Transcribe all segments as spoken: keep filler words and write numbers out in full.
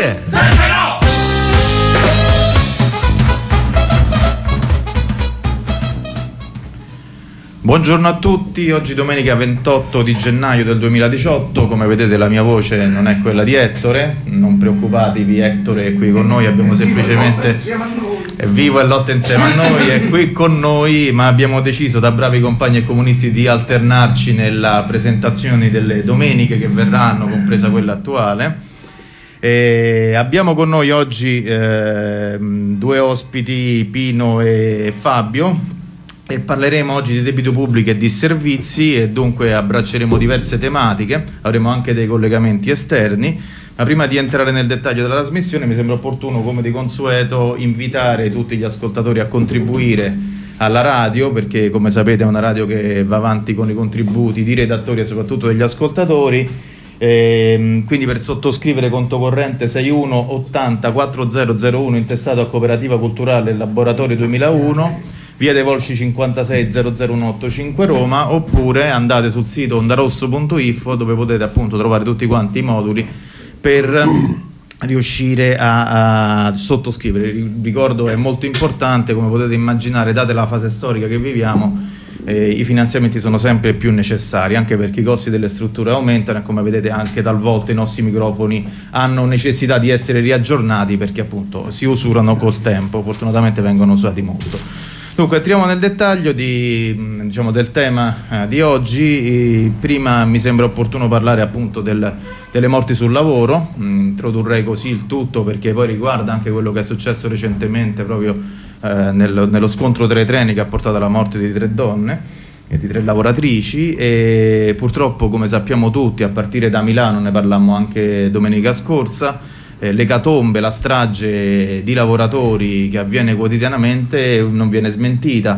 è? Buongiorno a tutti, oggi domenica ventotto di gennaio del duemiladiciotto, come vedete la mia voce non è quella di Ettore, non preoccupatevi, Ettore è qui con noi, abbiamo semplicemente... È vivo e lotta insieme a noi, è qui con noi, ma abbiamo deciso da bravi compagni e comunisti di alternarci nella presentazione delle domeniche che verranno, compresa quella attuale. E abbiamo con noi oggi eh, due ospiti, Pino e Fabio, e parleremo oggi di debito pubblico e di servizi, e dunque abbracceremo diverse tematiche, avremo anche dei collegamenti esterni. Ma prima di entrare nel dettaglio della trasmissione mi sembra opportuno, come di consueto, invitare tutti gli ascoltatori a contribuire alla radio, perché come sapete è una radio che va avanti con i contributi di redattori e soprattutto degli ascoltatori. E quindi per sottoscrivere conto corrente sei uno ottanta quattromila uno intestato a Cooperativa Culturale Laboratorio duemilauno, via dei Volsci cinquantasei zero zero uno otto cinque Roma, oppure andate sul sito ondarosso punto info dove potete appunto trovare tutti quanti i moduli per riuscire a, a sottoscrivere. Il ricordo è molto importante, come potete immaginare, date la fase storica che viviamo, eh, i finanziamenti sono sempre più necessari, anche perché i costi delle strutture aumentano e come vedete anche talvolta i nostri microfoni hanno necessità di essere riaggiornati perché appunto si usurano col tempo, fortunatamente vengono usati molto. Dunque entriamo nel dettaglio di, diciamo, del tema eh, di oggi. Prima mi sembra opportuno parlare appunto del, delle morti sul lavoro. Mm, introdurrei così il tutto perché poi riguarda anche quello che è successo recentemente proprio eh, nel, nello scontro tra i treni che ha portato alla morte di tre donne e di tre lavoratrici, e purtroppo, come sappiamo tutti, a partire da Milano, ne parlammo anche domenica scorsa, l'ecatombe, la strage di lavoratori che avviene quotidianamente non viene smentita.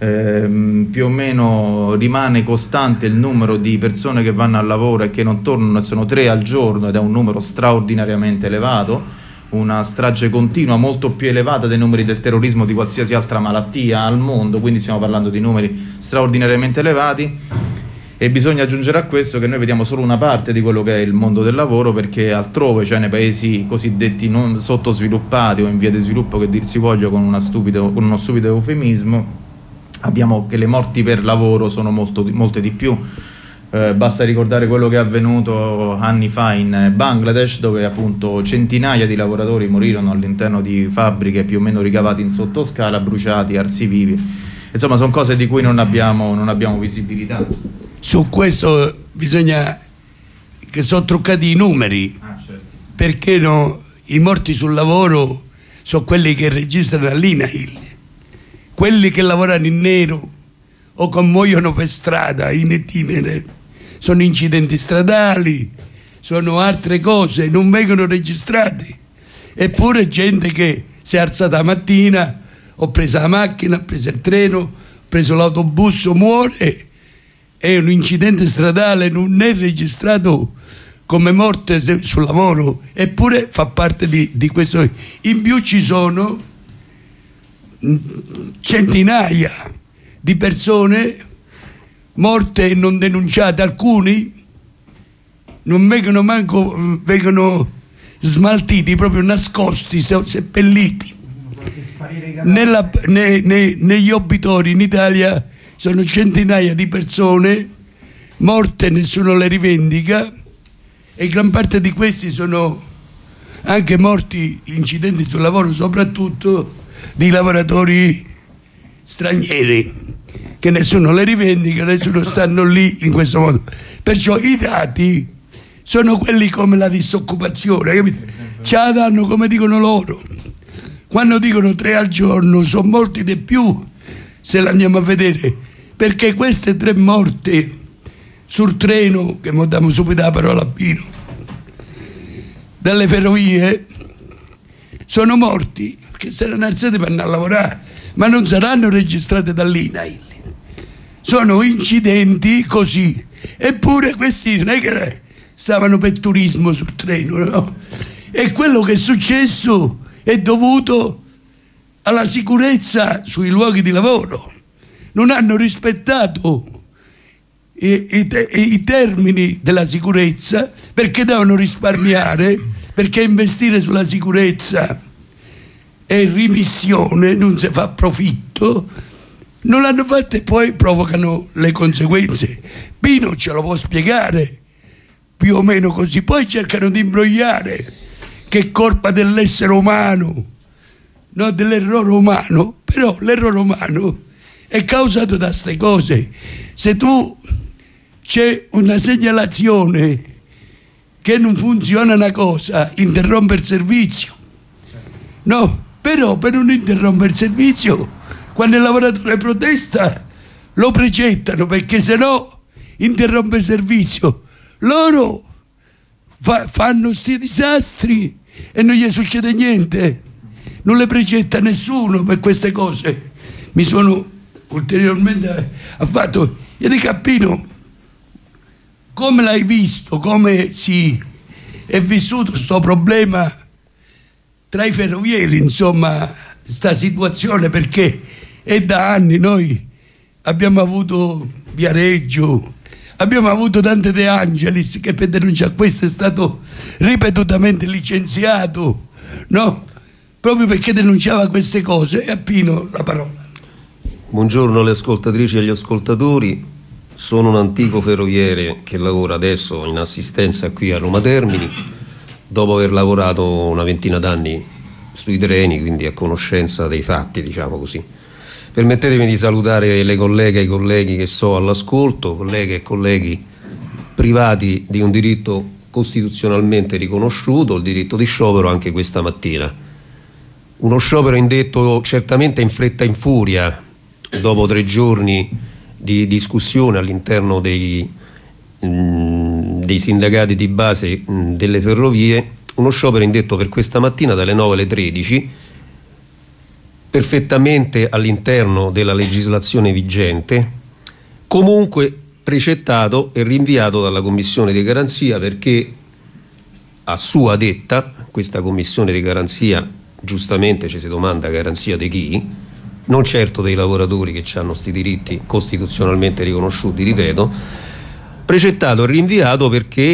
Eh, più o meno rimane costante il numero di persone che vanno al lavoro e che non tornano, sono tre al giorno, ed è un numero straordinariamente elevato, una strage continua molto più elevata dei numeri del terrorismo, di qualsiasi altra malattia al mondo, quindi stiamo parlando di numeri straordinariamente elevati. E bisogna aggiungere a questo che noi vediamo solo una parte di quello che è il mondo del lavoro, perché altrove, cioè nei paesi cosiddetti non sottosviluppati o in via di sviluppo, che dir si voglia con, una stupido, con uno stupido eufemismo, abbiamo che le morti per lavoro sono molto, molte di più. Eh, basta ricordare quello che è avvenuto anni fa in Bangladesh, dove appunto centinaia di lavoratori morirono all'interno di fabbriche più o meno ricavate in sottoscala, bruciati, arsi vivi. Insomma, sono cose di cui non abbiamo, non abbiamo visibilità. Su questo bisogna che sono truccati i numeri, ah, certo. Perché no, i morti sul lavoro sono quelli che registrano all'I N A I L, quelli che lavorano in nero o che muoiono per strada in itinere sono incidenti stradali, sono altre cose, non vengono registrati. Eppure gente che si è alzata la mattina, ho preso la macchina, ho preso il treno, ho preso l'autobus, muore. È un incidente stradale, non è registrato come morte sul lavoro, eppure fa parte di, di questo. In più ci sono centinaia di persone morte e non denunciate, alcuni non vengono manco, vengono smaltiti, proprio nascosti, seppelliti. Nella, ne, ne, negli obitori in Italia sono centinaia di persone morte, nessuno le rivendica, e gran parte di questi sono anche morti incidenti sul lavoro, soprattutto di lavoratori stranieri, che nessuno le rivendica, nessuno stanno lì in questo modo. Perciò i dati sono quelli come la disoccupazione, capito? Ce la danno come dicono loro. Quando dicono tre al giorno sono molti di più se l'andiamo a vedere, perché queste tre morti sul treno, che mo diamo subito la parola a Pino, dalle ferrovie, sono morti che si erano alzati per andare a lavorare, ma non saranno registrati dall'I N A I L. Sono incidenti così. Eppure questi non è che stavano per turismo sul treno, no? E quello che è successo è dovuto alla sicurezza sui luoghi di lavoro. Non hanno rispettato i, i, te, i termini della sicurezza, perché devono risparmiare, perché investire sulla sicurezza e rimissione non si fa profitto, non l'hanno fatto e poi provocano le conseguenze. Pino ce lo può spiegare più o meno così, poi cercano di imbrogliare che è colpa dell'essere umano, no, dell'errore umano, però l'errore umano è causato da queste cose. Se tu c'è una segnalazione che non funziona una cosa, interrompe il servizio, no, però per non interrompere il servizio, quando il lavoratore protesta lo precettano, perché se no interrompe il servizio. Loro fa, fanno sti disastri e non gli succede niente, non le precetta nessuno per queste cose. Mi sono ulteriormente affatto. Io dico a Pino, come l'hai visto, come si è vissuto questo problema tra i ferrovieri, insomma, sta situazione, perché è da anni noi abbiamo avuto Viareggio, abbiamo avuto Dante De Angelis che per denunciare questo è stato ripetutamente licenziato, no? Proprio perché denunciava queste cose. E a Pino la parola. Buongiorno alle ascoltatrici e agli ascoltatori. Sono un antico ferroviere che lavora adesso in assistenza qui a Roma Termini, dopo aver lavorato una ventina d'anni sui treni, quindi a conoscenza dei fatti, diciamo così. Permettetemi di salutare le colleghe e i colleghi che so all'ascolto, colleghe e colleghi privati di un diritto costituzionalmente riconosciuto, il diritto di sciopero, anche questa mattina. Uno sciopero indetto certamente in fretta e in furia, dopo tre giorni di discussione all'interno dei, mh, dei sindacati di base mh, delle ferrovie, uno sciopero indetto per questa mattina dalle nove alle tredici, perfettamente all'interno della legislazione vigente, comunque precettato e rinviato dalla Commissione di Garanzia, perché a sua detta questa Commissione di Garanzia, giustamente ci si domanda garanzia di chi, non certo dei lavoratori che hanno questi diritti costituzionalmente riconosciuti, ripeto, precettato e rinviato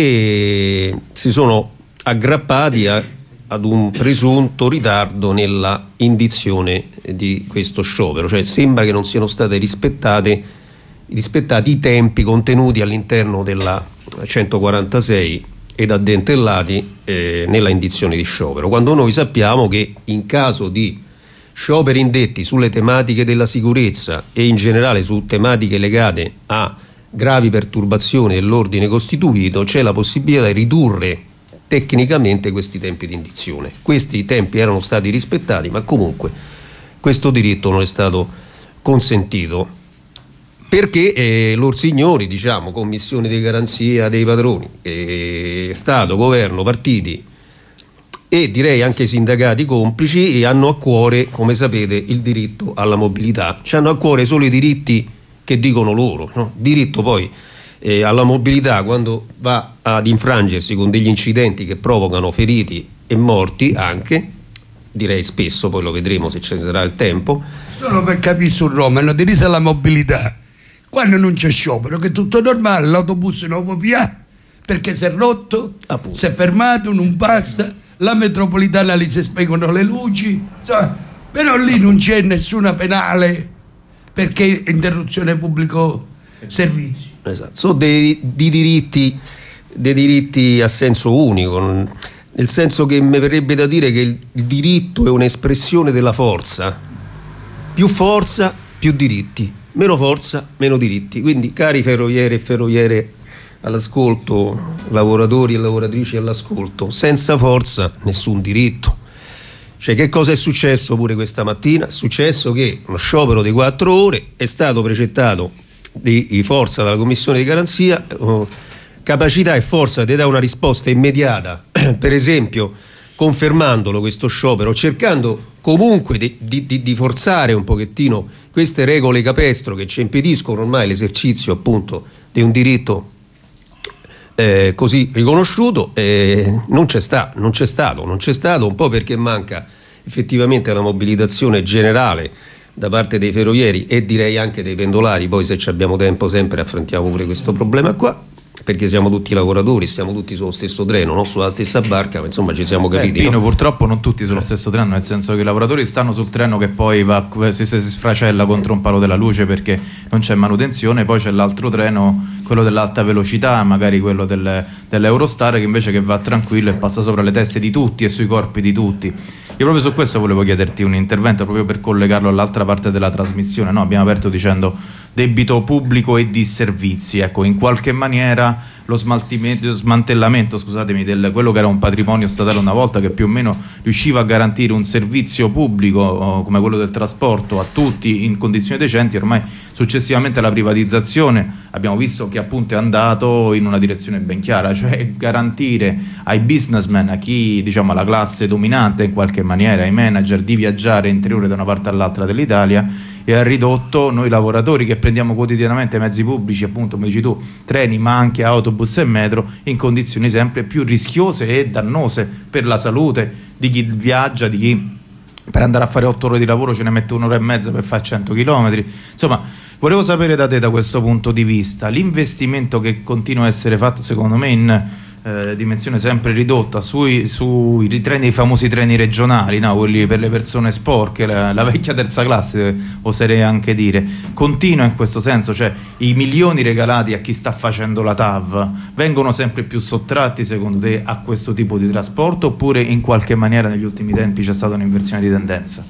perché si sono aggrappati a, ad un presunto ritardo nella indizione di questo sciopero, cioè sembra che non siano state rispettate rispettati i tempi contenuti all'interno della centoquarantasei ed addentellati eh, nella indizione di sciopero, quando noi sappiamo che in caso di scioperi indetti sulle tematiche della sicurezza e in generale su tematiche legate a gravi perturbazioni dell'ordine costituito c'è la possibilità di ridurre tecnicamente questi tempi di indizione. Questi tempi erano stati rispettati, ma comunque questo diritto non è stato consentito perché eh, lor signori, diciamo, commissioni di garanzia dei padroni, eh, Stato, governo, partiti e direi anche i sindacati complici hanno a cuore, come sapete, il diritto alla mobilità. Ci hanno a cuore solo i diritti che dicono loro, no? Diritto poi eh, alla mobilità, quando va ad infrangersi con degli incidenti che provocano feriti e morti anche, direi spesso, poi lo vedremo se ci sarà il tempo. Solo per capire su Roma, hanno diritto alla mobilità quando non c'è sciopero, che è tutto normale, l'autobus non può via perché si è rotto, si è fermato, non passa, la metropolitana lì si spengono le luci, insomma, però lì non c'è nessuna penale perché interruzione pubblico servizi. Esatto, sono dei, dei diritti dei diritti a senso unico, nel senso che mi verrebbe da dire che il, il diritto è un'espressione della forza, più forza più diritti, meno forza meno diritti. Quindi cari ferrovieri e ferroviere all'ascolto, lavoratori e lavoratrici all'ascolto, senza forza nessun diritto. Cioè, che cosa è successo pure questa mattina? È successo che uno sciopero di quattro ore è stato precettato di, di forza dalla Commissione di Garanzia, uh, capacità e forza di dare una risposta immediata, per esempio confermandolo questo sciopero, cercando comunque di, di, di forzare un pochettino queste regole capestro che ci impediscono ormai l'esercizio appunto di un diritto eh, così riconosciuto. Eh, non c'è sta, non c'è stato, non c'è stato un po' perché manca effettivamente la mobilitazione generale da parte dei ferrovieri e direi anche dei pendolari. Poi se ci abbiamo tempo sempre affrontiamo pure questo problema qua. perché siamo tutti lavoratori, stiamo tutti sullo stesso treno, non sulla stessa barca, ma insomma ci siamo capiti. Beh, Pino, no? Purtroppo non tutti sullo stesso treno, nel senso che i lavoratori stanno sul treno che poi va, si, si sfracella contro un palo della luce perché non c'è manutenzione, poi c'è l'altro treno, quello dell'alta velocità, magari quello del, dell'Eurostar, che invece che va tranquillo e passa sopra le teste di tutti e sui corpi di tutti. Io proprio su questo volevo chiederti un intervento, proprio per collegarlo all'altra parte della trasmissione, no? Abbiamo aperto dicendo debito pubblico e disservizi, ecco, in qualche maniera lo smantellamento, scusatemi, del quello che era un patrimonio statale una volta, che più o meno riusciva a garantire un servizio pubblico oh, come quello del trasporto a tutti in condizioni decenti, ormai successivamente alla privatizzazione abbiamo visto che appunto è andato in una direzione ben chiara, cioè garantire ai businessmen, a chi, diciamo, alla classe dominante in qualche maniera, ai manager, di viaggiare interiore da una parte all'altra dell'Italia, e ha ridotto noi lavoratori che prendiamo quotidianamente mezzi pubblici, appunto come dici tu, treni ma anche autobus e metro, in condizioni sempre più rischiose e dannose per la salute di chi viaggia, di chi per andare a fare otto ore di lavoro ce ne mette un'ora e mezza per fare cento chilometri. Insomma, volevo sapere da te, da questo punto di vista, l'investimento che continua a essere fatto secondo me in Eh, dimensione sempre ridotta sui, sui treni, i famosi treni regionali, no? Quelli per le persone sporche, la, la vecchia terza classe, oserei anche dire, continua in questo senso, cioè i milioni regalati a chi sta facendo la T A V vengono sempre più sottratti secondo te a questo tipo di trasporto, oppure in qualche maniera negli ultimi tempi c'è stata un'inversione di tendenza?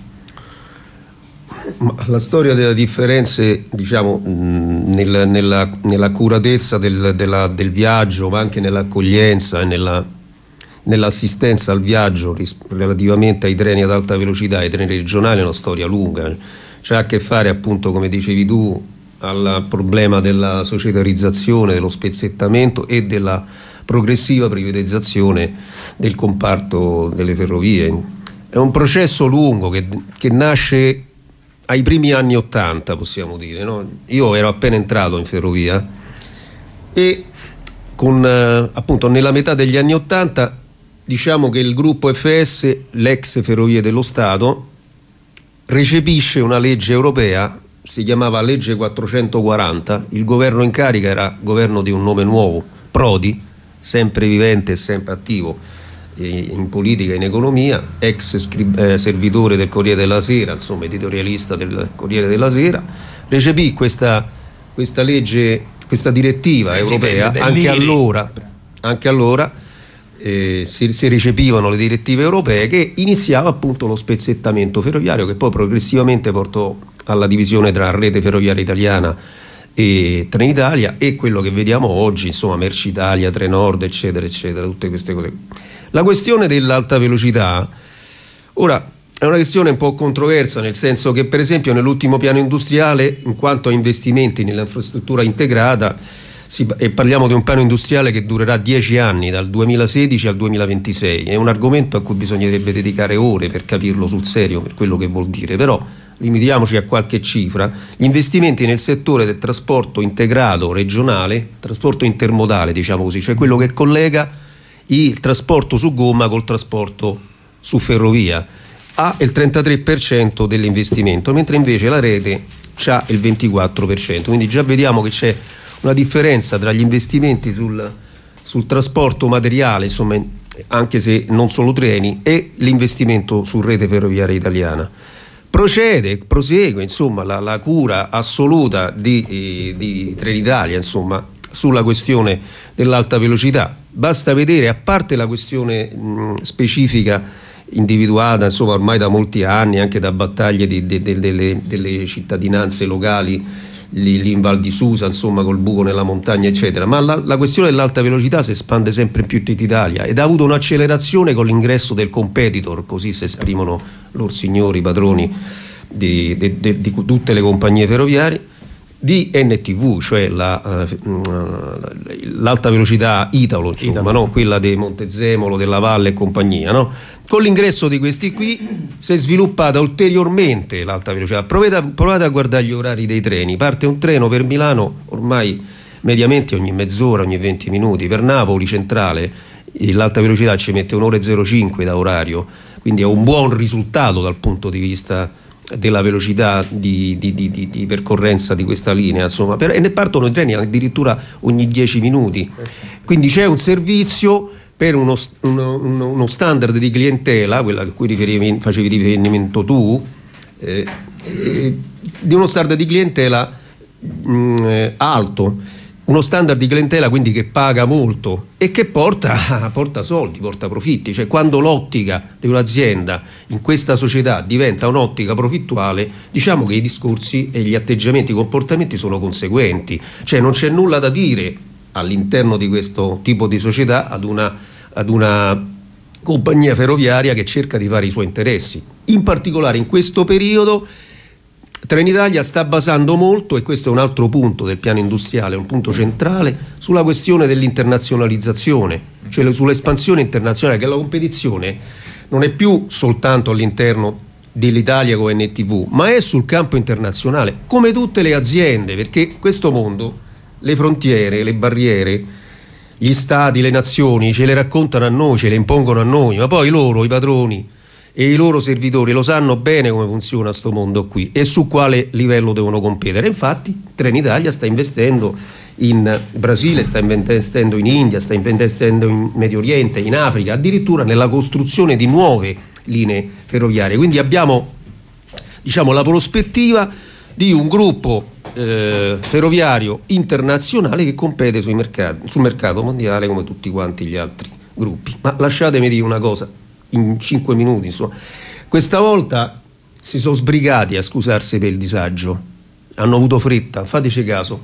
Ma la storia delle differenze, diciamo, nel, nella, nell'accuratezza del, della, del viaggio, ma anche nell'accoglienza e nella, nell'assistenza al viaggio ris- relativamente ai treni ad alta velocità, ai treni regionali, è una storia lunga. C'è a che fare, appunto, come dicevi tu, al problema della societarizzazione, dello spezzettamento e della progressiva privatizzazione del comparto delle ferrovie. È un processo lungo che, che nasce ai primi anni ottanta, possiamo dire, no? Io ero appena entrato in ferrovia e con eh, appunto nella metà degli anni ottanta, diciamo che il gruppo F S, l'ex Ferrovie dello Stato, recepisce una legge europea, si chiamava legge quattrocentoquaranta, il governo in carica era governo di un nome nuovo, Prodi, sempre vivente e sempre attivo in politica e in economia, ex scrib- eh, servitore del Corriere della Sera, insomma editorialista del Corriere della Sera, recepì questa, questa legge, questa direttiva eh europea. Anche allora, anche allora eh, si, si recepivano le direttive europee, che iniziava appunto lo spezzettamento ferroviario, che poi progressivamente portò alla divisione tra Rete Ferroviaria Italiana e Trenitalia, e quello che vediamo oggi, insomma, Mercitalia, Trenord, eccetera eccetera, tutte queste cose. La questione dell'alta velocità, ora, è una questione un po' controversa, nel senso che per esempio nell'ultimo piano industriale, in quanto a investimenti nell'infrastruttura integrata, si, e parliamo di un piano industriale che durerà dieci anni, dal duemilasedici al duemilaventisei, è un argomento a cui bisognerebbe dedicare ore per capirlo sul serio, per quello che vuol dire, però limitiamoci a qualche cifra. Gli investimenti nel settore del trasporto integrato regionale, trasporto intermodale, diciamo così, cioè quello che collega il trasporto su gomma col trasporto su ferrovia, ha il trentatré per cento dell'investimento, mentre invece la rete ha il ventiquattro per cento, quindi già vediamo che c'è una differenza tra gli investimenti sul, sul trasporto materiale, insomma, anche se non solo treni, e l'investimento su Rete Ferroviaria Italiana. Procede, prosegue insomma la, la cura assoluta di, di Trenitalia, insomma, sulla questione dell'alta velocità. Basta vedere, a parte la questione mh, specifica individuata, insomma, ormai da molti anni, anche da battaglie di, de, de, delle, delle cittadinanze locali lì, lì in Val di Susa, insomma, col buco nella montagna, eccetera, ma la, la questione dell'alta velocità si espande sempre più in tutta Italia ed ha avuto un'accelerazione con l'ingresso del competitor, così si esprimono loro signori padroni di, di, di, di tutte le compagnie ferroviarie, di N T V, cioè la, uh, l'alta velocità Italo, insomma, Italo. No? Quella di Montezemolo, della Valle e compagnia, no? Con l'ingresso di questi qui si è sviluppata ulteriormente l'alta velocità. Provate, provate a guardare gli orari dei treni. Parte un treno per Milano ormai mediamente ogni mezz'ora, ogni venti minuti. Per Napoli centrale l'alta velocità ci mette un'ora e zero cinque da orario, quindi è un buon risultato dal punto di vista della velocità di, di, di, di, di percorrenza di questa linea, insomma, per, e ne partono i treni addirittura ogni dieci minuti, quindi c'è un servizio per uno, uno, uno standard di clientela, quella a cui riferivi, facevi riferimento tu, eh, eh, di uno standard di clientela mh, eh, alto, uno standard di clientela quindi che paga molto e che porta, porta soldi, porta profitti. Cioè, quando l'ottica di un'azienda in questa società diventa un'ottica profittuale, diciamo che i discorsi e gli atteggiamenti, i comportamenti sono conseguenti. Cioè, non c'è nulla da dire all'interno di questo tipo di società ad una, ad una compagnia ferroviaria che cerca di fare i suoi interessi. In particolare in questo periodo Trenitalia sta basando molto, e questo è un altro punto del piano industriale, un punto centrale, sulla questione dell'internazionalizzazione, cioè sull'espansione internazionale, che la competizione non è più soltanto all'interno dell'Italia con N T V, ma è sul campo internazionale, come tutte le aziende, perché questo mondo, le frontiere, le barriere, gli stati, le nazioni ce le raccontano a noi, ce le impongono a noi, ma poi loro, i padroni e i loro servitori, lo sanno bene come funziona sto mondo qui e su quale livello devono competere. Infatti Trenitalia sta investendo in Brasile, sta investendo in India, sta investendo in Medio Oriente, in Africa, addirittura nella costruzione di nuove linee ferroviarie. Quindi abbiamo, diciamo, la prospettiva di un gruppo eh, ferroviario internazionale che compete sui mercati, sul mercato mondiale come tutti quanti gli altri gruppi. Ma lasciatemi dire una cosa in cinque minuti, insomma. Questa volta si sono sbrigati a scusarsi per il disagio, hanno avuto fretta, fateci caso.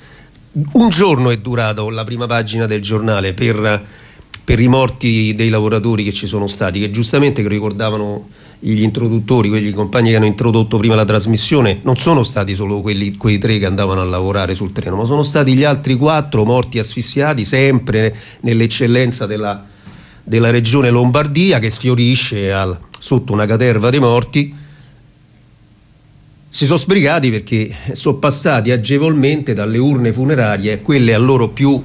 Un giorno è durato la prima pagina del giornale per, per i morti dei lavoratori che ci sono stati, che giustamente, che ricordavano gli introduttori, quegli compagni che hanno introdotto prima la trasmissione, non sono stati solo quelli, quei tre che andavano a lavorare sul treno, ma sono stati gli altri quattro morti asfissiati, sempre nell'eccellenza della della regione Lombardia, che sfiorisce al, sotto una caterva di morti. Si sono sbrigati perché sono passati agevolmente dalle urne funerarie a quelle a loro più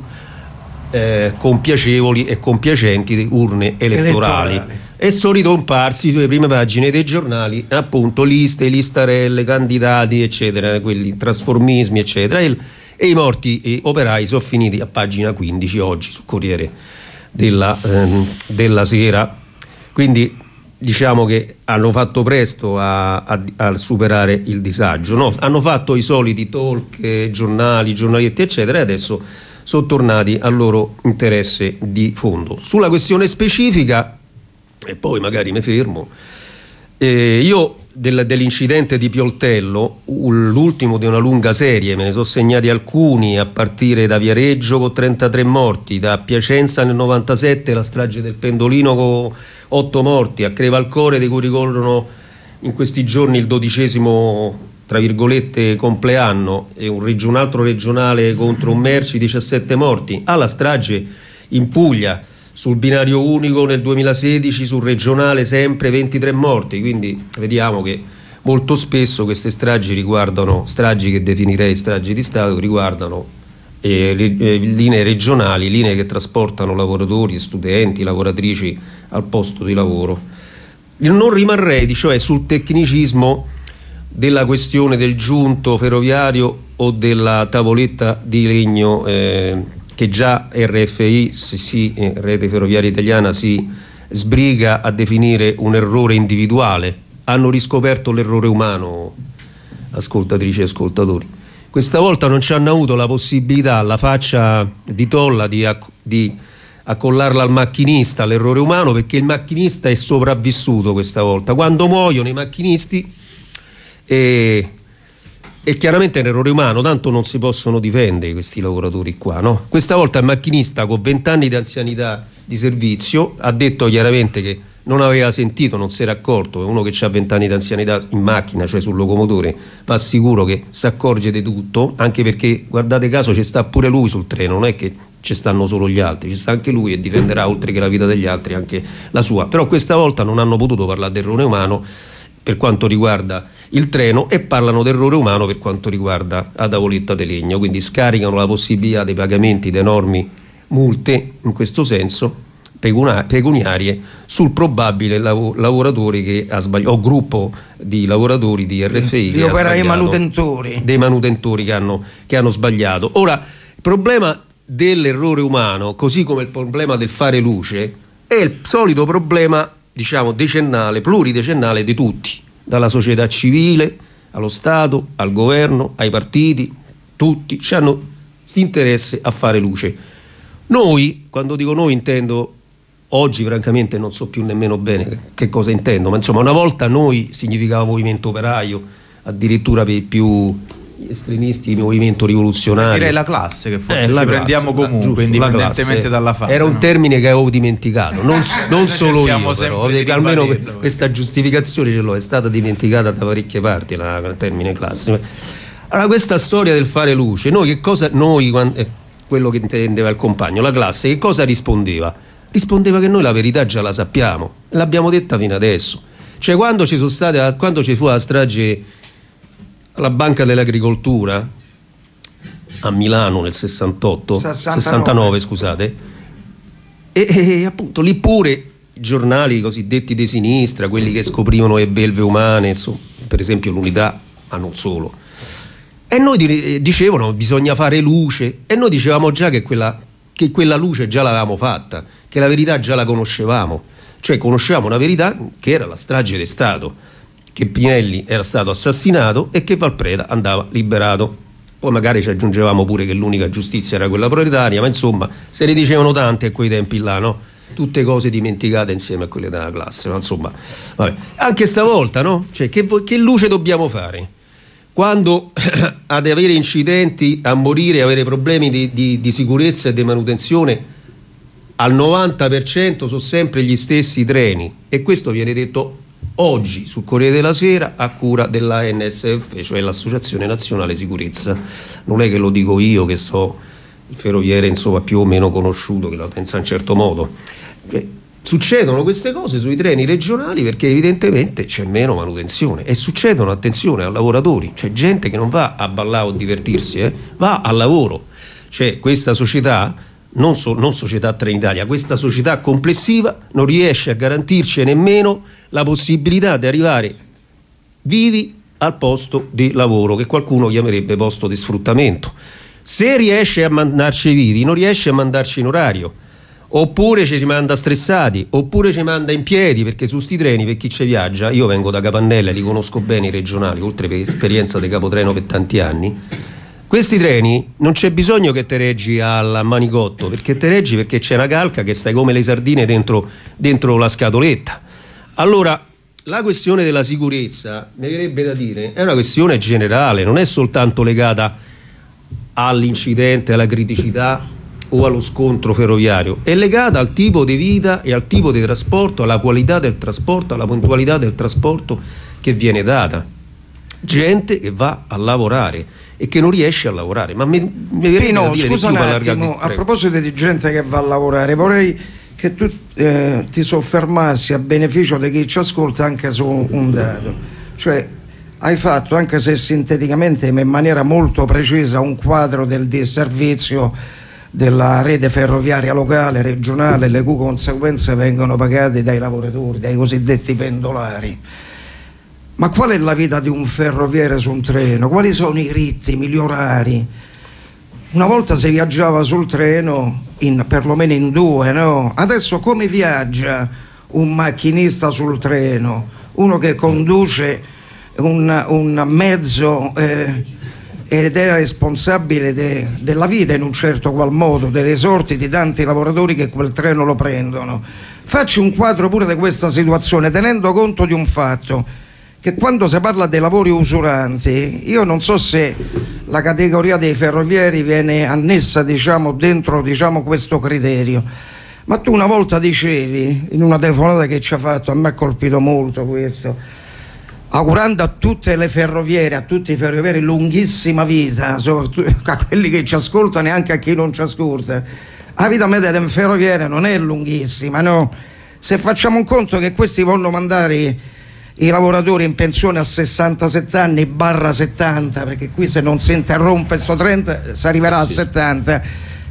eh, compiacevoli e compiacenti urne elettorali, elettorali. E sono ritomparsi sulle prime pagine dei giornali, appunto, liste, listarelle, candidati, eccetera, quelli trasformismi, eccetera, e, e i morti e operai sono finiti a pagina quindici oggi sul Corriere Della, ehm, della Sera. Quindi diciamo che hanno fatto presto a, a, a superare il disagio, no? Hanno fatto i soliti talk, eh, giornali, giornaletti, eccetera, e adesso sono tornati al loro interesse di fondo. Sulla questione specifica, e poi magari mi fermo, eh, io del, dell'incidente di Pioltello, l'ultimo di una lunga serie, me ne sono segnati alcuni, a partire da Viareggio con trentatré morti, da Piacenza nel novantasette la strage del Pendolino con otto morti, a Crevalcore, di cui ricorrono in questi giorni il dodicesimo, tra virgolette, compleanno, e un, un altro regionale contro un merci, diciassette morti, alla strage in Puglia sul binario unico nel duemilasedici, sul regionale sempre ventitré morti. Quindi vediamo che molto spesso queste stragi riguardano, stragi che definirei stragi di Stato, riguardano eh, eh, linee regionali, linee che trasportano lavoratori, studenti, lavoratrici al posto di lavoro. Non rimarrei, cioè, sul tecnicismo della questione del giunto ferroviario o della tavoletta di legno eh, che già R F I, sì, sì, Rete Ferroviaria Italiana, si sbriga a definire un errore individuale. Hanno riscoperto l'errore umano, ascoltatrici e ascoltatori. Questa volta non ci hanno avuto la possibilità, alla faccia di Tolla, di, acc- di accollarla al macchinista, l'errore umano, perché il macchinista è sopravvissuto questa volta. Quando muoiono i macchinisti e E chiaramente è un errore umano, tanto non si possono difendere questi lavoratori qua, no? Questa volta il macchinista, con vent'anni di anzianità di servizio, ha detto chiaramente che non aveva sentito, non si era accorto. Uno che ha vent'anni di anzianità in macchina, cioè sul locomotore, va sicuro che si accorge di tutto, anche perché, guardate caso, ci sta pure lui sul treno, non è che ci stanno solo gli altri, ci sta anche lui e difenderà, oltre che la vita degli altri, anche la sua. Però questa volta non hanno potuto parlare d'errore umano per quanto riguarda il treno e parlano d'errore umano per quanto riguarda la tavoletta di legno, quindi scaricano la possibilità dei pagamenti di enormi multe in questo senso pecuniarie sul probabile lav- lavoratore che ha sbagliato, o gruppo di lavoratori di R F I gli operai manutentori, dei manutentori che hanno, che hanno sbagliato. Ora, il problema dell'errore umano, così come il problema del fare luce, è il solito problema, diciamo, decennale, pluridecennale di tutti, dalla società civile allo Stato, al governo, ai partiti, tutti hanno questo interesse a fare luce. Noi, quando dico noi intendo, oggi francamente non so più nemmeno bene che cosa intendo, ma insomma una volta noi significava movimento operaio, addirittura per i più estremisti movimento rivoluzionario. Direi la classe, che forse eh, ci classe, prendiamo comunque, giusto, indipendentemente dalla fase. Era un no? termine che avevo dimenticato, non, non solo io però, almeno dirlo, questa giustificazione ce l'ho, è stata dimenticata da parecchie parti la, il termine classe. Allora, questa storia del fare luce, noi che cosa, noi, eh, quello che intendeva il compagno, la classe, che cosa rispondeva? Rispondeva che noi la verità già la sappiamo, l'abbiamo detta fino adesso. Cioè quando ci sono state, quando ci fu la strage alla Banca dell'Agricoltura a Milano nel sessantotto, sessantanove, sessantanove scusate, e, e appunto lì pure i giornali cosiddetti di sinistra, quelli che scoprivano le belve umane, insomma, per esempio l'Unità, ma non solo, e noi dicevano bisogna fare luce, e noi dicevamo già che quella, che quella luce già l'avevamo fatta, che la verità già la conoscevamo, cioè conoscevamo una verità che era la strage di Stato, che Pinelli era stato assassinato e che Valpreda andava liberato. Poi magari ci aggiungevamo pure che l'unica giustizia era quella proletaria, ma insomma se ne dicevano tante a quei tempi là, no? Tutte cose dimenticate insieme a quelle della classe, ma insomma vabbè. Anche stavolta, no? Cioè, che, che luce dobbiamo fare? Quando ad avere incidenti, a morire, avere problemi di, di, di sicurezza e di manutenzione, al novanta per cento sono sempre gli stessi treni, e questo viene detto oggi sul Corriere della Sera a cura della N S F, cioè l'Associazione Nazionale Sicurezza. Non è che lo dico io, che so il ferroviere insomma più o meno conosciuto, che la pensa in un certo modo. Cioè, succedono queste cose sui treni regionali perché evidentemente c'è meno manutenzione, e succedono, attenzione, a lavoratori, c'è gente che non va a ballare o divertirsi, eh, va al lavoro. Cioè questa società, non, so, non società Trenitalia, questa società complessiva non riesce a garantirci nemmeno la possibilità di arrivare vivi al posto di lavoro, che qualcuno chiamerebbe posto di sfruttamento. Se riesce a mandarci vivi, non riesce a mandarci in orario, oppure ci manda stressati, oppure ci manda in piedi, perché su sti treni, per chi ci viaggia, io vengo da Capannella, li conosco bene i regionali, oltre per esperienza di capotreno per tanti anni. Questi treni non c'è bisogno che te reggi al manicotto, perché te reggi perché c'è una calca che stai come le sardine dentro, dentro la scatoletta. Allora, la questione della sicurezza, mi verrebbe da dire, è una questione generale, non è soltanto legata all'incidente, alla criticità o allo scontro ferroviario, è legata al tipo di vita e al tipo di trasporto, alla qualità del trasporto, alla puntualità del trasporto che viene data. Gente che va a lavorare e che non riesce a lavorare. Ma mi, mi verrebbe Pino, da dire scusa di più, un attimo, a proposito di gente che va a lavorare, vorrei che tu eh, ti soffermassi a beneficio di chi ci ascolta anche su un dato. Cioè, hai fatto, anche se sinteticamente in maniera molto precisa, un quadro del disservizio della rete ferroviaria locale, regionale, le cui conseguenze vengono pagate dai lavoratori, dai cosiddetti pendolari. Ma qual è la vita di un ferroviere su un treno? Quali sono i ritmi, gli orari? Una volta si viaggiava sul treno in, perlomeno in due, no? Adesso come viaggia un macchinista sul treno? Uno che conduce un, un mezzo eh, ed è responsabile de, della vita in un certo qual modo, delle sorti di tanti lavoratori che quel treno lo prendono. Facci un quadro pure di questa situazione, tenendo conto di un fatto, che quando si parla dei lavori usuranti, io non so se la categoria dei ferrovieri viene annessa, diciamo, dentro, diciamo, questo criterio, ma tu una volta dicevi in una telefonata che ci ha fatto, a me ha colpito molto questo, augurando a tutte le ferroviere, a tutti i ferrovieri lunghissima vita, soprattutto a quelli che ci ascoltano e anche a chi non ci ascolta. La vita media del ferroviere non è lunghissima, no? Se facciamo un conto che questi vogliono mandare i lavoratori in pensione a sessantasette anni barra settanta, perché qui se non si interrompe sto trenta si arriverà a sì. settanta,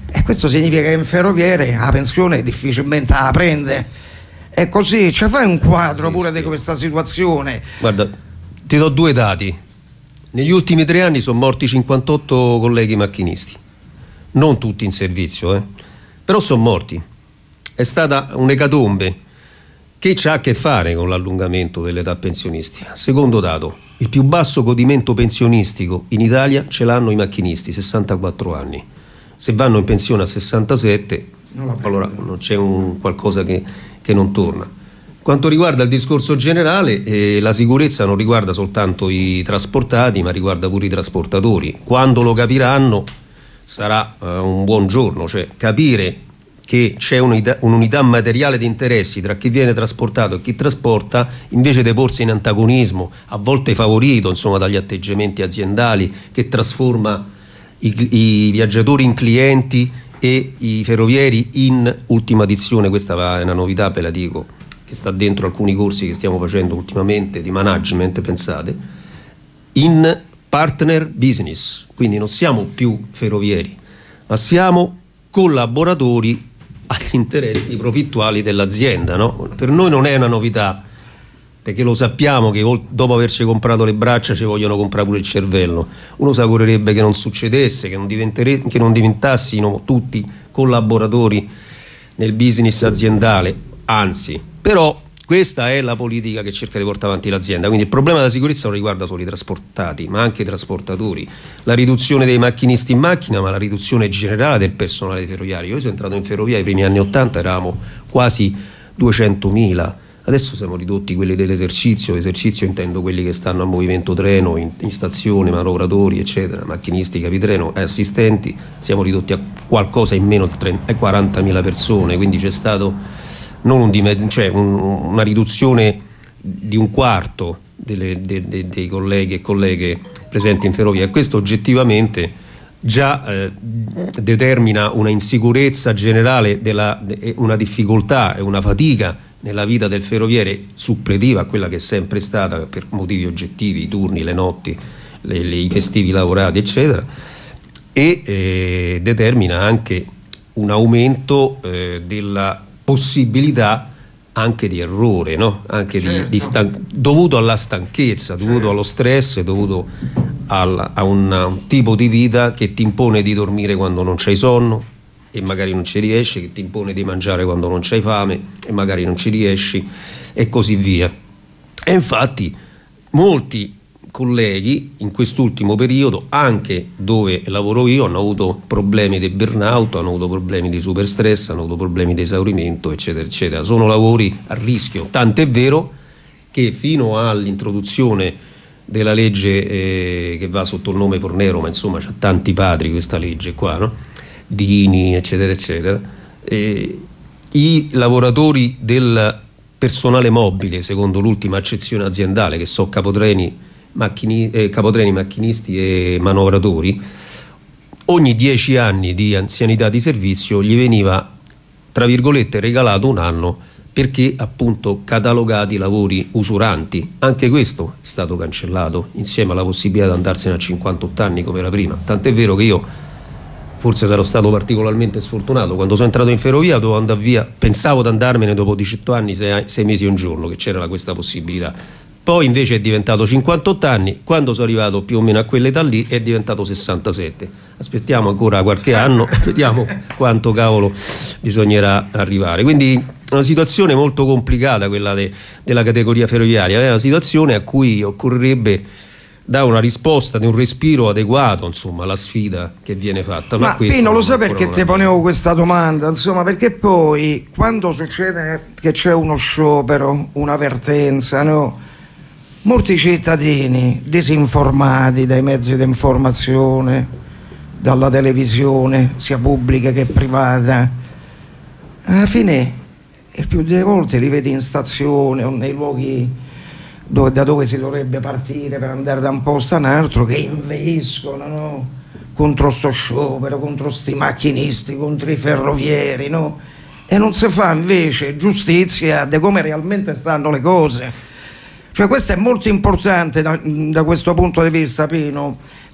e questo significa che in ferroviere la pensione difficilmente la prende. E così ci fai un quadro pure di questa situazione. Guarda, ti do due dati. Negli ultimi tre anni sono morti cinquantotto colleghi macchinisti, non tutti in servizio, eh? Però sono morti. È stata un'ecatombe che ha a che fare con l'allungamento dell'età pensionistica. Secondo dato, il più basso godimento pensionistico in Italia ce l'hanno i macchinisti, sessantaquattro anni. Se vanno in pensione a sessantasette, allora non c'è un qualcosa che, che non torna. Quanto riguarda il discorso generale, eh, la sicurezza non riguarda soltanto i trasportati, ma riguarda pure i trasportatori. Quando lo capiranno sarà eh, un buon giorno, cioè capire che c'è un'unità, un'unità materiale di interessi tra chi viene trasportato e chi trasporta, invece di porsi in antagonismo, a volte favorito insomma dagli atteggiamenti aziendali, che trasforma i, i viaggiatori in clienti e i ferrovieri in ultima dizione. Questa è una novità, ve la dico, che sta dentro alcuni corsi che stiamo facendo ultimamente di management, pensate, in partner business. Quindi non siamo più ferrovieri, ma siamo collaboratori agli interessi profittuali dell'azienda, no? Per noi non è una novità, perché lo sappiamo che dopo averci comprato le braccia ci vogliono comprare pure il cervello. Uno si augurerebbe che non succedesse, che non, che non diventassimo tutti collaboratori nel business aziendale, anzi, però questa è la politica che cerca di portare avanti l'azienda. Quindi il problema della sicurezza non riguarda solo i trasportati, ma anche i trasportatori, la riduzione dei macchinisti in macchina, ma la riduzione generale del personale ferroviario. Io sono entrato in ferrovia ai primi anni ottanta, eravamo quasi duecentomila, adesso siamo ridotti quelli dell'esercizio. Esercizio intendo quelli che stanno al movimento treno, in, in stazione, manovratori eccetera, macchinisti, capitreno e assistenti, siamo ridotti a qualcosa in meno di quarantamila persone, quindi c'è stato non un dimezz- cioè un, una riduzione di un quarto delle, de, de, dei colleghi e colleghe presenti in ferrovia, e questo oggettivamente già eh, determina una insicurezza generale, della, de, una difficoltà e una fatica nella vita del ferroviere suppletiva a quella che è sempre stata per motivi oggettivi, i turni, le notti, le, le, i festivi lavorati eccetera, e eh, determina anche un aumento eh, della possibilità anche di errore, no? Anche certo. di, di stan- dovuto alla stanchezza, dovuto certo. allo stress, dovuto al, a una, un tipo di vita che ti impone di dormire quando non c'hai sonno e magari non ci riesci, che ti impone di mangiare quando non c'hai fame e magari non ci riesci, e così via. E infatti molti colleghi in quest'ultimo periodo, anche dove lavoro io, hanno avuto problemi di burnout, hanno avuto problemi di super stress, hanno avuto problemi di esaurimento eccetera eccetera. Sono lavori a rischio, tant'è vero che fino all'introduzione della legge eh, che va sotto il nome Fornero, ma insomma c'ha tanti padri questa legge qua, no? Dini eccetera eccetera, eh, i lavoratori del personale mobile, secondo l'ultima accezione aziendale, che so capotreni Macchini, eh, capotreni, macchinisti e manovratori, ogni dieci anni di anzianità di servizio gli veniva tra virgolette regalato un anno, perché appunto catalogati lavori usuranti. Anche questo è stato cancellato insieme alla possibilità di andarsene a cinquantotto anni come era prima, tant'è vero che io forse sarò stato particolarmente sfortunato, quando sono entrato in ferrovia dovevo andare via, pensavo di andarmene dopo diciotto anni, sei, sei mesi e un giorno che c'era questa possibilità. Poi invece è diventato cinquantotto anni, quando sono arrivato più o meno a quell'età lì è diventato sessantasette. Aspettiamo ancora qualche anno, vediamo quanto cavolo bisognerà arrivare. Quindi è una situazione molto complicata quella de, della categoria ferroviaria, è una situazione a cui occorrerebbe dare una risposta, di un respiro adeguato insomma alla sfida che viene fatta. Ma, Ma Pino, lo sai perché ti ponevo questa domanda? Insomma, perché poi quando succede che c'è uno sciopero, una vertenza, no? Molti cittadini disinformati dai mezzi di informazione, dalla televisione, sia pubblica che privata, alla fine il più delle volte li vedi in stazione o nei luoghi dove, da dove si dovrebbe partire per andare da un posto a un altro, che inveiscono, no? Contro sto sciopero, contro sti macchinisti, contro i ferrovieri, no? E non si fa invece giustizia di come realmente stanno le cose. Cioè questo è molto importante da, da questo punto di vista, Pino,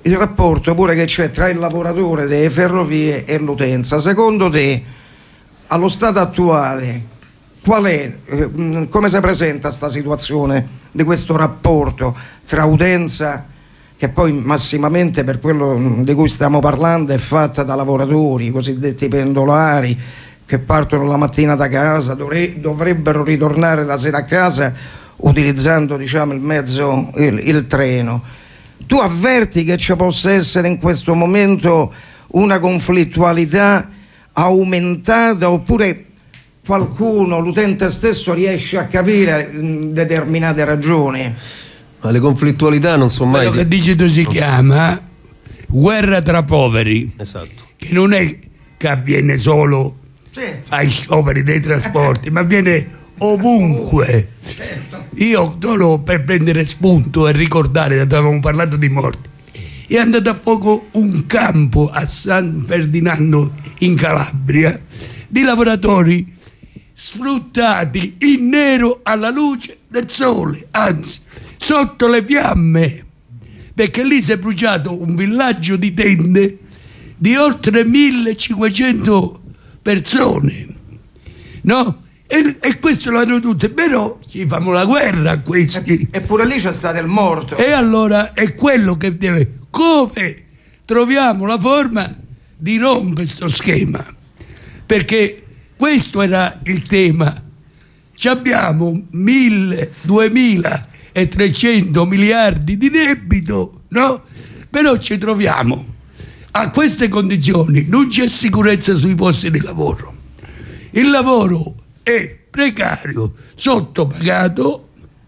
il rapporto pure che c'è tra il lavoratore delle ferrovie e l'utenza. Secondo te, allo stato attuale, qual è, eh, come si presenta questa situazione di questo rapporto tra utenza, che poi massimamente, per quello di cui stiamo parlando, è fatta da lavoratori, cosiddetti pendolari, che partono la mattina da casa, dovre- dovrebbero ritornare la sera a casa utilizzando, diciamo, il mezzo, il, il treno. Tu avverti che ci possa essere in questo momento una conflittualità aumentata, oppure qualcuno, l'utente stesso, riesce a capire mh, determinate ragioni? Ma le conflittualità non sono mai... Quello che dici tu si chiama guerra tra poveri. Esatto. Che non è che avviene solo Sì. ai scioperi dei trasporti, ma avviene ovunque. Certo. Io solo per prendere spunto e ricordare, dato che avevamo parlato di morti, è andato a fuoco un campo a San Ferdinando in Calabria di lavoratori sfruttati in nero alla luce del sole, anzi sotto le fiamme, perché lì si è bruciato un villaggio di tende di oltre millecinquecento persone, no? E, e questo l'hanno tutte, però ci fanno la guerra a questi. Eppure lì c'è stato il morto. E allora è quello che deve, come troviamo la forma di rompere questo schema, perché questo era il tema. Ci abbiamo mille, duemila e trecento miliardi di debito, no? Però ci troviamo a queste condizioni, non c'è sicurezza sui posti di lavoro, il lavoro è precario, sottopagato,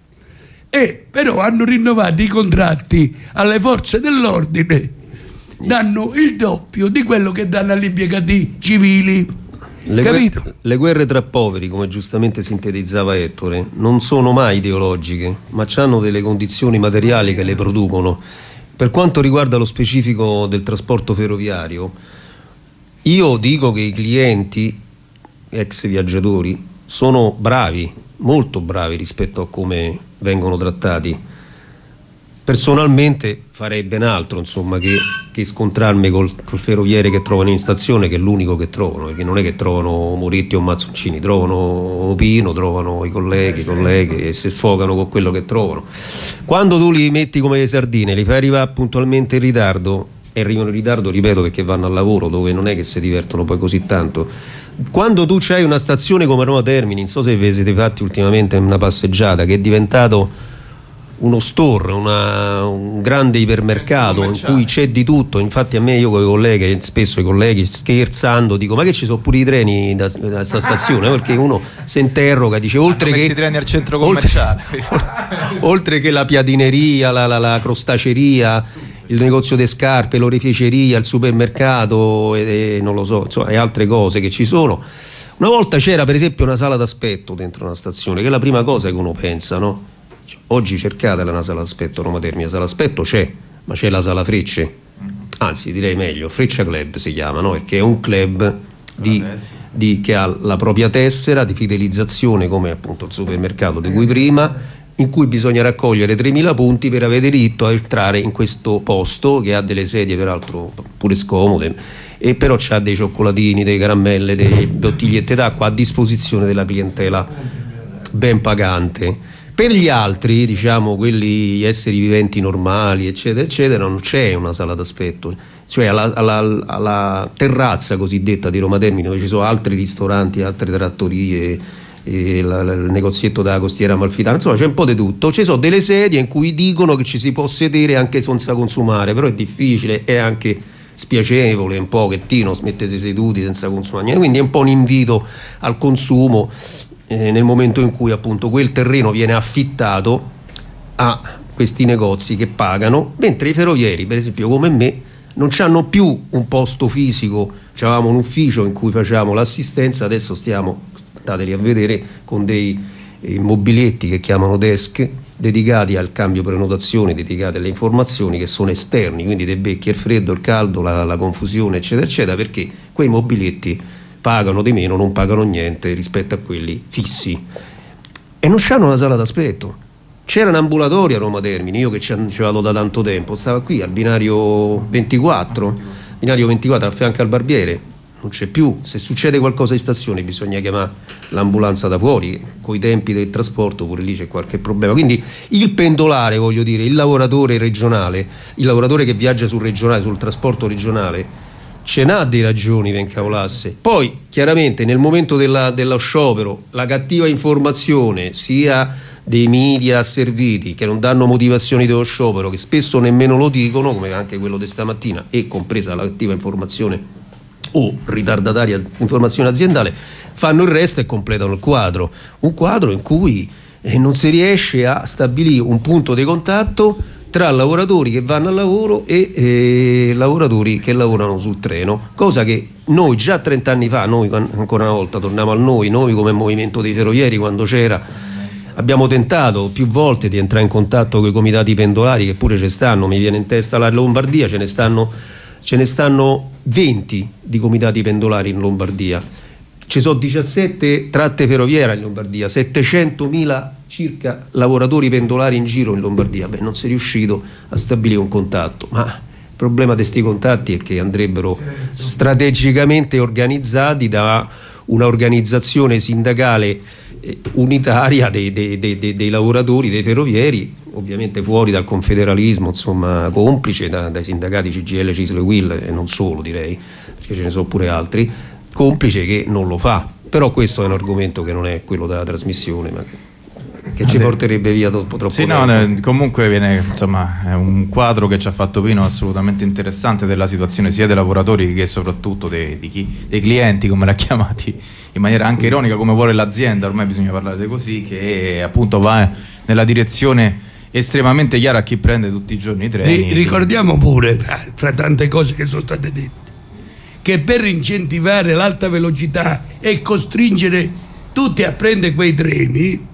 e però hanno rinnovato i contratti alle forze dell'ordine, danno il doppio di quello che danno agli impiegati civili. Le, capito? guerre, le guerre tra poveri, come giustamente sintetizzava Ettore, non sono mai ideologiche, ma hanno delle condizioni materiali che le producono. Per quanto riguarda lo specifico del trasporto ferroviario, io dico che i clienti, ex viaggiatori, sono bravi, molto bravi rispetto a come vengono trattati. Personalmente farei ben altro, insomma, che, che scontrarmi col, col ferroviere che trovano in stazione, che è l'unico che trovano, perché non è che trovano Moretti o Mazzoncini, trovano Pino, trovano i colleghi, i colleghi, e si sfogano con quello che trovano. Quando tu li metti come le sardine, li fai arrivare puntualmente in ritardo, e arrivano in ritardo, ripeto, perché vanno al lavoro, dove non è che si divertono poi così tanto. Quando tu c'hai una stazione come Roma Termini, non so se vi siete fatti ultimamente una passeggiata, che è diventato uno store, una, un grande ipermercato in cui c'è di tutto. Infatti a me, io con i colleghi, spesso i colleghi scherzando dico: ma che ci sono pure i treni da, da questa stazione? Perché uno si interroga, dice, oltre che i treni al centro commerciale, oltre, oltre che la piadineria, la, la, la crostaceria, il negozio di scarpe, l'oreficeria, il supermercato e, e non lo so, insomma, e altre cose che ci sono. Una volta c'era per esempio una sala d'aspetto dentro una stazione, che è la prima cosa che uno pensa, no? Oggi cercatela una sala d'aspetto Roma Termini, la sala d'aspetto c'è, ma c'è la sala Frecce, anzi direi meglio, Freccia Club si chiama, no? Perché è un club di, di, che ha la propria tessera di fidelizzazione, come appunto il supermercato di cui prima, in cui bisogna raccogliere tremila punti per avere diritto a entrare in questo posto, che ha delle sedie peraltro pure scomode, e però c'ha dei cioccolatini, delle caramelle, delle bottigliette d'acqua a disposizione della clientela ben pagante. Per gli altri, diciamo, quelli esseri viventi normali, eccetera, eccetera, non c'è una sala d'aspetto. Cioè alla, alla, alla terrazza cosiddetta di Roma Termini, dove ci sono altri ristoranti, altre trattorie, e la, la, il negozietto della costiera amalfitana, insomma c'è un po' di tutto. Ci sono delle sedie in cui dicono che ci si può sedere anche senza consumare, però è difficile, è anche spiacevole un pochettino mettersi seduti senza consumare, quindi è un po' un invito al consumo. Eh, nel momento in cui appunto quel terreno viene affittato a questi negozi che pagano, mentre i ferrovieri, per esempio come me, non hanno più un posto fisico. Avevamo un ufficio in cui facevamo l'assistenza, adesso stiamo, andateli a vedere, con dei eh, mobiletti che chiamano desk, dedicati al cambio prenotazioni, dedicati alle informazioni, che sono esterni, quindi dei becchi, il freddo, il caldo, la, la confusione, eccetera eccetera, perché quei mobiletti pagano di meno, non pagano niente rispetto a quelli fissi, e non c'hanno una sala d'aspetto. C'era un ambulatorio a Roma Termini, io che ci vado da tanto tempo, stava qui al binario ventiquattro, binario ventiquattro a fianco al Barbiere, non c'è più. Se succede qualcosa in stazione bisogna chiamare l'ambulanza da fuori, coi tempi del trasporto pure lì c'è qualche problema. Quindi il pendolare, voglio dire, il lavoratore regionale, il lavoratore che viaggia sul regionale, sul trasporto regionale, ce n'ha di ragioni per incavolasse. Poi chiaramente nel momento della, dello sciopero la cattiva informazione sia dei media asserviti che non danno motivazioni dello sciopero, che spesso nemmeno lo dicono, come anche quello di stamattina, e compresa la cattiva informazione o ritardataria informazione aziendale, fanno il resto e completano il quadro, un quadro in cui eh, non si riesce a stabilire un punto di contatto tra lavoratori che vanno al lavoro e eh, lavoratori che lavorano sul treno, cosa che noi già trent'anni fa, noi ancora una volta torniamo al noi, noi come movimento dei ferrovieri quando c'era, abbiamo tentato più volte di entrare in contatto con i comitati pendolari, che pure ci stanno, mi viene in testa la Lombardia, ce ne stanno, ce ne stanno venti di comitati pendolari in Lombardia, ci sono diciassette tratte ferroviarie in Lombardia, settecentomila circa lavoratori pendolari in giro in Lombardia. Beh, non si è riuscito a stabilire un contatto, ma il problema di questi contatti è che andrebbero strategicamente organizzati da una organizzazione sindacale unitaria dei, dei, dei, dei, dei lavoratori, dei ferrovieri, ovviamente fuori dal confederalismo, insomma complice da, dai sindacati C G I L, C I S L e U I L, e non solo direi, perché ce ne sono pure altri, complice che non lo fa. Però questo è un argomento che non è quello della trasmissione, ma che, che ci porterebbe via troppo, troppo sì, tempo. No, comunque viene, insomma, è un quadro che ci ha fatto Pino assolutamente interessante della situazione sia dei lavoratori che soprattutto dei, di chi, dei clienti, come l'ha chiamati in maniera anche ironica, come vuole l'azienda, ormai bisogna parlare così, che appunto va nella direzione estremamente chiara a chi prende tutti i giorni i treni. Ricordiamo pure, fra, fra tante cose che sono state dette, che per incentivare l'alta velocità e costringere tutti a prendere quei treni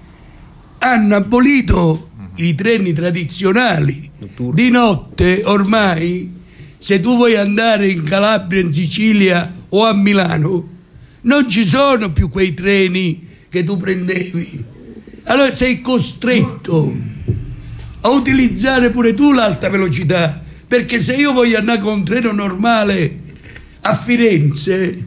hanno abolito mm. i treni tradizionali. Notturno. Di notte ormai, se tu vuoi andare in Calabria, in Sicilia o a Milano, non ci sono più quei treni che tu prendevi, allora sei costretto a utilizzare pure tu l'alta velocità, perché se io voglio andare con un treno normale a Firenze,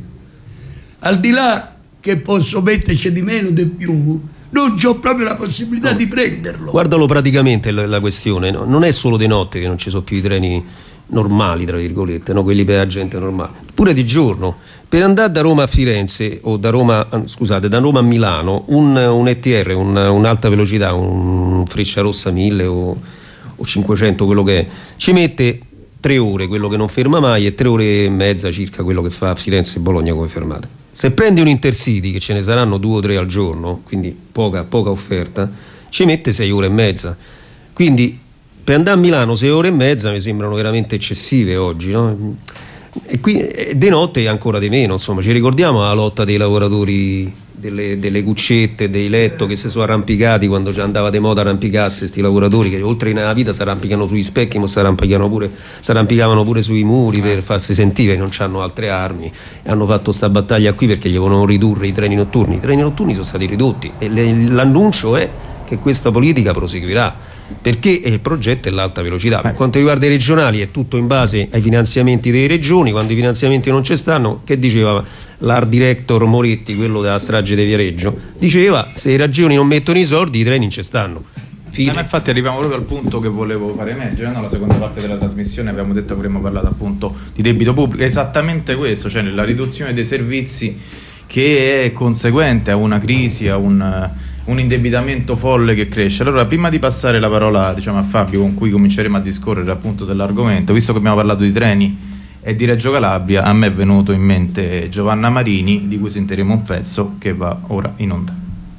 al di là che posso metterci di meno o di più, non ho proprio la possibilità no. di prenderlo. Guardalo praticamente la, la questione, no? Non è solo di notte che non ci sono più i treni normali, tra virgolette, no? Quelli per la gente normale, pure di giorno. Per andare da Roma a Firenze o da Roma, scusate, da Roma a Milano, un, un E T R, un, un'alta velocità, un Frecciarossa mille o, o cinquecento, quello che è, ci mette tre ore, quello che non ferma mai, e tre ore e mezza circa quello che fa a Firenze e Bologna come fermata. Se prendi un Intercity, che ce ne saranno due o tre al giorno, quindi poca, poca offerta, ci mette sei ore e mezza. Quindi per andare a Milano sei ore e mezza mi sembrano veramente eccessive oggi, no? E qui di notte ancora di meno, insomma. Ci ricordiamo la lotta dei lavoratori delle, delle cuccette, dei letto, che si sono arrampicati quando già andava di moda arrampicarsi, questi lavoratori che oltre nella vita si arrampicano sugli specchi, ma si arrampicavano pure, si arrampicavano pure sui muri per farsi sentire, non hanno altre armi, e hanno fatto sta battaglia qui perché gli volevano ridurre i treni notturni. I treni notturni sono stati ridotti e le, l'annuncio è che questa politica proseguirà, perché il progetto è l'alta velocità. Per quanto riguarda i regionali è tutto in base ai finanziamenti delle regioni. Quando i finanziamenti non ci stanno, che diceva l'art director Moretti, quello della strage di Viareggio, diceva: se le regioni non mettono i soldi i treni non ci stanno. Eh, ma infatti arriviamo proprio al punto che volevo fare emergere, no? La seconda parte della trasmissione abbiamo detto che avremmo parlato appunto di debito pubblico, esattamente questo, cioè la riduzione dei servizi che è conseguente a una crisi, a un un indebitamento folle che cresce. Allora, prima di passare la parola, diciamo, a Fabio, con cui cominceremo a discorrere appunto dell'argomento, visto che abbiamo parlato di treni e di Reggio Calabria, a me è venuto in mente Giovanna Marini, di cui sentiremo un pezzo che va ora in onda.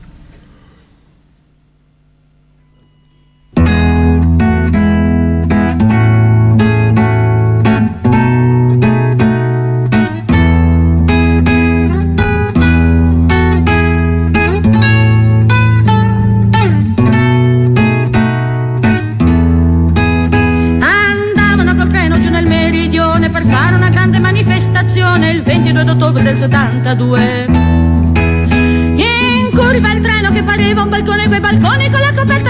Del settantadue in curva il treno che pareva un balcone, quei balconi con la coperta per la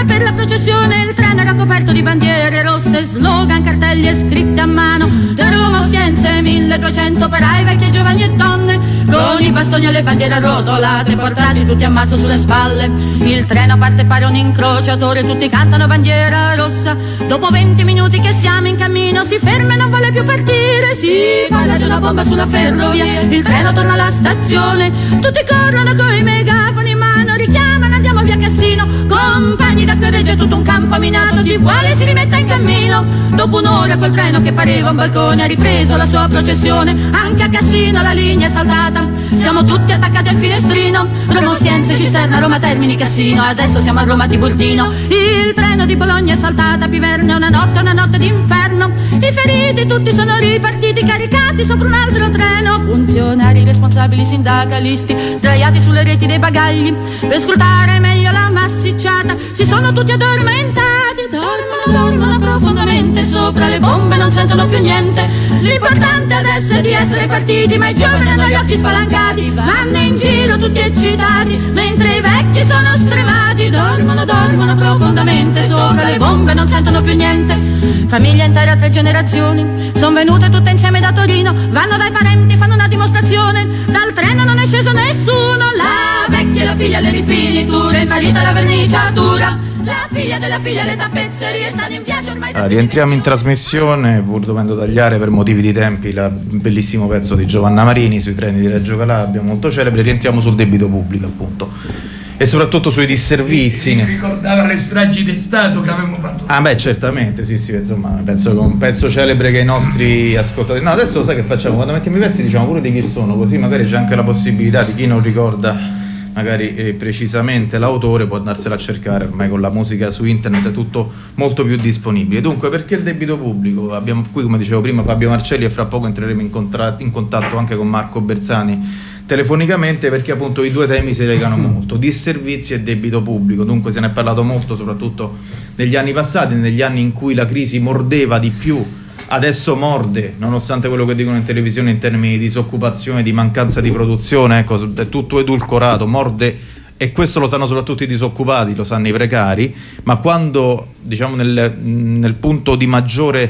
processione, il treno era coperto di bandiere rosse, slogan, cartelli e scritte a mano. Da Roma Ostiense milleduecento operai, vecchi, giovani e donne, con i bastoni e le bandiere arrotolate, portati tutti a mazzo sulle spalle. Il treno parte, pare un incrociatore, tutti cantano bandiera rossa. Dopo venti minuti che siamo in cammino, si ferma e non vuole più partire. Si parla di una bomba sulla ferrovia, il treno torna alla stazione, tutti corrono coi megafoni in mano, richiamano, andiamo via Cassino. Compagni d'acqua regge tutto un campo minato, chi vuole si rimetta in cammino. Dopo un'ora quel treno che pareva un balcone ha ripreso la sua processione. Anche a Cassino la linea è saltata, siamo tutti attaccati al finestrino. Roma Ostiense, Cisterna, Roma Termini, Cassino, adesso siamo a Roma Tiburtino. Il treno di Bologna è saltata, Piverno, è una notte, una notte d'inferno. I feriti tutti sono ripartiti, caricati sopra un altro treno. Funzionari, responsabili, sindacalisti, sdraiati sulle reti dei bagagli per ascoltare meglio la massicciata. Si sono tutti addormentati, dormono, dormono profondamente sopra le bombe, non sentono più niente. L'importante adesso è di essere partiti, ma i giovani hanno gli occhi spalancati, vanno in giro tutti eccitati, mentre i vecchi sono stremati. Dormono, dormono profondamente sopra le bombe, non sentono più niente. Famiglie intere a tre generazioni sono venute tutte insieme da Torino, vanno dai parenti, fanno una dimostrazione. Dal treno non è sceso nessuno, la vecchia e la figlia alle rifiniture, il marito alla verniciatura, la figlia della figlia alle tappezzerie, stanno in viaggio ormai da... Allora, rientriamo in trasmissione, pur dovendo tagliare per motivi di tempi il bellissimo pezzo di Giovanna Marini sui treni di Reggio Calabria, molto celebre. Rientriamo sul debito pubblico, appunto, e soprattutto sui disservizi. Mi ricordava le stragi di Stato che avevamo fatto. Ah beh, certamente, sì sì, insomma, penso che un pezzo celebre che i nostri ascoltatori... No, adesso sai che facciamo? Quando mettiamo i pezzi diciamo pure di chi sono, così magari c'è anche la possibilità di chi non ricorda magari eh, precisamente l'autore può andarsela a cercare. Ormai con la musica su internet è tutto molto più disponibile. Dunque, perché il debito pubblico? Abbiamo qui, come dicevo prima, Fabio Marcelli, e fra poco entreremo in, contra- in contatto anche con Marco Bersani telefonicamente, perché appunto i due temi si legano molto, disservizi e debito pubblico. Dunque se ne è parlato molto soprattutto negli anni passati, negli anni in cui la crisi mordeva di più. Adesso morde, nonostante quello che dicono in televisione in termini di disoccupazione, di mancanza di produzione, ecco, è tutto edulcorato, morde, e questo lo sanno soprattutto i disoccupati, lo sanno i precari, ma quando, diciamo, nel, nel punto di maggiore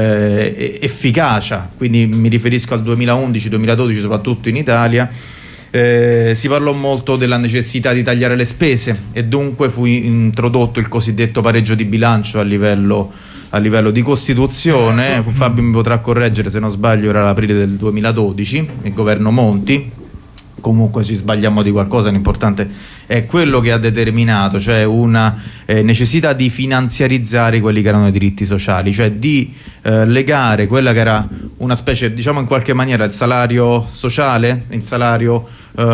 eh, efficacia, quindi mi riferisco al duemilaundici duemiladodici soprattutto in Italia, eh, si parlò molto della necessità di tagliare le spese, e dunque fu introdotto il cosiddetto pareggio di bilancio a livello a livello di Costituzione. Fabio mi potrà correggere se non sbaglio, era l'aprile del duemiladodici, il governo Monti. Comunque ci sbagliamo di qualcosa, l'importante è quello che ha determinato, cioè una eh, necessità di finanziarizzare quelli che erano i diritti sociali, cioè di eh, legare quella che era una specie, diciamo in qualche maniera, il salario sociale, il salario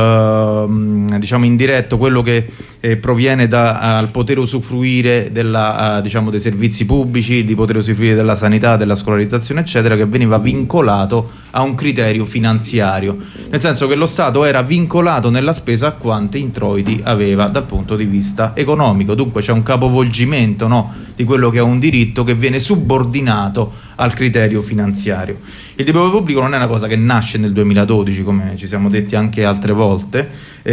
eh, diciamo indiretto, quello che eh, proviene dal poter usufruire della, uh, diciamo dei servizi pubblici, di poter usufruire della sanità, della scolarizzazione eccetera, che veniva vincolato a un criterio finanziario, nel senso che lo Stato era vincolato nella spesa a quanti introiti aveva dal punto di vista economico. Dunque c'è un capovolgimento, no, di quello che è un diritto che viene subordinato al criterio finanziario. Il debito pubblico non è una cosa che nasce nel duemiladodici, come ci siamo detti anche altre volte,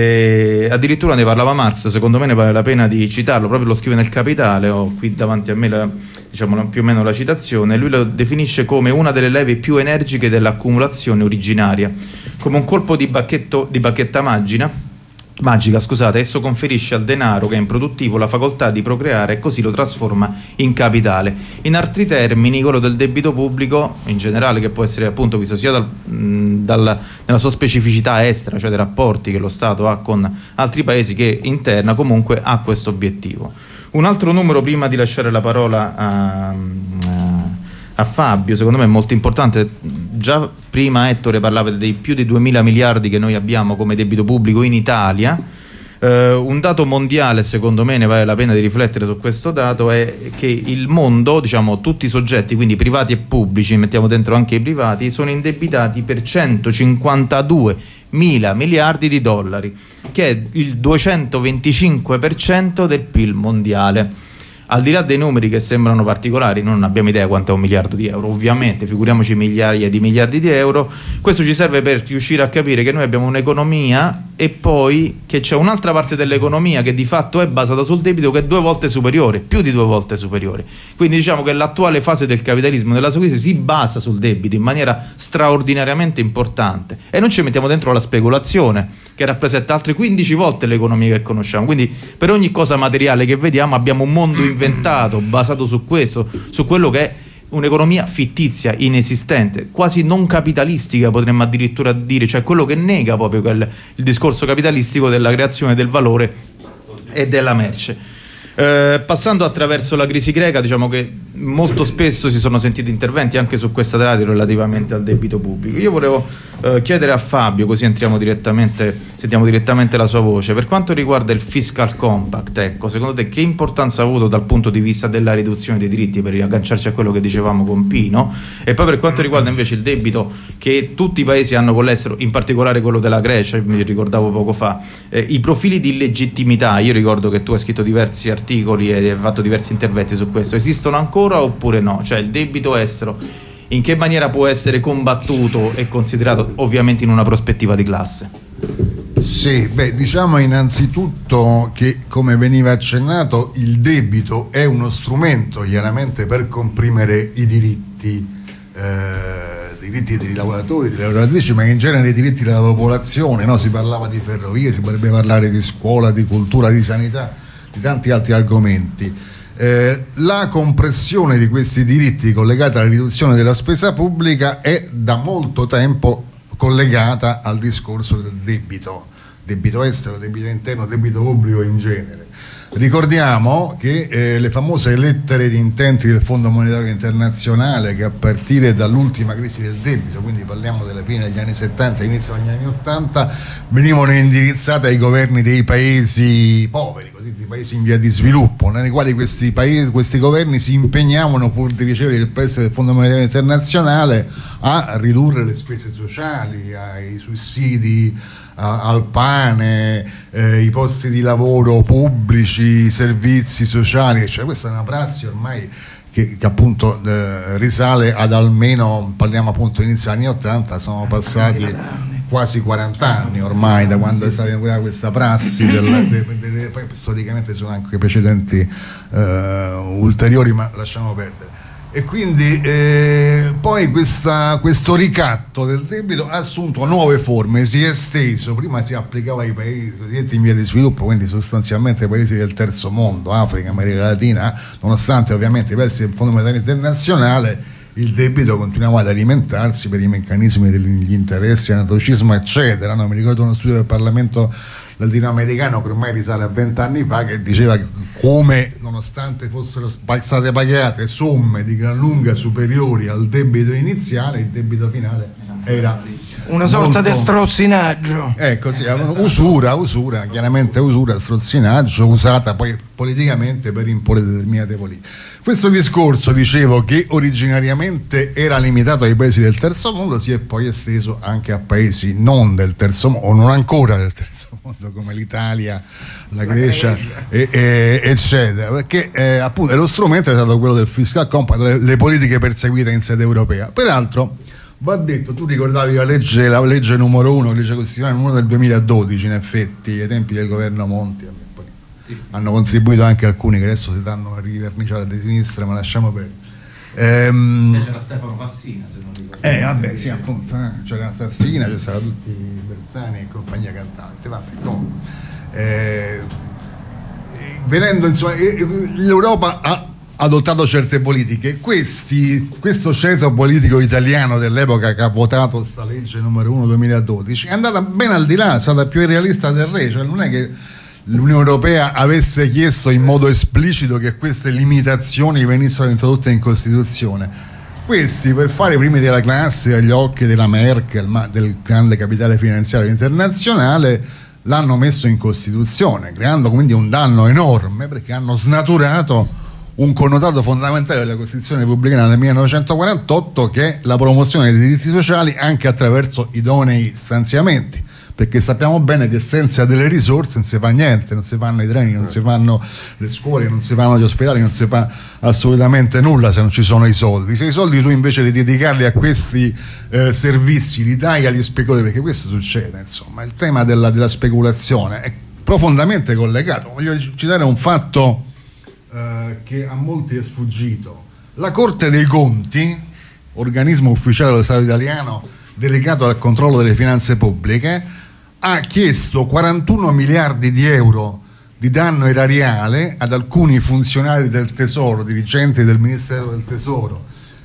eh, addirittura ne parlava Marx, secondo me ne vale la pena di citarlo, proprio lo scrive nel Capitale, ho qui davanti a me la, diciamo, più o meno la citazione. Lui lo definisce come una delle leve più energiche dell'accumulazione originaria, come un colpo di, bacchetto, di bacchetta magica, magica, scusate, esso conferisce al denaro che è improduttivo la facoltà di procreare e così lo trasforma in capitale. In altri termini, quello del debito pubblico in generale, che può essere appunto visto sia dal, mh, dal, nella sua specificità estera, cioè dei rapporti che lo Stato ha con altri paesi, che interna, comunque ha questo obiettivo. Un altro numero prima di lasciare la parola a, a, a Fabio, secondo me è molto importante. Già prima Ettore parlava dei più di duemila miliardi che noi abbiamo come debito pubblico in Italia. Eh, un dato mondiale, secondo me ne vale la pena di riflettere su questo dato, è che il mondo, diciamo tutti i soggetti, quindi privati e pubblici, mettiamo dentro anche i privati, sono indebitati per centocinquantadue mila miliardi di dollari, che è il duecentoventicinque per cento del P I L mondiale. al di là dei numeri che sembrano particolari, non abbiamo idea quanto è un miliardo di euro, ovviamente, figuriamoci migliaia di miliardi di euro, questo ci serve per riuscire a capire che noi abbiamo un'economia e poi che c'è un'altra parte dell'economia che di fatto è basata sul debito, che è due volte superiore, più di due volte superiore. Quindi diciamo che l'attuale fase del capitalismo, della sua crisi, si basa sul debito in maniera straordinariamente importante, e non ci mettiamo dentro la speculazione, che rappresenta altre quindici volte l'economia che conosciamo. Quindi per ogni cosa materiale che vediamo abbiamo un mondo inventato, basato su questo, su quello che è un'economia fittizia, inesistente, quasi non capitalistica, potremmo addirittura dire, cioè quello che nega proprio quel, il discorso capitalistico della creazione del valore e della merce. Eh, passando attraverso la crisi greca, diciamo che molto spesso si sono sentiti interventi anche su questa radio relativamente al debito pubblico. Io volevo eh, chiedere a Fabio, così entriamo direttamente, sentiamo direttamente la sua voce, per quanto riguarda il fiscal compact, ecco, secondo te che importanza ha avuto dal punto di vista della riduzione dei diritti, per riagganciarci a quello che dicevamo con Pino, e poi per quanto riguarda invece il debito che tutti i paesi hanno con l'estero, in particolare quello della Grecia, mi ricordavo poco fa, eh, i profili di legittimità, io ricordo che tu hai scritto diversi articoli e hai fatto diversi interventi su questo, esistono ancora oppure no? Cioè il debito estero in che maniera può essere combattuto e considerato, ovviamente in una prospettiva di classe? Sì, beh, diciamo innanzitutto che, come veniva accennato, il debito è uno strumento chiaramente per comprimere i diritti, eh, diritti dei lavoratori, delle lavoratrici, ma in genere i diritti della popolazione, no? Si parlava di ferrovie, si potrebbe parlare di scuola, di cultura, di sanità, di tanti altri argomenti. Eh, la compressione di questi diritti collegata alla riduzione della spesa pubblica è da molto tempo collegata al discorso del debito, debito estero, debito interno, debito pubblico in genere. Ricordiamo che eh, le famose lettere di intenti del Fondo Monetario Internazionale, che a partire dall'ultima crisi del debito, quindi parliamo della fine degli anni settanta e inizio degli anni ottanta, venivano indirizzate ai governi dei paesi poveri, così dei paesi in via di sviluppo, nei quali questi, paesi, questi governi si impegnavano, pur di ricevere il prestito del Fondo Monetario Internazionale, a ridurre le spese sociali, ai sussidi al pane, eh, i posti di lavoro pubblici, i servizi sociali, cioè questa è una prassi ormai che, che appunto eh, risale ad almeno, parliamo appunto inizio anni ottanta, sono passati quasi quaranta anni ormai da quando è stata questa prassi, del, de, de, de, poi storicamente sono anche precedenti eh, ulteriori, ma lasciamo perdere. E quindi eh, poi questa, questo ricatto del debito ha assunto nuove forme, si è esteso, prima si applicava ai paesi cosiddetti in via di sviluppo, quindi sostanzialmente ai paesi del terzo mondo, Africa, America Latina, nonostante ovviamente i prezzi del Fondo Monetario Internazionale, il debito continuava ad alimentarsi per i meccanismi degli interessi, anatocismo eccetera, no? Mi ricordo uno studio del Parlamento latinoamericano che ormai risale a vent'anni fa, che diceva come, nonostante fossero state pagate somme di gran lunga superiori al debito iniziale, il debito finale era una sorta di strozzinaggio. Ecco, sì, usura, usura, chiaramente usura, strozzinaggio, usata poi politicamente per imporre determinate politiche. Questo discorso, dicevo, che originariamente era limitato ai paesi del terzo mondo, si è poi esteso anche a paesi non del terzo mondo, o non ancora del terzo mondo, come l'Italia, la, la Grecia, Grecia. E, e, eccetera, perché eh, appunto lo strumento è stato quello del fiscal compact, le, le politiche perseguite in sede europea. Peraltro va detto, tu ricordavi la legge, la legge numero uno, la legge costituzionale numero uno del duemiladodici, in effetti ai tempi del governo Monti, poi sì. Hanno contribuito anche alcuni che adesso si danno a riverniciare di sinistra, ma lasciamo perdere. Ehm, c'era Stefano Fassina, se non ricordo. Eh vabbè, sì, appunto, eh, c'era Fassina, c'è stato tutti Bersani e compagnia cantante, vabbè, comunque. Eh, venendo insomma, l'Europa ha adottato certe politiche, questi, questo ceto politico italiano dell'epoca che ha votato questa legge numero uno duemiladodici è andata ben al di là, è stata più realista del re, cioè non è che l'Unione Europea avesse chiesto in modo esplicito che queste limitazioni venissero introdotte in Costituzione. Questi, per fare i primi della classe agli occhi della Merkel, ma del grande capitale finanziario internazionale, l'hanno messo in Costituzione, creando quindi un danno enorme, perché hanno snaturato un connotato fondamentale della Costituzione repubblicana del millenovecentoquarantotto, che è la promozione dei diritti sociali anche attraverso idonei stanziamenti. perché sappiamo bene che senza delle risorse non si fa niente, non si fanno i treni, non si fanno le scuole, non si fanno gli ospedali, non si fa assolutamente nulla se non ci sono i soldi. Se i soldi tu invece di dedicarli a questi eh, servizi li dai agli speculatori, perché questo succede, insomma, il tema della, della speculazione è profondamente collegato. Voglio citare un fatto eh, che a molti è sfuggito. La Corte dei Conti, organismo ufficiale dello Stato italiano delegato al controllo delle finanze pubbliche, ha chiesto quarantuno miliardi di euro di danno erariale ad alcuni funzionari del Tesoro, dirigenti del Ministero del Tesoro,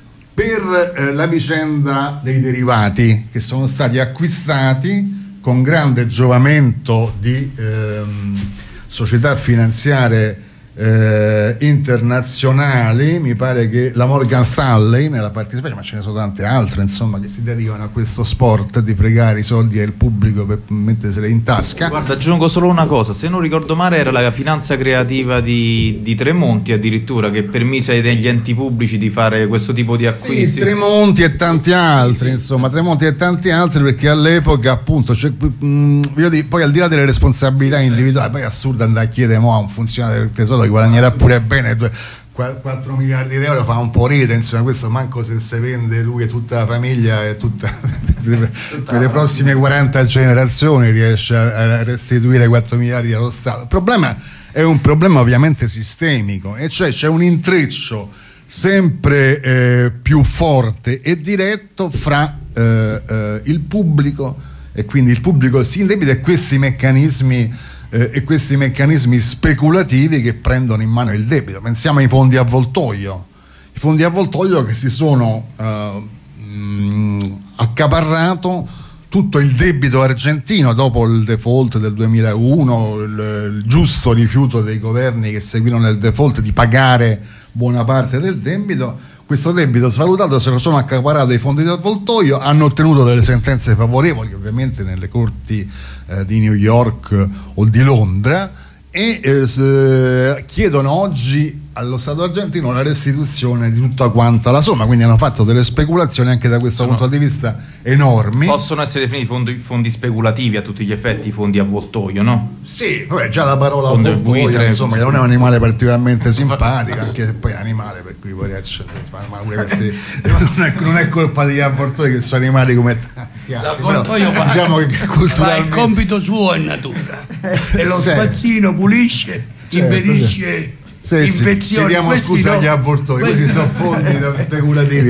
per eh, la vicenda dei derivati che sono stati acquistati con grande giovamento di ehm, società finanziarie Eh, internazionali. Mi pare che la Morgan Stanley nella partecipazione, ma ce ne sono tante altre, insomma, che si dedicano a questo sport di fregare i soldi al pubblico per metterseli in tasca. Guarda, aggiungo solo una cosa: se non ricordo male era la finanza creativa di, di Tremonti addirittura che permise agli enti pubblici di fare questo tipo di acquisti. Sì, Tremonti e tanti altri, insomma, Tremonti e tanti altri, perché all'epoca appunto cioè, mh, io dico, poi al di là delle responsabilità individuali, poi è assurdo andare a chiedere mo a un funzionario del Tesoro che guadagnerà pure bene quattro miliardi di euro, fa un po' ridere, insomma, questo manco se si vende lui e tutta la famiglia e tutta, per le prossime quaranta generazioni riesce a restituire quattro miliardi allo Stato. Il problema è un problema ovviamente sistemico, e cioè c'è un intreccio sempre eh, più forte e diretto fra eh, eh, il pubblico, e quindi il pubblico si indebita, e questi meccanismi Eh, e questi meccanismi speculativi che prendono in mano il debito. Pensiamo ai fondi avvoltoio, i fondi avvoltoio che si sono eh, mh, accaparrato tutto il debito argentino dopo il default del duemilauno, il, il giusto rifiuto dei governi che seguirono il default di pagare buona parte del debito. Questo debito svalutato se lo sono accaparato i fondi di avvoltoio, hanno ottenuto delle sentenze favorevoli ovviamente nelle corti eh, di New York o di Londra, e eh, chiedono oggi allo Stato argentino la restituzione di tutta quanta la somma, quindi hanno fatto delle speculazioni anche da questo Sono, punto di vista enormi. Possono essere definiti fondi, fondi speculativi a tutti gli effetti, fondi avvoltoio, no? Sì, vabbè, già la parola avvoltoio, insomma, non è un animale particolarmente simpatico, anche se poi è un animale per cui poi ma questi, non, è, non è colpa degli avvoltoi che sono animali come tanti altri. L'avvoltoio fa, diciamo che fa il compito suo in natura e lo spazzino pulisce, certo, impedisce sì, infezioni. Sì, chiediamo scusa agli avvoltoi, questi sono fondi speculativi,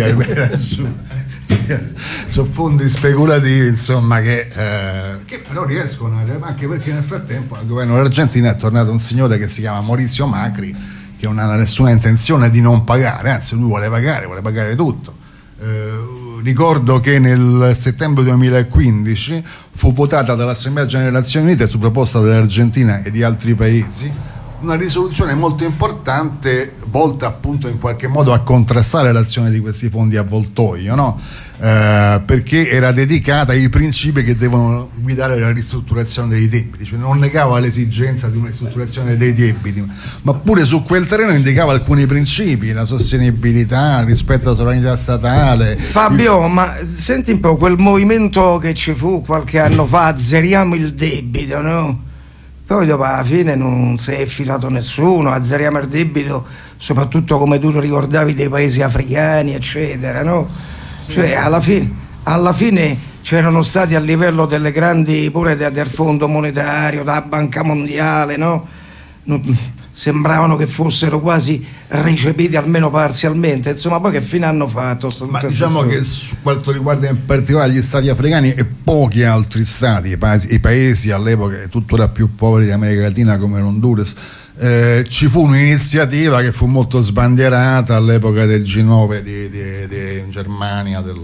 sono fondi speculativi, insomma, che, eh, che però riescono, anche perché nel frattempo al governo dell'Argentina è tornato un signore che si chiama Maurizio Macri, che non ha nessuna intenzione di non pagare, anzi lui vuole pagare, vuole pagare tutto. Eh, ricordo che nel settembre duemilaquindici fu votata dall'Assemblea Generale delle Nazioni Unite, su proposta dell'Argentina e di altri paesi, una risoluzione molto importante volta appunto in qualche modo a contrastare l'azione di questi fondi avvoltoio, no? Eh, perché era dedicata ai principi che devono guidare la ristrutturazione dei debiti, cioè non negava l'esigenza di una ristrutturazione dei debiti, ma pure su quel terreno indicava alcuni principi: la sostenibilità, il rispetto alla sovranità statale. Fabio, il... ma senti un po' quel movimento che ci fu qualche anno fa, azzeriamo il debito, no? Poi dopo alla fine non si è filato nessuno, azzeriamo il debito, soprattutto come tu lo ricordavi dei paesi africani, eccetera, no? Cioè alla fine, alla fine c'erano stati a livello delle grandi, pure del Fondo Monetario, della Banca Mondiale, no? Non, sembravano che fossero quasi recepiti almeno parzialmente, insomma, poi che fine hanno fatto? Ma diciamo che su quanto riguarda in particolare gli stati africani e pochi altri stati, i paesi, i paesi all'epoca tuttora più poveri di America Latina come l'Honduras, eh, ci fu un'iniziativa che fu molto sbandierata all'epoca del G nove di, di, di in Germania del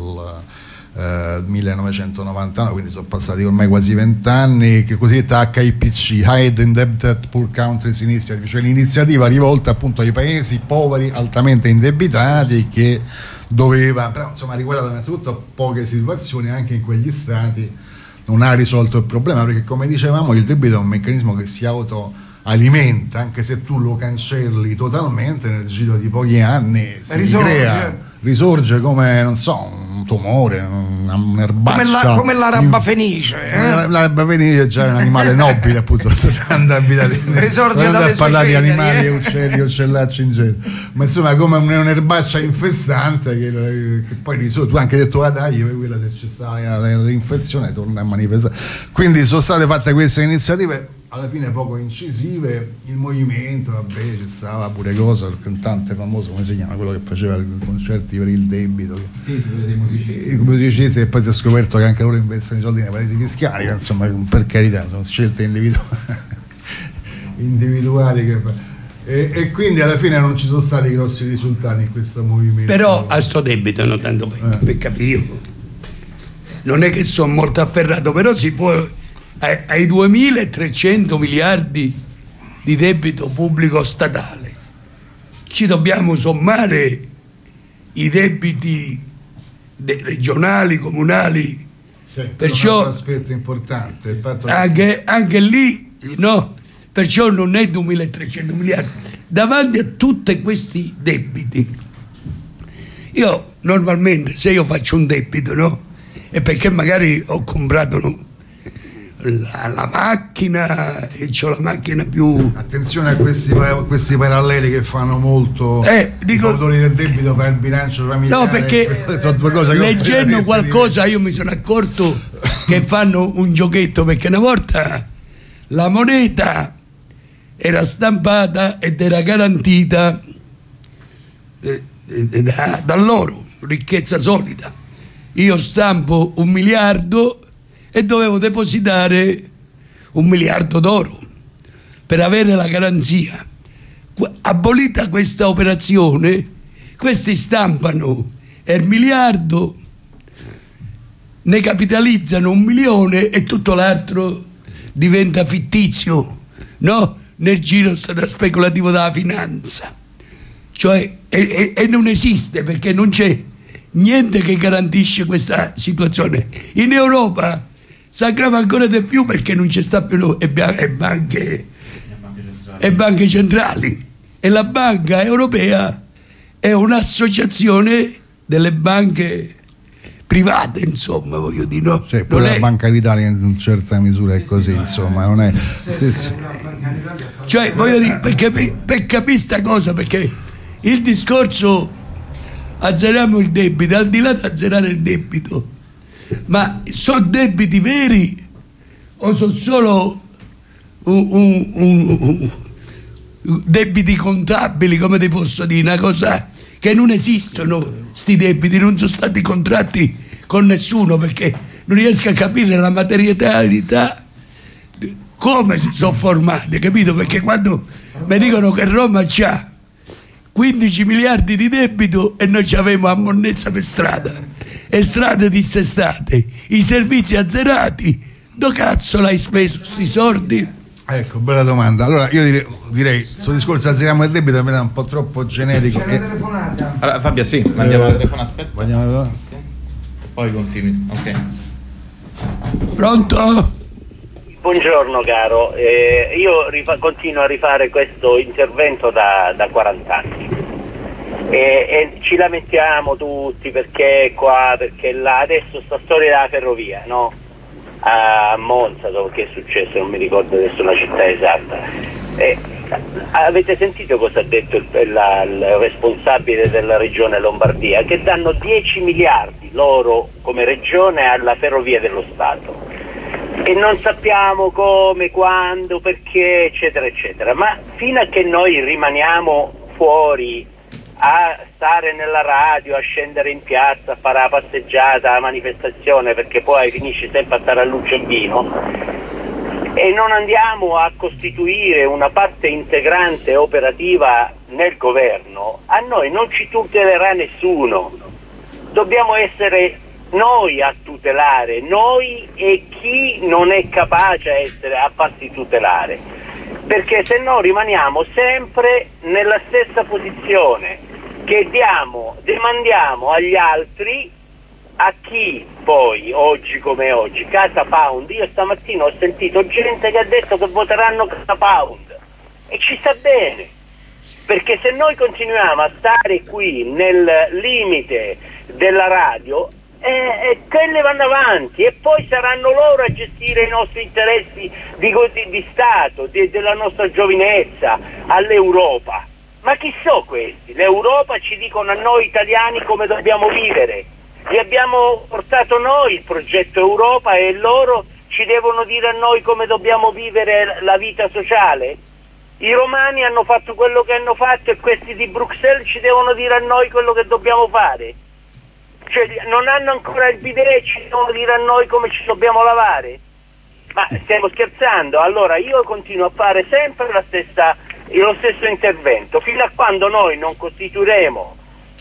Uh, millenovecentonovantanove, quindi sono passati ormai quasi vent'anni, che cosiddetta H I P C, High Indebted Poor Countries Initiative, cioè l'iniziativa rivolta appunto ai paesi poveri altamente indebitati, che doveva, però insomma riguardava innanzitutto poche situazioni, anche in quegli stati non ha risolto il problema, perché come dicevamo il debito è un meccanismo che si autoalimenta, anche se tu lo cancelli totalmente nel giro di pochi anni si risorge. ricrea, risorge come non so un un tumore, una, un'erbaccia. Come la, come l'araba fenice. Eh? L'araba fenice è già un animale nobile, appunto. Risorge dalle a parlare di ceneri, animali, eh? uccelli, uccellacci in genere. Ma insomma, come un'erbaccia infestante che, che poi di solito tu hai anche detto ah dai, quella se c'è stata l'infezione torna a manifestare. Quindi sono state fatte queste iniziative alla fine poco incisive, il movimento, vabbè, ci stava pure cosa, il cantante famoso, come si chiama, quello che faceva i concerti per il debito, sì, dei musicisti. i musicisti, e poi si è scoperto che anche loro investono i soldi nei paradisi fiscali, che insomma per carità sono scelte individuali, individuali che fa. E, e quindi alla fine non ci sono stati grossi risultati in questo movimento. Però a sto debito, non tanto per, eh. per capire, non è che sono molto afferrato, però si può ai duemilatrecento miliardi di debito pubblico statale ci dobbiamo sommare i debiti de- regionali, comunali, Sì, perciò è un aspetto importante il fatto che... anche, anche lì no, perciò non è duemilatrecento miliardi davanti a tutti questi debiti. Io normalmente se io faccio un debito, no, è perché magari ho comprato, no, La, la macchina e c'ho la macchina più. Attenzione a questi, questi paralleli che fanno molto eh, dico, i autori del debito per il bilancio familiare. No, perché sono due cose leggendo qualcosa io mi sono accorto che fanno un giochetto, perché una volta la moneta era stampata ed era garantita eh, eh, da, dall'oro, ricchezza solida. Io stampo un miliardo e dovevo depositare un miliardo d'oro per avere la garanzia. Abolita questa operazione, questi stampano il miliardo, ne capitalizzano un milione e tutto l'altro diventa fittizio, no? Nel giro speculativo della finanza. Cioè, e, e, e non esiste, perché non c'è niente che garantisce questa situazione. In Europa si aggrava ancora di più perché non ci sta più e, e, banche, e banche centrali, e la banca europea è un'associazione delle banche private, insomma, voglio dire, no? Cioè, pure la è... Banca d'Italia in certa misura è così, insomma, non è... Sì, sì. Cioè, voglio dire, per capire, per capire sta cosa, perché il discorso azzeriamo il debito, al di là di azzerare il debito, ma sono debiti veri o sono solo un, un, un, un, debiti contabili, come ti posso dire, una cosa che non esistono, sti debiti non sono stati contratti con nessuno, perché non riesco a capire la materialità come si sono formati, capito? Perché quando mi dicono che Roma c'ha quindici miliardi di debito e noi ci avevamo a monnezza per strada e strade dissestate, i servizi azzerati, dove cazzo l'hai speso sti soldi? Ecco, bella domanda. Allora io direi, direi sul discorso azzeriamo il debito è un po' troppo generico. C'è una telefonata. Allora, Fabio, sì, mandiamo eh, la telefonata, aspetta. Andiamo, okay. Poi continui, ok. Pronto? Buongiorno caro, eh, io rifa- continuo a rifare questo intervento da, da quaranta anni. E, e ci lamentiamo tutti perché qua, perché là, adesso sta storia della ferrovia, no? A Monza, dove che è successo, non mi ricordo adesso la città esatta. E, avete sentito cosa ha detto il, la, il responsabile della regione Lombardia? Che danno dieci miliardi loro come regione alla ferrovia dello Stato. E non sappiamo come, quando, perché, eccetera, eccetera. Ma fino a che noi rimaniamo fuori a stare nella radio, a scendere in piazza, a fare la passeggiata, la manifestazione, perché poi finisci sempre a stare a luce e vino, e non andiamo a costituire una parte integrante e operativa nel governo, a noi non ci tutelerà nessuno. Dobbiamo essere noi a tutelare, noi e chi non è capace a, essere, a farsi tutelare, perché se no rimaniamo sempre nella stessa posizione, che diamo, demandiamo agli altri, a chi poi, oggi come oggi, Casa Pound. Io stamattina ho sentito gente che ha detto che voteranno Casa Pound, e ci sta bene, perché se noi continuiamo a stare qui nel limite della radio, eh, eh, quelle vanno avanti e poi saranno loro a gestire i nostri interessi di, di, di Stato, di, della nostra giovinezza, all'Europa. Ma chi sono questi? L'Europa ci dicono a noi italiani come dobbiamo vivere. Gli abbiamo portato noi il progetto Europa e loro ci devono dire a noi come dobbiamo vivere la vita sociale? I romani hanno fatto quello che hanno fatto e questi di Bruxelles ci devono dire a noi quello che dobbiamo fare? Cioè, non hanno ancora il bidet, ci devono dire a noi come ci dobbiamo lavare? Ma stiamo scherzando? Allora io continuo a fare sempre la stessa, lo stesso intervento, fino a quando noi non costituiremo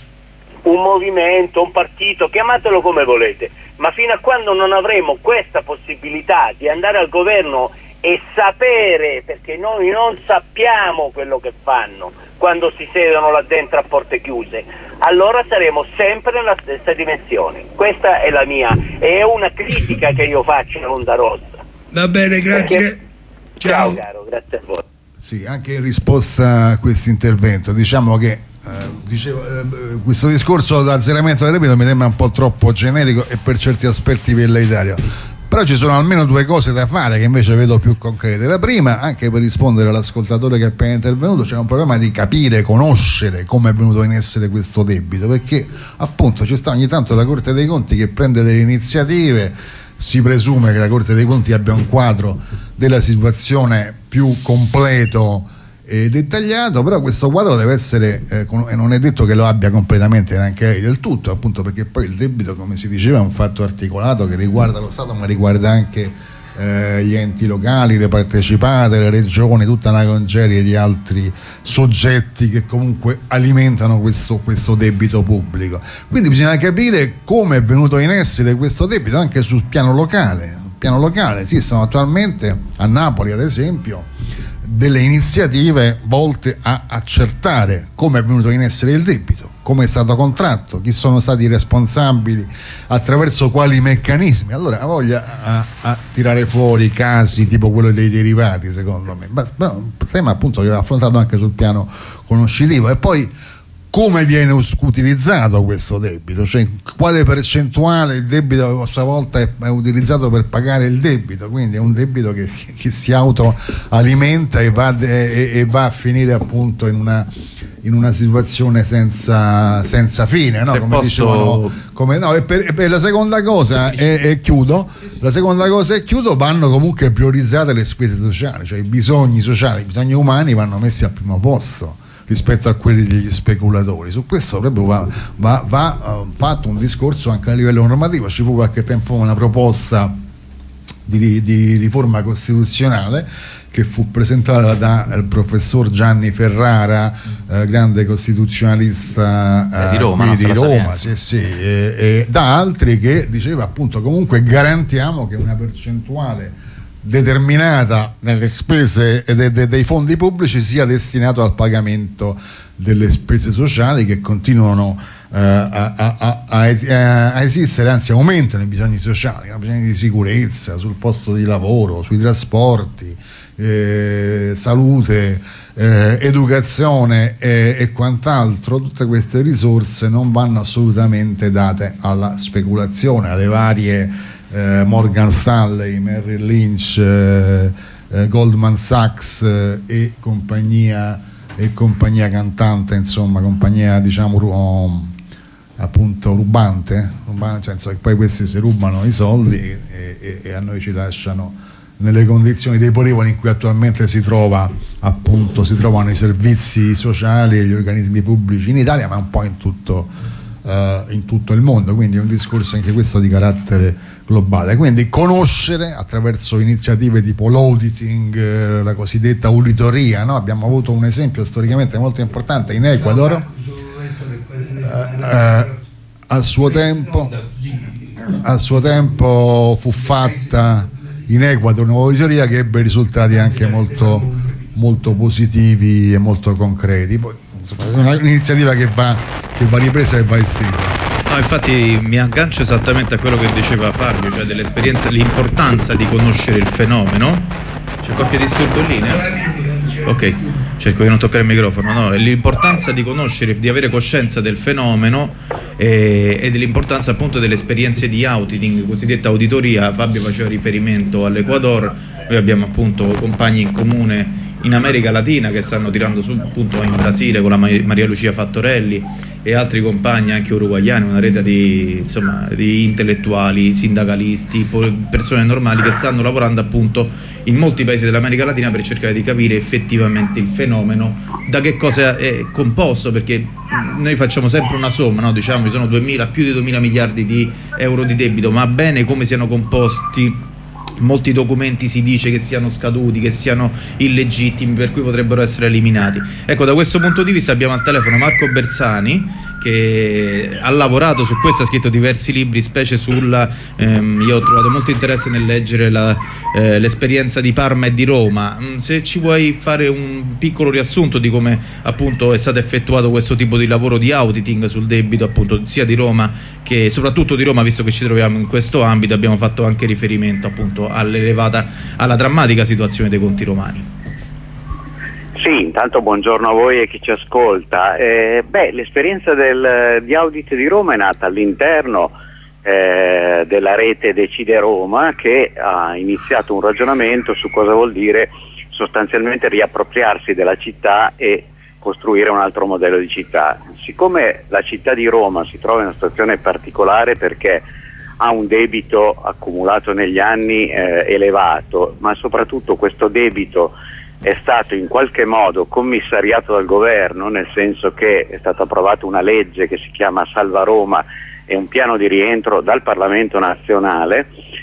un movimento, un partito, chiamatelo come volete, ma fino a quando non avremo questa possibilità di andare al governo e sapere, perché noi non sappiamo quello che fanno quando si sedono là dentro a porte chiuse, allora saremo sempre nella stessa dimensione. Questa è la mia, è una critica che io faccio all'Onda Rossa. Va bene, grazie. Perché... Ciao. Ciao caro, grazie a voi. Sì, anche in risposta a questo intervento, diciamo che eh, dicevo, eh, questo discorso d'azzeramento del debito mi sembra un po' troppo generico e per certi aspetti velleitario. Però ci sono almeno due cose da fare che invece vedo più concrete. La prima, anche per rispondere all'ascoltatore che è appena intervenuto, c'è un problema di capire, conoscere come è venuto in essere questo debito, perché appunto ci sta ogni tanto la Corte dei Conti che prende delle iniziative, si presume che la Corte dei Conti abbia un quadro della situazione più completo e dettagliato, però questo quadro deve essere, eh, e non è detto che lo abbia completamente neanche lei del tutto, appunto perché poi il debito, come si diceva, è un fatto articolato che riguarda lo Stato ma riguarda anche eh, gli enti locali, le partecipate, le regioni, tutta una congerie di altri soggetti che comunque alimentano questo, questo debito pubblico. Quindi bisogna capire come è venuto in essere questo debito anche sul piano locale. Sul piano locale esistono attualmente a Napoli, ad esempio, delle iniziative volte a accertare come è venuto in essere il debito, come è stato contratto, chi sono stati i responsabili, attraverso quali meccanismi. Allora voglia a, a tirare fuori casi tipo quello dei derivati, secondo me, ma, però un tema appunto che va affrontato anche sul piano conoscitivo. E poi come viene utilizzato questo debito, cioè quale percentuale il debito a sua volta è, è utilizzato per pagare il debito, quindi è un debito che, che si autoalimenta e va, e, e va a finire appunto in una, in una situazione senza, senza fine, no? Come posso... dicevano, come, no, e per, e per la seconda cosa e, e chiudo la seconda cosa e chiudo vanno comunque priorizzate le spese sociali, cioè i bisogni sociali, i bisogni umani vanno messi al primo posto rispetto a quelli degli speculatori. Su questo proprio va, va, va uh, fatto un discorso anche a livello normativo. Ci fu qualche tempo una proposta di, di riforma costituzionale che fu presentata dal professor Gianni Ferrara, eh, grande costituzionalista eh, di Roma, di Roma sì, sì, e, e da altri, che diceva appunto comunque garantiamo che una percentuale determinata nelle spese de, de, dei fondi pubblici sia destinato al pagamento delle spese sociali che continuano eh, a, a, a, a, a esistere, anzi aumentano i bisogni sociali, i bisogni di sicurezza sul posto di lavoro, sui trasporti, eh, salute, eh, educazione e, e quant'altro. Tutte queste risorse non vanno assolutamente date alla speculazione, alle varie Eh, Morgan Stanley, Merrill Lynch, eh, eh, Goldman Sachs eh, e compagnia e compagnia cantante, insomma compagnia diciamo ru- appunto rubante, rubante cioè, insomma, poi questi si rubano i soldi e, e, e a noi ci lasciano nelle condizioni deplorevoli in cui attualmente si trova appunto si trovano i servizi sociali e gli organismi pubblici in Italia, ma un po' in tutto, eh, in tutto il mondo. Quindi è un discorso anche questo di carattere globale, quindi conoscere attraverso iniziative tipo l'auditing, eh, la cosiddetta uditoria, no? Abbiamo avuto un esempio storicamente molto importante in Ecuador, eh, eh, al suo tempo al suo tempo fu fatta in Ecuador un'auditoria che ebbe risultati anche molto, molto positivi e molto concreti. Poi insomma, è un'iniziativa che va, che va ripresa e va estesa. No, infatti mi aggancio esattamente a quello che diceva Fabio, cioè dell'esperienza, l'importanza di conoscere il fenomeno. C'è qualche disturbo in linea? Ok. cerco di non toccare il microfono, no? L'importanza di conoscere, di avere coscienza del fenomeno e, e dell'importanza appunto delle esperienze di auditing, cosiddetta auditoria. Fabio faceva riferimento all'Ecuador, noi abbiamo appunto compagni in comune in America Latina che stanno tirando su appunto in Brasile con la Maria Lucia Fattorelli e altri compagni anche uruguayani, una rete di, insomma, di intellettuali, sindacalisti, persone normali che stanno lavorando appunto in molti paesi dell'America Latina per cercare di capire effettivamente il fenomeno, da che cosa è composto, perché noi facciamo sempre una somma, no? Diciamo ci sono duemila, più di duemila miliardi di euro di debito, ma bene come siano composti. Molti documenti si dice che siano scaduti, che siano illegittimi, per cui potrebbero essere eliminati. Ecco, da questo punto di vista abbiamo al telefono Marco Bersani, che ha lavorato su questo, ha scritto diversi libri, specie sulla ehm, io ho trovato molto interesse nel leggere la, eh, l'esperienza di Parma e di Roma. Se ci vuoi fare un piccolo riassunto di come appunto è stato effettuato questo tipo di lavoro di auditing sul debito appunto sia di Roma che soprattutto di Roma, visto che ci troviamo in questo ambito, abbiamo fatto anche riferimento appunto all'elevata, alla drammatica situazione dei conti romani. Sì, intanto buongiorno a voi e chi ci ascolta. Eh, beh, l'esperienza del, di audit di Roma è nata all'interno eh, della rete Decide Roma, che ha iniziato un ragionamento su cosa vuol dire sostanzialmente riappropriarsi della città e costruire un altro modello di città. Siccome la città di Roma si trova in una situazione particolare perché ha un debito accumulato negli anni eh, elevato, ma soprattutto questo debito è stato in qualche modo commissariato dal governo, nel senso che è stata approvata una legge che si chiama Salva Roma e un piano di rientro dal Parlamento nazionale.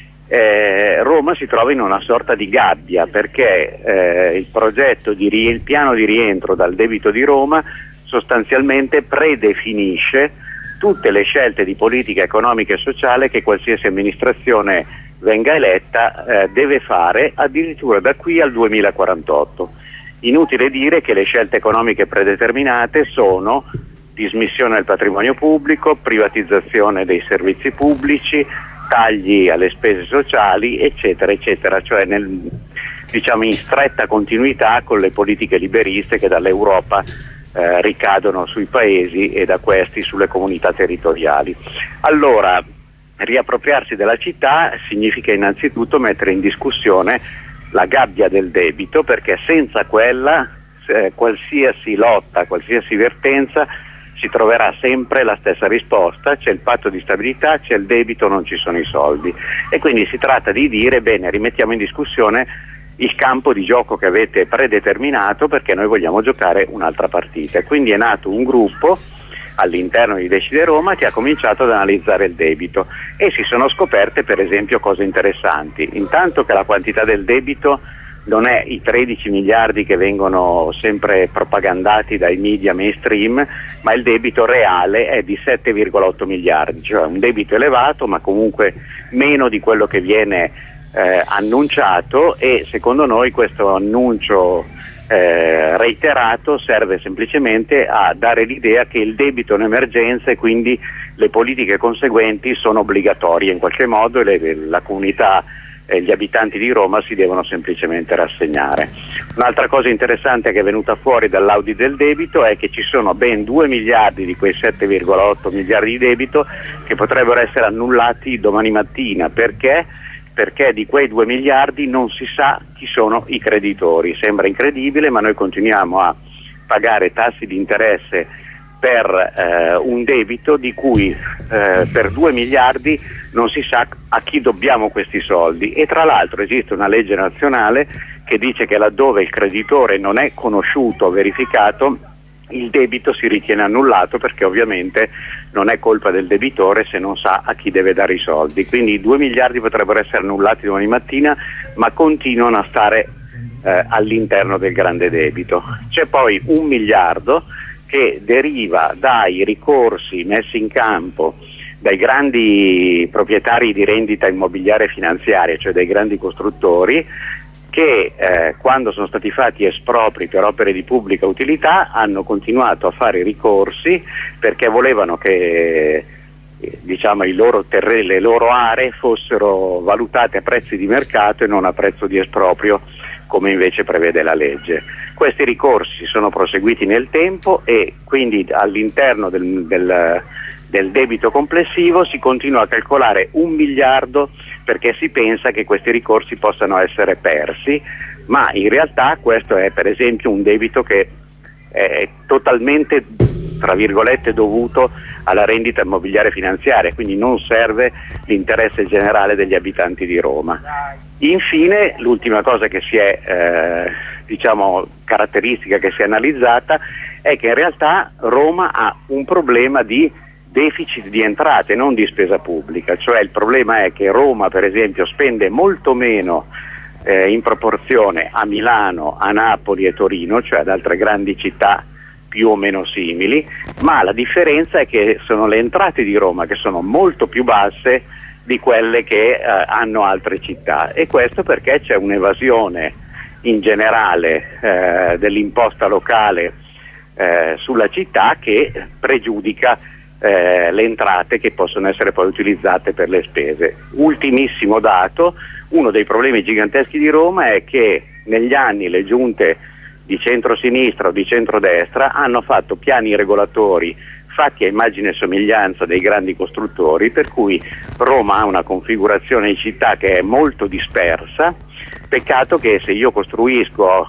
Eh, Roma si trova in una sorta di gabbia perché eh, il progetto di ri- il piano di rientro dal debito di Roma sostanzialmente predefinisce tutte le scelte di politica economica e sociale che qualsiasi amministrazione venga eletta eh, deve fare addirittura da qui al duemilaquarantotto. Inutile dire che le scelte economiche predeterminate sono dismissione del patrimonio pubblico, privatizzazione dei servizi pubblici, tagli alle spese sociali, eccetera, eccetera, cioè nel, diciamo in stretta continuità con le politiche liberiste che dall'Europa eh, ricadono sui paesi e da questi sulle comunità territoriali. Allora, riappropriarsi della città significa innanzitutto mettere in discussione la gabbia del debito, perché senza quella eh, qualsiasi lotta, qualsiasi vertenza si troverà sempre la stessa risposta: c'è il patto di stabilità, c'è il debito, non ci sono i soldi. E quindi si tratta di dire bene, rimettiamo in discussione il campo di gioco che avete predeterminato perché noi vogliamo giocare un'altra partita. E quindi è nato un gruppo all'interno di Decide Roma che ha cominciato ad analizzare il debito e si sono scoperte per esempio cose interessanti. Intanto che la quantità del debito non è i tredici miliardi che vengono sempre propagandati dai media mainstream, ma il debito reale è di sette virgola otto miliardi, cioè un debito elevato ma comunque meno di quello che viene eh, annunciato, e secondo noi questo annuncio Eh, reiterato serve semplicemente a dare l'idea che il debito è un'emergenza e quindi le politiche conseguenti sono obbligatorie in qualche modo e le, la comunità e gli abitanti di Roma si devono semplicemente rassegnare. Un'altra cosa interessante che è venuta fuori dall'audit del debito è che ci sono ben due miliardi di quei sette virgola otto miliardi di debito che potrebbero essere annullati domani mattina. Perché? Perché di quei due miliardi non si sa chi sono i creditori. Sembra incredibile, ma noi continuiamo a pagare tassi di interesse per eh, un debito di cui eh, per due miliardi non si sa a chi dobbiamo questi soldi. E tra l'altro esiste una legge nazionale che dice che laddove il creditore non è conosciuto o verificato, il debito si ritiene annullato, perché ovviamente non è colpa del debitore se non sa a chi deve dare i soldi. Quindi i due miliardi potrebbero essere annullati domani mattina, ma continuano a stare eh, all'interno del grande debito. C'è poi un miliardo che deriva dai ricorsi messi in campo dai grandi proprietari di rendita immobiliare finanziaria, cioè dai grandi costruttori, che eh, quando sono stati fatti espropri per opere di pubblica utilità hanno continuato a fare ricorsi perché volevano che eh, diciamo, i loro terreni, le loro aree fossero valutate a prezzi di mercato e non a prezzo di esproprio, come invece prevede la legge. Questi ricorsi sono proseguiti nel tempo e quindi all'interno del, del, del debito complessivo si continua a calcolare un miliardo perché si pensa che questi ricorsi possano essere persi, ma in realtà questo è per esempio un debito che è totalmente, tra virgolette, dovuto alla rendita immobiliare finanziaria, quindi non serve l'interesse generale degli abitanti di Roma. Infine, l'ultima cosa che si è, eh, diciamo, caratteristica che si è analizzata è che in realtà Roma ha un problema di deficit di entrate, non di spesa pubblica, cioè il problema è che Roma, per esempio, spende molto meno eh, in proporzione a Milano, a Napoli e Torino, cioè ad altre grandi città più o meno simili, ma la differenza è che sono le entrate di Roma che sono molto più basse di quelle che eh, hanno altre città, e questo perché c'è un'evasione in generale eh, dell'imposta locale eh, sulla città che pregiudica eh, le entrate che possono essere poi utilizzate per le spese. Ultimissimo dato, uno dei problemi giganteschi di Roma è che negli anni le giunte di centrosinistra o di centrodestra hanno fatto piani regolatori fatti a immagine e somiglianza dei grandi costruttori, per cui Roma ha una configurazione di città che è molto dispersa. Peccato che se io costruisco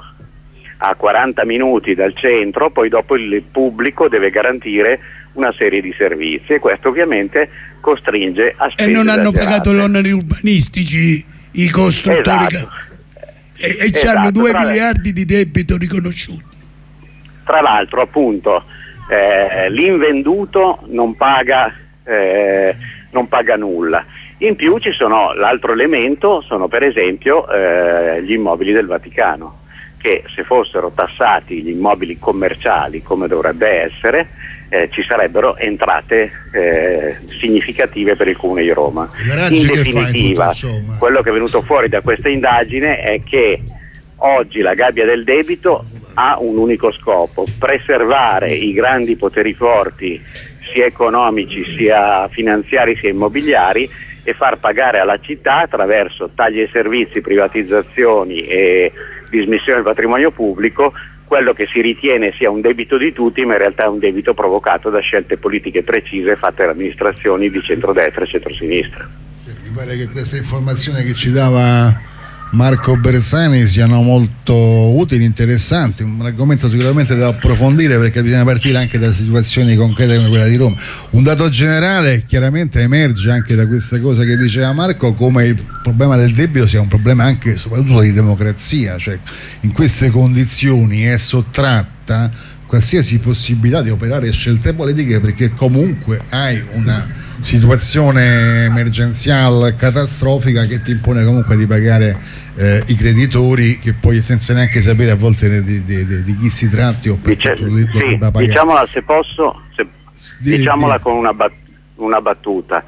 a quaranta minuti dal centro, poi dopo il pubblico deve garantire una serie di servizi e questo ovviamente costringe a spese e non hanno esagerate. pagato gli oneri urbanistici i costruttori, esatto. che, e, e Esatto, hanno due tra miliardi di debito riconosciuti. Tra l'altro, appunto, eh, l'invenduto non paga, eh, non paga nulla. In più ci sono, l'altro elemento sono per esempio eh, gli immobili del Vaticano, che se fossero tassati gli immobili commerciali come dovrebbe essere, eh, ci sarebbero entrate eh, significative per il Comune di Roma. In definitiva, che quello che è venuto fuori da questa indagine è che oggi la gabbia del debito ha un unico scopo: preservare i grandi poteri forti sia economici sia finanziari sia immobiliari e far pagare alla città attraverso tagli ai servizi, privatizzazioni e dismissione del patrimonio pubblico quello che si ritiene sia un debito di tutti, ma in realtà è un debito provocato da scelte politiche precise fatte da amministrazioni di centrodestra e centrosinistra. Mi pare che questa informazione che ci dava Marco Bersani siano molto utili, interessanti, un argomento sicuramente da approfondire perché bisogna partire anche da situazioni concrete come quella di Roma. Un dato generale chiaramente emerge anche da questa cosa che diceva Marco, come il problema del debito sia un problema anche soprattutto di democrazia, cioè in queste condizioni è sottratta qualsiasi possibilità di operare scelte politiche perché comunque hai una situazione emergenziale catastrofica che ti impone comunque di pagare eh, i creditori, che poi senza neanche sapere a volte di, di, di, di chi si tratti o per Dice, lo, lo sì, diciamola se posso se, di, diciamola di... con una, bat, una battuta: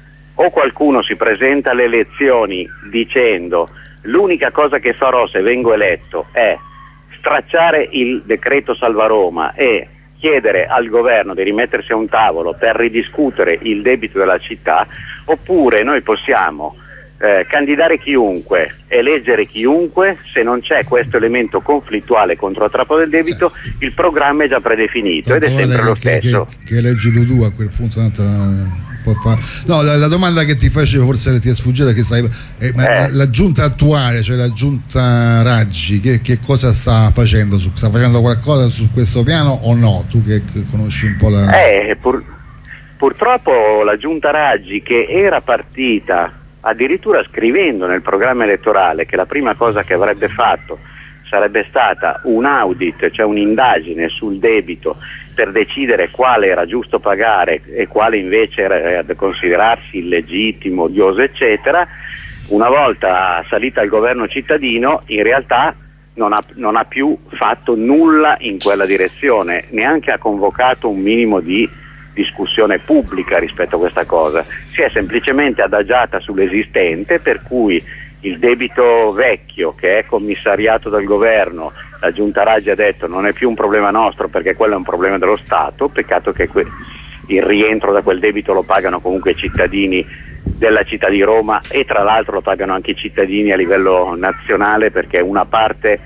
o qualcuno si presenta alle elezioni dicendo l'unica cosa che farò se vengo eletto è stracciare il decreto Salva Roma e chiedere al governo di rimettersi a un tavolo per ridiscutere il debito della città, oppure noi possiamo eh, candidare chiunque, eleggere chiunque, se non c'è questo elemento conflittuale contro la trappola del debito, sì, il programma è già predefinito ed è sempre che, lo stesso. Che, che, che leggi tu tu a quel punto tanto, no, la, la domanda che ti facevo forse ti è sfuggita, che stai, eh, ma eh. la giunta attuale, cioè la giunta Raggi, che, che cosa sta facendo? Sta facendo qualcosa su questo piano o no? Tu che, che conosci un po' la... Eh, pur, purtroppo la giunta Raggi, che era partita addirittura scrivendo nel programma elettorale che la prima cosa che avrebbe fatto sarebbe stata un audit, cioè un'indagine sul debito per decidere quale era giusto pagare e quale invece era da considerarsi illegittimo, odioso, eccetera, una volta salita al governo cittadino in realtà non ha, non ha più fatto nulla in quella direzione, neanche ha convocato un minimo di discussione pubblica rispetto a questa cosa, si è semplicemente adagiata sull'esistente, per cui il debito vecchio che è commissariato dal governo, la giunta Raggi ha detto non è più un problema nostro perché quello è un problema dello Stato, peccato che que- il rientro da quel debito lo pagano comunque i cittadini della città di Roma e tra l'altro lo pagano anche i cittadini a livello nazionale, perché una parte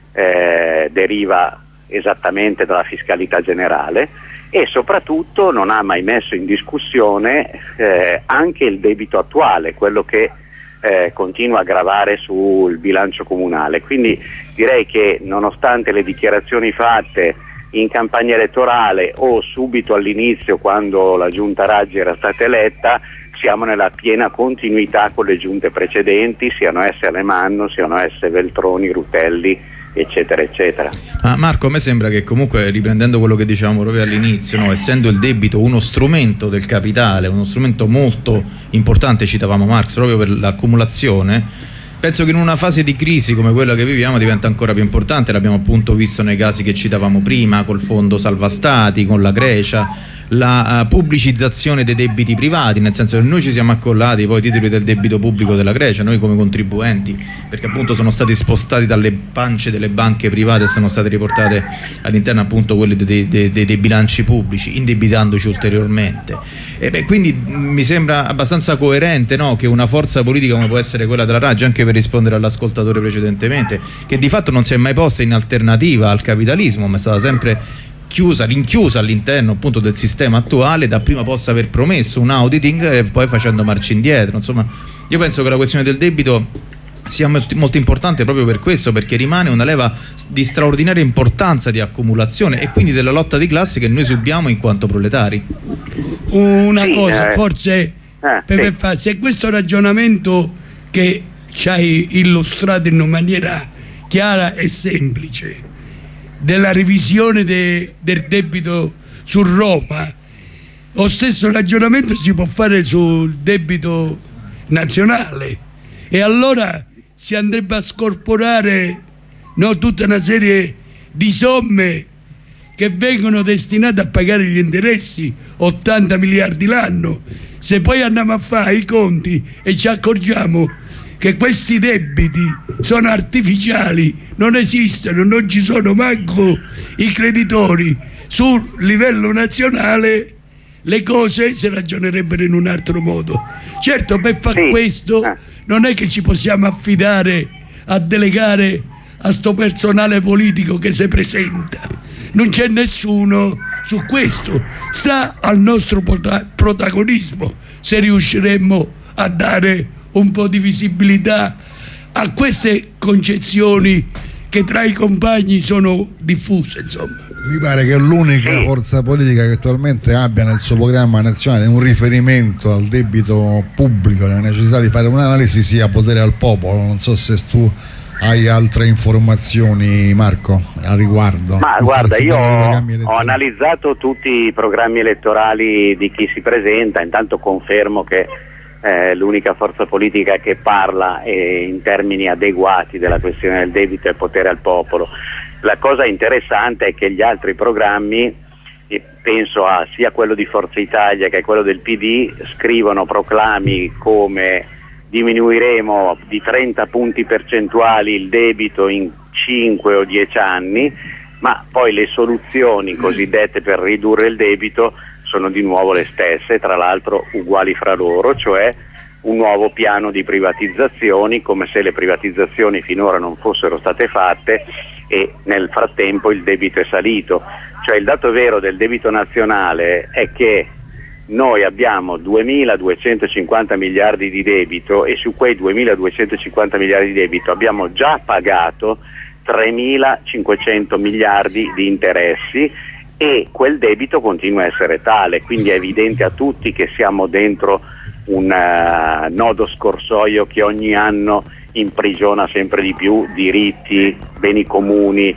eh, deriva esattamente dalla fiscalità generale, e soprattutto non ha mai messo in discussione eh, anche il debito attuale, quello che eh, continua a gravare sul bilancio comunale. Quindi direi che nonostante le dichiarazioni fatte in campagna elettorale o subito all'inizio quando la giunta Raggi era stata eletta, siamo nella piena continuità con le giunte precedenti, siano esse Alemanno, siano esse Veltroni, Rutelli, eccetera eccetera. Ma Marco, a me sembra che comunque, riprendendo quello che dicevamo proprio all'inizio, no, essendo il debito uno strumento del capitale, uno strumento molto importante, citavamo Marx, proprio per l'accumulazione, penso che in una fase di crisi come quella che viviamo diventa ancora più importante. L'abbiamo appunto visto nei casi che citavamo prima, col fondo salva stati, con la Grecia, la uh, pubblicizzazione dei debiti privati, nel senso che noi ci siamo accollati poi i titoli del debito pubblico della Grecia, noi come contribuenti, perché appunto sono stati spostati dalle pance delle banche private e sono state riportate all'interno appunto quelli dei, dei, dei, dei bilanci pubblici, indebitandoci ulteriormente. E beh, quindi mh, mi sembra abbastanza coerente, no, che una forza politica come può essere quella della Raggi, anche per rispondere all'ascoltatore precedentemente, che di fatto non si è mai posta in alternativa al capitalismo, ma è stata sempre chiusa, rinchiusa all'interno appunto del sistema attuale, dapprima possa aver promesso un auditing e poi facendo marcia indietro. Insomma, io penso che la questione del debito sia molto importante proprio per questo, perché rimane una leva di straordinaria importanza di accumulazione e quindi della lotta di classe che noi subiamo in quanto proletari. Una sì, cosa, eh, forse eh, per sì. fa, se questo ragionamento che ci hai illustrato in una maniera chiara e semplice della revisione de, del debito su Roma, lo stesso ragionamento si può fare sul debito nazionale, e allora si andrebbe a scorporare, no, tutta una serie di somme che vengono destinate a pagare gli interessi, ottanta miliardi l'anno. Se poi andiamo a fare i conti e ci accorgiamo che questi debiti sono artificiali, non esistono, non ci sono manco i creditori sul livello nazionale, le cose si ragionerebbero in un altro modo. Certo, per fare sì. questo eh. non è che ci possiamo affidare a delegare a sto personale politico che si presenta, non c'è nessuno su questo, sta al nostro protagonismo se riusciremmo a dare un po' di visibilità a queste concezioni che tra i compagni sono diffuse, insomma. Mi pare che l'unica forza politica che attualmente abbia nel suo programma nazionale un riferimento al debito pubblico, la necessità di fare un'analisi, sia Potere al Popolo. Non so se tu hai altre informazioni, Marco, a riguardo. Ma guarda, io ho, ho analizzato tutti i programmi elettorali di chi si presenta, intanto confermo che Eh, l'unica forza politica che parla eh, in termini adeguati della questione del debito è Potere al Popolo. La cosa interessante è che gli altri programmi, eh, penso a sia quello di Forza Italia che quello del P D, scrivono proclami come diminuiremo di trenta punti percentuali il debito in cinque o dieci anni, ma poi le soluzioni cosiddette per ridurre il debito sono di nuovo le stesse, tra l'altro uguali fra loro, cioè un nuovo piano di privatizzazioni, come se le privatizzazioni finora non fossero state fatte e nel frattempo il debito è salito. Cioè il dato vero del debito nazionale è che noi abbiamo duemiladuecentocinquanta miliardi di debito e su quei duemiladuecentocinquanta miliardi di debito abbiamo già pagato tremilacinquecento miliardi di interessi, e quel debito continua a essere tale, quindi è evidente a tutti che siamo dentro un uh, nodo scorsoio che ogni anno imprigiona sempre di più diritti, beni comuni,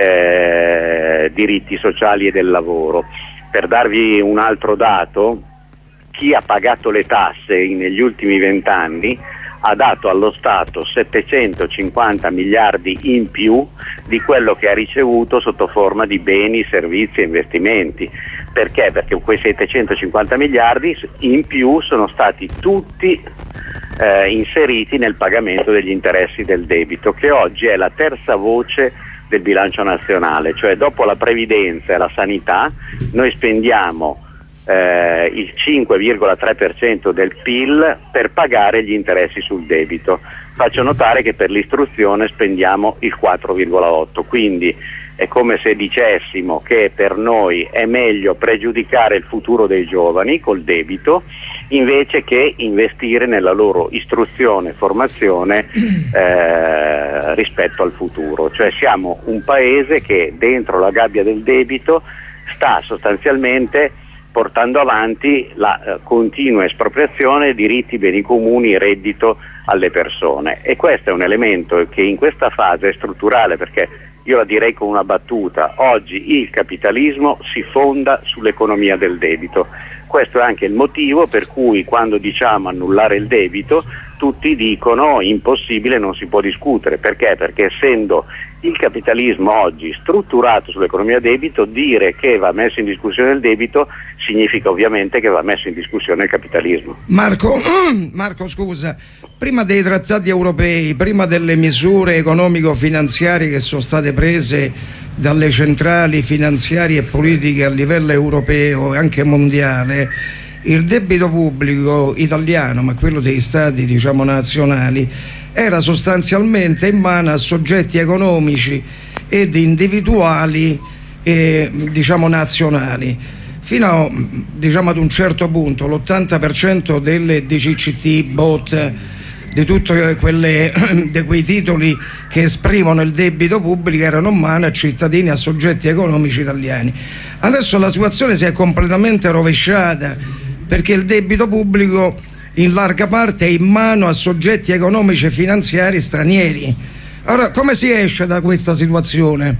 eh, diritti sociali e del lavoro. Per darvi un altro dato, chi ha pagato le tasse negli ultimi vent'anni ha dato allo Stato settecentocinquanta miliardi in più di quello che ha ricevuto sotto forma di beni, servizi e investimenti. Perché? Perché quei settecentocinquanta miliardi in più sono stati tutti eh, inseriti nel pagamento degli interessi del debito, che oggi è la terza voce del bilancio nazionale, cioè dopo la previdenza e la sanità noi spendiamo eh, il cinque virgola tre per cento del P I L per pagare gli interessi sul debito. Faccio notare che per l'istruzione spendiamo il quattro virgola otto, quindi è come se dicessimo che per noi è meglio pregiudicare il futuro dei giovani col debito invece che investire nella loro istruzione e formazione eh, rispetto al futuro. Cioè siamo un paese che dentro la gabbia del debito sta sostanzialmente portando avanti la eh, continua espropriazione di diritti, beni comuni, reddito alle persone, e questo è un elemento che in questa fase è strutturale, perché io la direi con una battuta: oggi il capitalismo si fonda sull'economia del debito. Questo è anche il motivo per cui quando diciamo annullare il debito tutti dicono impossibile, non si può discutere. Perché? Perché essendo il capitalismo oggi strutturato sull'economia debito, dire che va messo in discussione il debito significa ovviamente che va messo in discussione il capitalismo. Marco, Marco scusa, prima dei trattati europei, prima delle misure economico-finanziarie che sono state prese dalle centrali finanziarie e politiche a livello europeo e anche mondiale, il debito pubblico italiano, ma quello dei stati diciamo nazionali, era sostanzialmente in mano a soggetti economici ed individuali eh, diciamo nazionali. Fino a, diciamo, ad un certo punto l'ottanta per cento delle D C C T, B O T, di tutti quei titoli che esprimono il debito pubblico erano in mano a cittadini, a soggetti economici italiani. Adesso la situazione si è completamente rovesciata, perché il debito pubblico in larga parte è in mano a soggetti economici e finanziari stranieri. Allora, come si esce da questa situazione?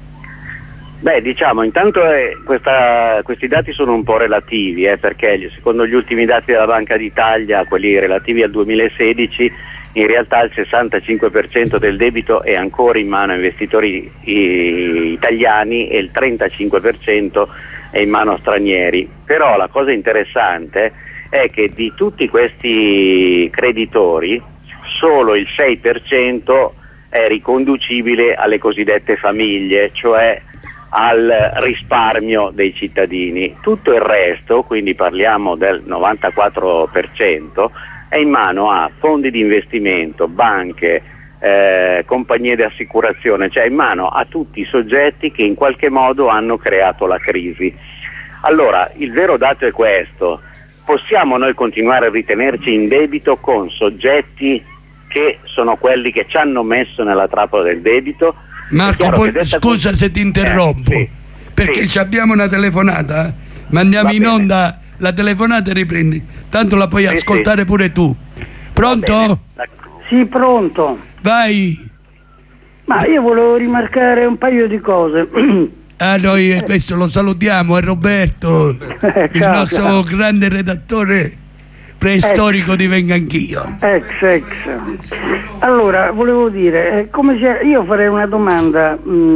Beh, diciamo, intanto eh, questa, questi dati sono un po' relativi, eh, perché secondo gli ultimi dati della Banca d'Italia, quelli relativi al duemilasedici, in realtà il sessantacinque per cento del debito è ancora in mano a investitori i, italiani e il trentacinque per cento è in mano a stranieri. Però la cosa interessante è che di tutti questi creditori solo il sei per cento è riconducibile alle cosiddette famiglie, cioè al risparmio dei cittadini. Tutto il resto, quindi parliamo del novantaquattro per cento, è in mano a fondi di investimento, banche, eh, compagnie di assicurazione, cioè in mano a tutti i soggetti che in qualche modo hanno creato la crisi. Allora, il vero dato è questo: possiamo noi continuare a ritenerci in debito con soggetti che sono quelli che ci hanno messo nella trappola del debito? Marco, poi, scusa se ti interrompo, eh, sì, perché sì. Abbiamo una telefonata, mandiamo in onda la telefonata e riprendi, tanto la puoi sì, ascoltare sì. Pure tu. Pronto? Sì, pronto. Vai. Ma io volevo rimarcare un paio di cose. Ah, noi questo lo salutiamo, è Roberto, eh, il nostro grande redattore preistorico ex. Di Venga Anch'io. Ex, ex. Allora, volevo dire, come se io farei una domanda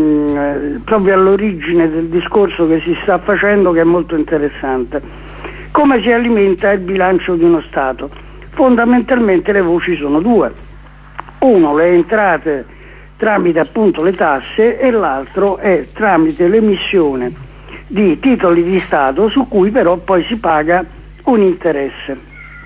mh, proprio all'origine del discorso che si sta facendo, che è molto interessante. Come si alimenta il bilancio di uno Stato? Fondamentalmente le voci sono due. Uno, le entrate tramite appunto le tasse, e l'altro è tramite l'emissione di titoli di Stato su cui però poi si paga un interesse.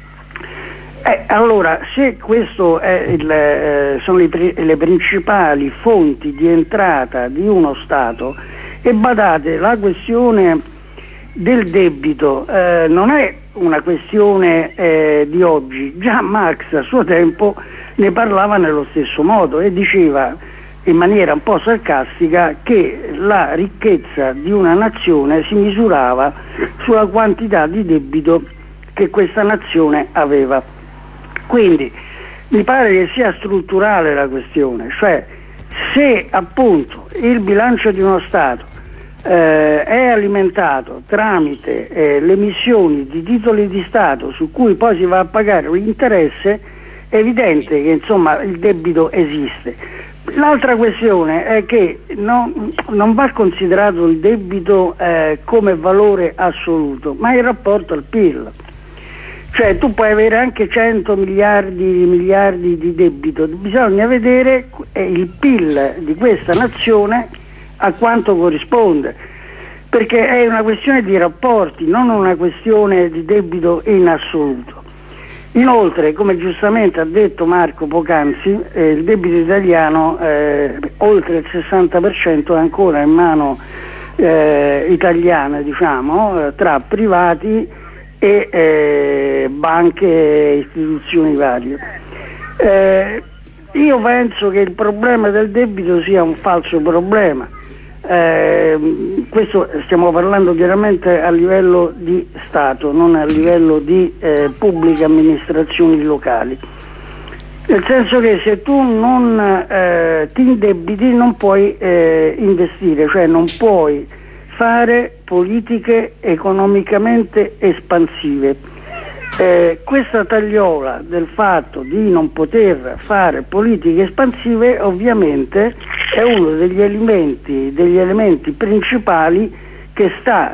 Eh, allora, se questo è il, eh, sono le, le principali fonti di entrata di uno Stato, e badate, la questione del debito eh, non è una questione eh, di oggi. Già Marx a suo tempo ne parlava nello stesso modo e diceva in maniera un po' sarcastica che la ricchezza di una nazione si misurava sulla quantità di debito che questa nazione aveva. Quindi mi pare che sia strutturale la questione, cioè se appunto il bilancio di uno Stato eh, è alimentato tramite eh, le emissioni di titoli di Stato su cui poi si va a pagare un interesse, è evidente che insomma il debito esiste. L'altra questione è che non, non va considerato il debito eh, come valore assoluto, ma in rapporto al P I L. Cioè tu puoi avere anche cento miliardi di miliardi di debito, bisogna vedere il P I L di questa nazione a quanto corrisponde, perché è una questione di rapporti, non una questione di debito in assoluto. Inoltre, come giustamente ha detto Marco poc'anzi, eh, il debito italiano eh, oltre il sessanta per cento è ancora in mano eh, italiana, diciamo, eh, tra privati e eh, banche e istituzioni varie. Eh, io penso che il problema del debito sia un falso problema. Eh, questo stiamo parlando chiaramente a livello di Stato, non a livello di eh, pubbliche amministrazioni locali, nel senso che se tu non eh, ti indebiti non puoi eh, investire, cioè non puoi fare politiche economicamente espansive. Eh, questa tagliola del fatto di non poter fare politiche espansive ovviamente è uno degli elementi, degli elementi principali che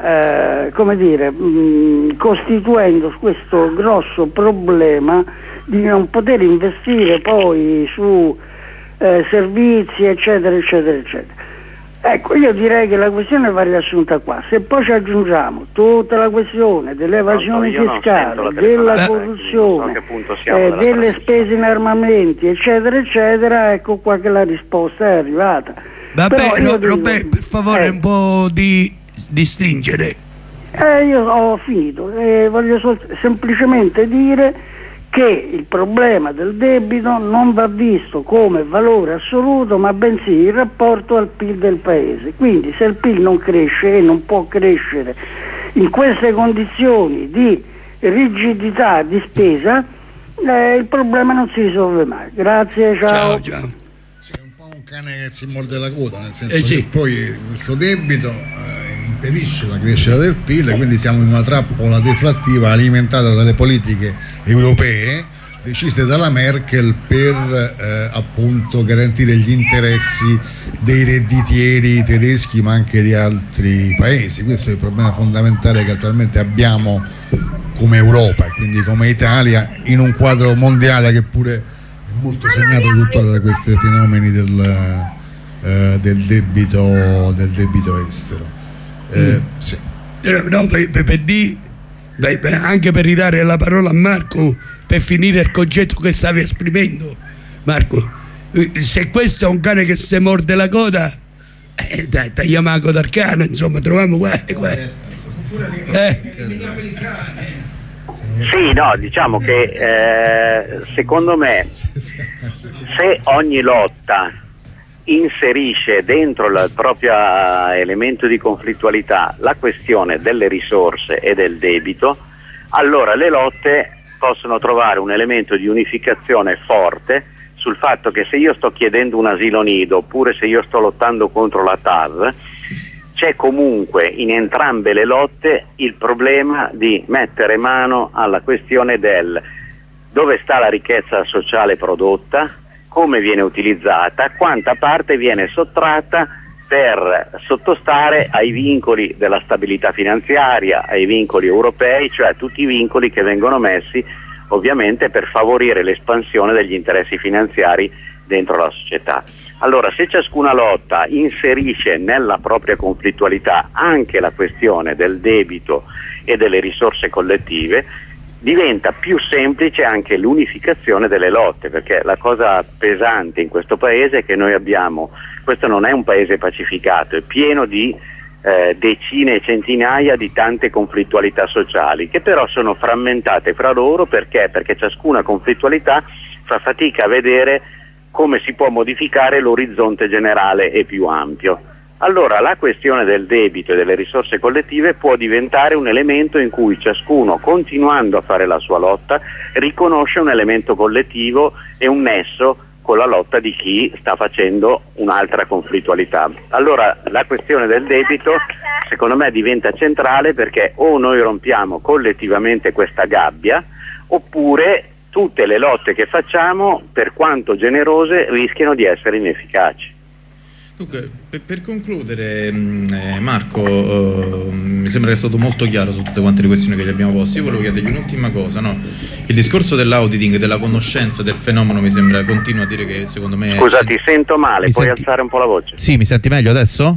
sta eh, come dire, mh, costituendo questo grosso problema di non poter investire poi su eh, servizi eccetera eccetera eccetera. Ecco, io direi che la questione va riassunta qua. Se poi ci aggiungiamo tutta la questione dell'evasione fiscale, della corruzione, eh, delle spese in armamenti, eccetera, eccetera, ecco qua che la risposta è arrivata. Vabbè, io dico, Robè, per favore, eh, un po' di, di stringere. Eh, io ho finito, eh, voglio sol- semplicemente dire che il problema del debito non va visto come valore assoluto, ma bensì il rapporto al P I L del paese. Quindi se il P I L non cresce e non può crescere in queste condizioni di rigidità di spesa, eh, il problema non si risolve mai. Grazie, ciao. Ciao, ciao. Sì, è un po' un cane che si morde la coda, nel senso eh sì. che poi questo debito eh, impedisce la crescita del P I L, quindi siamo in una trappola deflattiva alimentata dalle politiche europee decise dalla Merkel per eh, appunto garantire gli interessi dei redditieri tedeschi ma anche di altri paesi. Questo è il problema fondamentale che attualmente abbiamo come Europa e quindi come Italia in un quadro mondiale che pure è molto segnato tuttora da questi fenomeni del, eh, del, debito, del debito estero. Eh, mm. sì. No, per, per, per di, per, anche per ridare la parola a Marco per finire il concetto che stavi esprimendo, Marco, se questo è un cane che si morde la coda, eh, dai, tagliamo la coda al cane, insomma, troviamo qua, qua. Eh. Sì, no, diciamo che eh, secondo me se ogni lotta inserisce dentro il proprio elemento di conflittualità la questione delle risorse e del debito, allora le lotte possono trovare un elemento di unificazione forte sul fatto che se io sto chiedendo un asilo nido oppure se io sto lottando contro la T A V, c'è comunque in entrambe le lotte il problema di mettere mano alla questione del dove sta la ricchezza sociale prodotta, come viene utilizzata, quanta parte viene sottratta per sottostare ai vincoli della stabilità finanziaria, ai vincoli europei, cioè a tutti i vincoli che vengono messi ovviamente per favorire l'espansione degli interessi finanziari dentro la società. Allora, se ciascuna lotta inserisce nella propria conflittualità anche la questione del debito e delle risorse collettive, diventa più semplice anche l'unificazione delle lotte, perché la cosa pesante in questo paese è che noi abbiamo, questo non è un paese pacificato, è pieno di eh, decine e centinaia di tante conflittualità sociali che però sono frammentate fra loro. Perché? Perché ciascuna conflittualità fa fatica a vedere come si può modificare l'orizzonte generale e più ampio. Allora la questione del debito e delle risorse collettive può diventare un elemento in cui ciascuno, continuando a fare la sua lotta, riconosce un elemento collettivo e un nesso con la lotta di chi sta facendo un'altra conflittualità. Allora la questione del debito secondo me diventa centrale, perché o noi rompiamo collettivamente questa gabbia oppure tutte le lotte che facciamo, per quanto generose, rischiano di essere inefficaci. Dunque, per, per concludere, eh, Marco, eh, mi sembra che è stato molto chiaro su tutte quante le questioni che gli abbiamo posto. Io volevo chiedergli un'ultima cosa, no? Il discorso dell'auditing, della conoscenza del fenomeno, mi sembra, continua a dire che secondo me... Scusa, ti sento male, mi puoi senti... alzare un po' la voce? Sì, mi senti meglio adesso?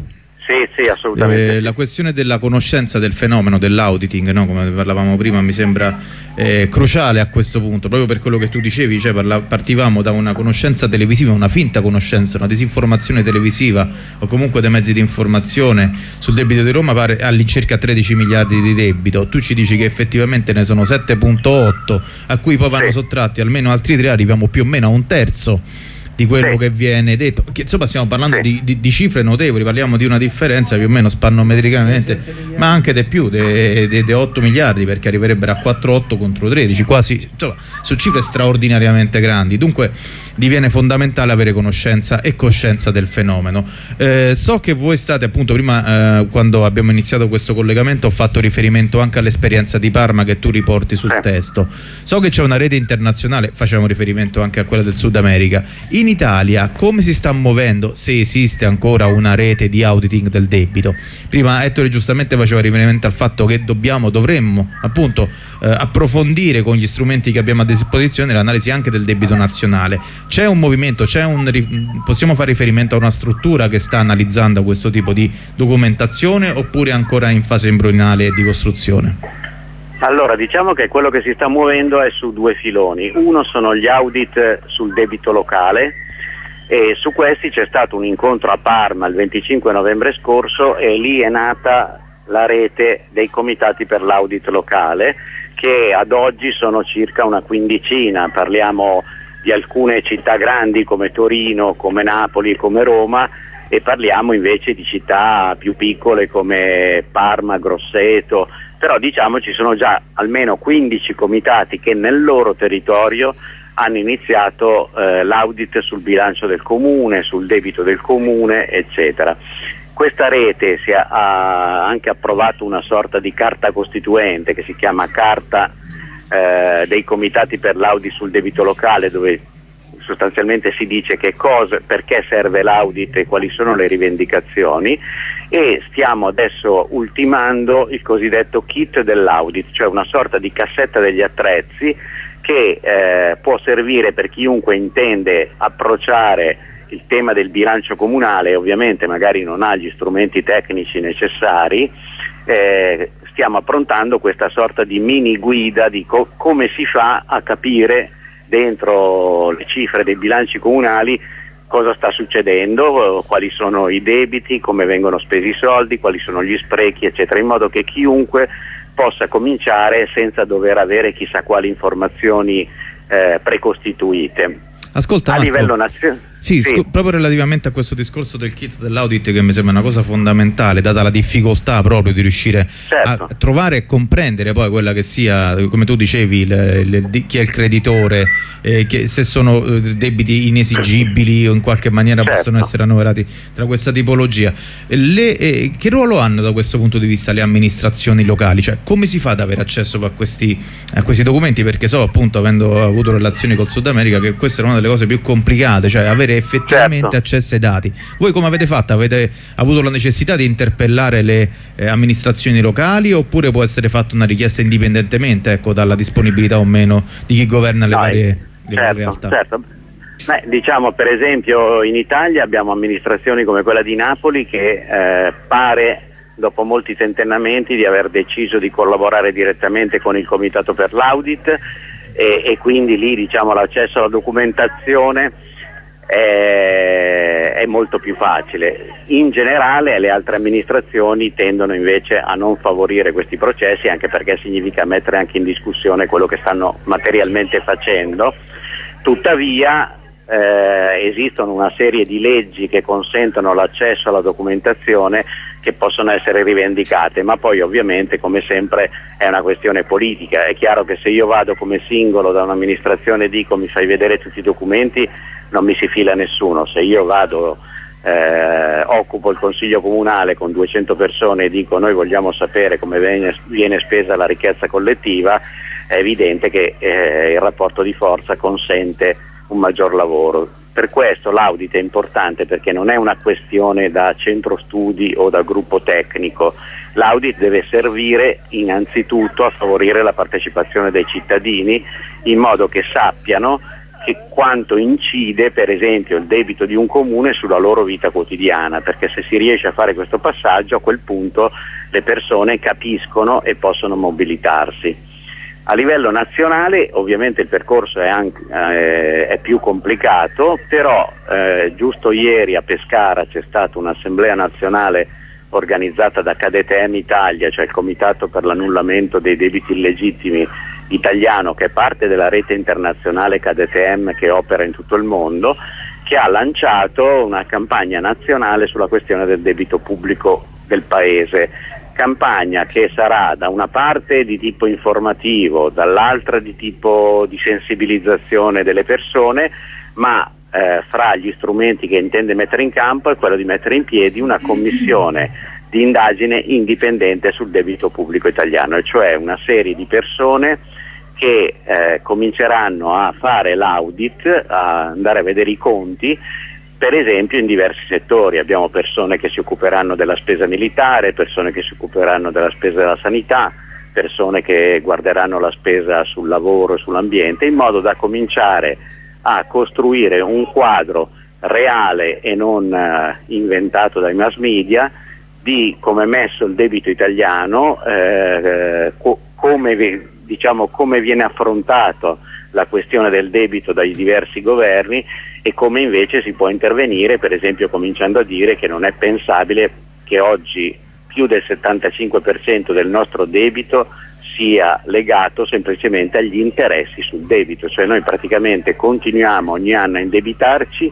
Sì, sì, assolutamente. Eh, la questione della conoscenza del fenomeno dell'auditing, no? Come parlavamo prima, mi sembra eh, cruciale a questo punto, proprio per quello che tu dicevi, cioè parla, partivamo da una conoscenza televisiva, una finta conoscenza, una disinformazione televisiva o comunque dei mezzi di informazione sul debito di Roma, pare all'incirca tredici miliardi di debito. Tu ci dici che effettivamente ne sono sette virgola otto, a cui poi vanno sì. sottratti almeno altri tre, arriviamo più o meno a un terzo di quello sì. che viene detto, che, insomma stiamo parlando sì. di, di, di cifre notevoli, parliamo di una differenza più o meno spannometricamente, ma anche di più, di otto miliardi, perché arriverebbero a quattro virgola otto contro tredici, quasi, insomma, su cifre straordinariamente grandi. Dunque diviene fondamentale avere conoscenza e coscienza del fenomeno. Eh, so che voi state, appunto, prima eh, quando abbiamo iniziato questo collegamento ho fatto riferimento anche all'esperienza di Parma che tu riporti sul testo. So che c'è una rete internazionale, facciamo riferimento anche a quella del Sud America. In Italia come si sta muovendo, se esiste ancora una rete di auditing del debito? Prima Ettore giustamente faceva riferimento al fatto che dobbiamo, dovremmo appunto eh, approfondire con gli strumenti che abbiamo a disposizione l'analisi anche del debito nazionale. C'è un movimento, c'è un, possiamo fare riferimento a una struttura che sta analizzando questo tipo di documentazione, oppure ancora in fase embrionale di costruzione? Allora, diciamo che quello che si sta muovendo è su due filoni. Uno sono gli audit sul debito locale, e su questi c'è stato un incontro a Parma il venticinque novembre scorso, e lì è nata la rete dei comitati per l'audit locale, che ad oggi sono circa una quindicina. Parliamo di alcune città grandi come Torino, come Napoli, come Roma, e parliamo invece di città più piccole come Parma, Grosseto. Però diciamo ci sono già almeno quindici comitati che nel loro territorio hanno iniziato eh, l'audit sul bilancio del comune, sul debito del comune, eccetera. Questa rete si ha, ha anche approvato una sorta di carta costituente che si chiama Carta eh, dei comitati per l'audit sul debito locale, dove sostanzialmente si dice che cosa, perché serve l'audit e quali sono le rivendicazioni, e stiamo adesso ultimando il cosiddetto kit dell'audit, cioè una sorta di cassetta degli attrezzi che eh, può servire per chiunque intende approcciare il tema del bilancio comunale, ovviamente magari non ha gli strumenti tecnici necessari. Eh, stiamo approntando questa sorta di mini guida di co- come si fa a capire dentro le cifre dei bilanci comunali cosa sta succedendo, quali sono i debiti, come vengono spesi i soldi, quali sono gli sprechi, eccetera, in modo che chiunque possa cominciare senza dover avere chissà quali informazioni eh, precostituite. Ascolta, a Marco, livello nazionale. Sì, sì. Proprio relativamente a questo discorso del kit dell'audit, che mi sembra una cosa fondamentale, data la difficoltà proprio di riuscire certo. a trovare e comprendere poi quella che sia, come tu dicevi, le, le, chi è il creditore, eh, che se sono debiti inesigibili o in qualche maniera certo. possono essere annoverati tra questa tipologia. Le, eh, che ruolo hanno da questo punto di vista le amministrazioni locali? Cioè, come si fa ad avere accesso a questi, a questi documenti? Perché so, appunto, avendo avuto relazioni col Sud America, che questa è una delle cose più complicate, cioè avere effettivamente certo. accesso ai dati. Voi come avete fatto? Avete avuto la necessità di interpellare le eh, amministrazioni locali, oppure può essere fatta una richiesta indipendentemente, ecco, dalla disponibilità o meno di chi governa le no, varie, le certo, varie realtà? Certo. Beh, diciamo, per esempio in Italia abbiamo amministrazioni come quella di Napoli che eh, pare, dopo molti tentennamenti, di aver deciso di collaborare direttamente con il Comitato per l'Audit, e, e quindi lì, diciamo, l'accesso alla documentazione È, è molto più facile. In generale le altre amministrazioni tendono invece a non favorire questi processi, anche perché significa mettere anche in discussione quello che stanno materialmente facendo. Tuttavia eh, esistono una serie di leggi che consentono l'accesso alla documentazione, che possono essere rivendicate, ma poi ovviamente, come sempre, è una questione politica. È chiaro che se io vado come singolo da un'amministrazione e dico mi fai vedere tutti i documenti, non mi si fila nessuno. Se io vado, eh, occupo il consiglio comunale con duecento persone e dico noi vogliamo sapere come viene, viene spesa la ricchezza collettiva, è evidente che eh, il rapporto di forza consente un maggior lavoro. Per questo l'audit è importante, perché non è una questione da centro studi o da gruppo tecnico. L'audit deve servire innanzitutto a favorire la partecipazione dei cittadini, in modo che sappiano che quanto incide per esempio il debito di un comune sulla loro vita quotidiana, perché se si riesce a fare questo passaggio a quel punto le persone capiscono e possono mobilitarsi. A livello nazionale ovviamente il percorso è, anche, eh, è più complicato, però eh, giusto ieri a Pescara c'è stata un'assemblea nazionale organizzata da Cadetm Italia, cioè il Comitato per l'annullamento dei debiti illegittimi italiano, che è parte della rete internazionale Cadetm che opera in tutto il mondo, che ha lanciato una campagna nazionale sulla questione del debito pubblico del Paese. Campagna che sarà da una parte di tipo informativo, dall'altra di tipo di sensibilizzazione delle persone, ma eh, fra gli strumenti che intende mettere in campo è quello di mettere in piedi una commissione di indagine indipendente sul debito pubblico italiano, e cioè una serie di persone che eh, cominceranno a fare l'audit, a andare a vedere i conti, per esempio in diversi settori. Abbiamo persone che si occuperanno della spesa militare, persone che si occuperanno della spesa della sanità, persone che guarderanno la spesa sul lavoro e sull'ambiente, in modo da cominciare a costruire un quadro reale e non eh, inventato dai mass media di come è messo il debito italiano, eh, co- come, diciamo, come viene affrontato la questione del debito dai diversi governi e come invece si può intervenire, per esempio cominciando a dire che non è pensabile che oggi più del settantacinque per cento del nostro debito sia legato semplicemente agli interessi sul debito, cioè noi praticamente continuiamo ogni anno a indebitarci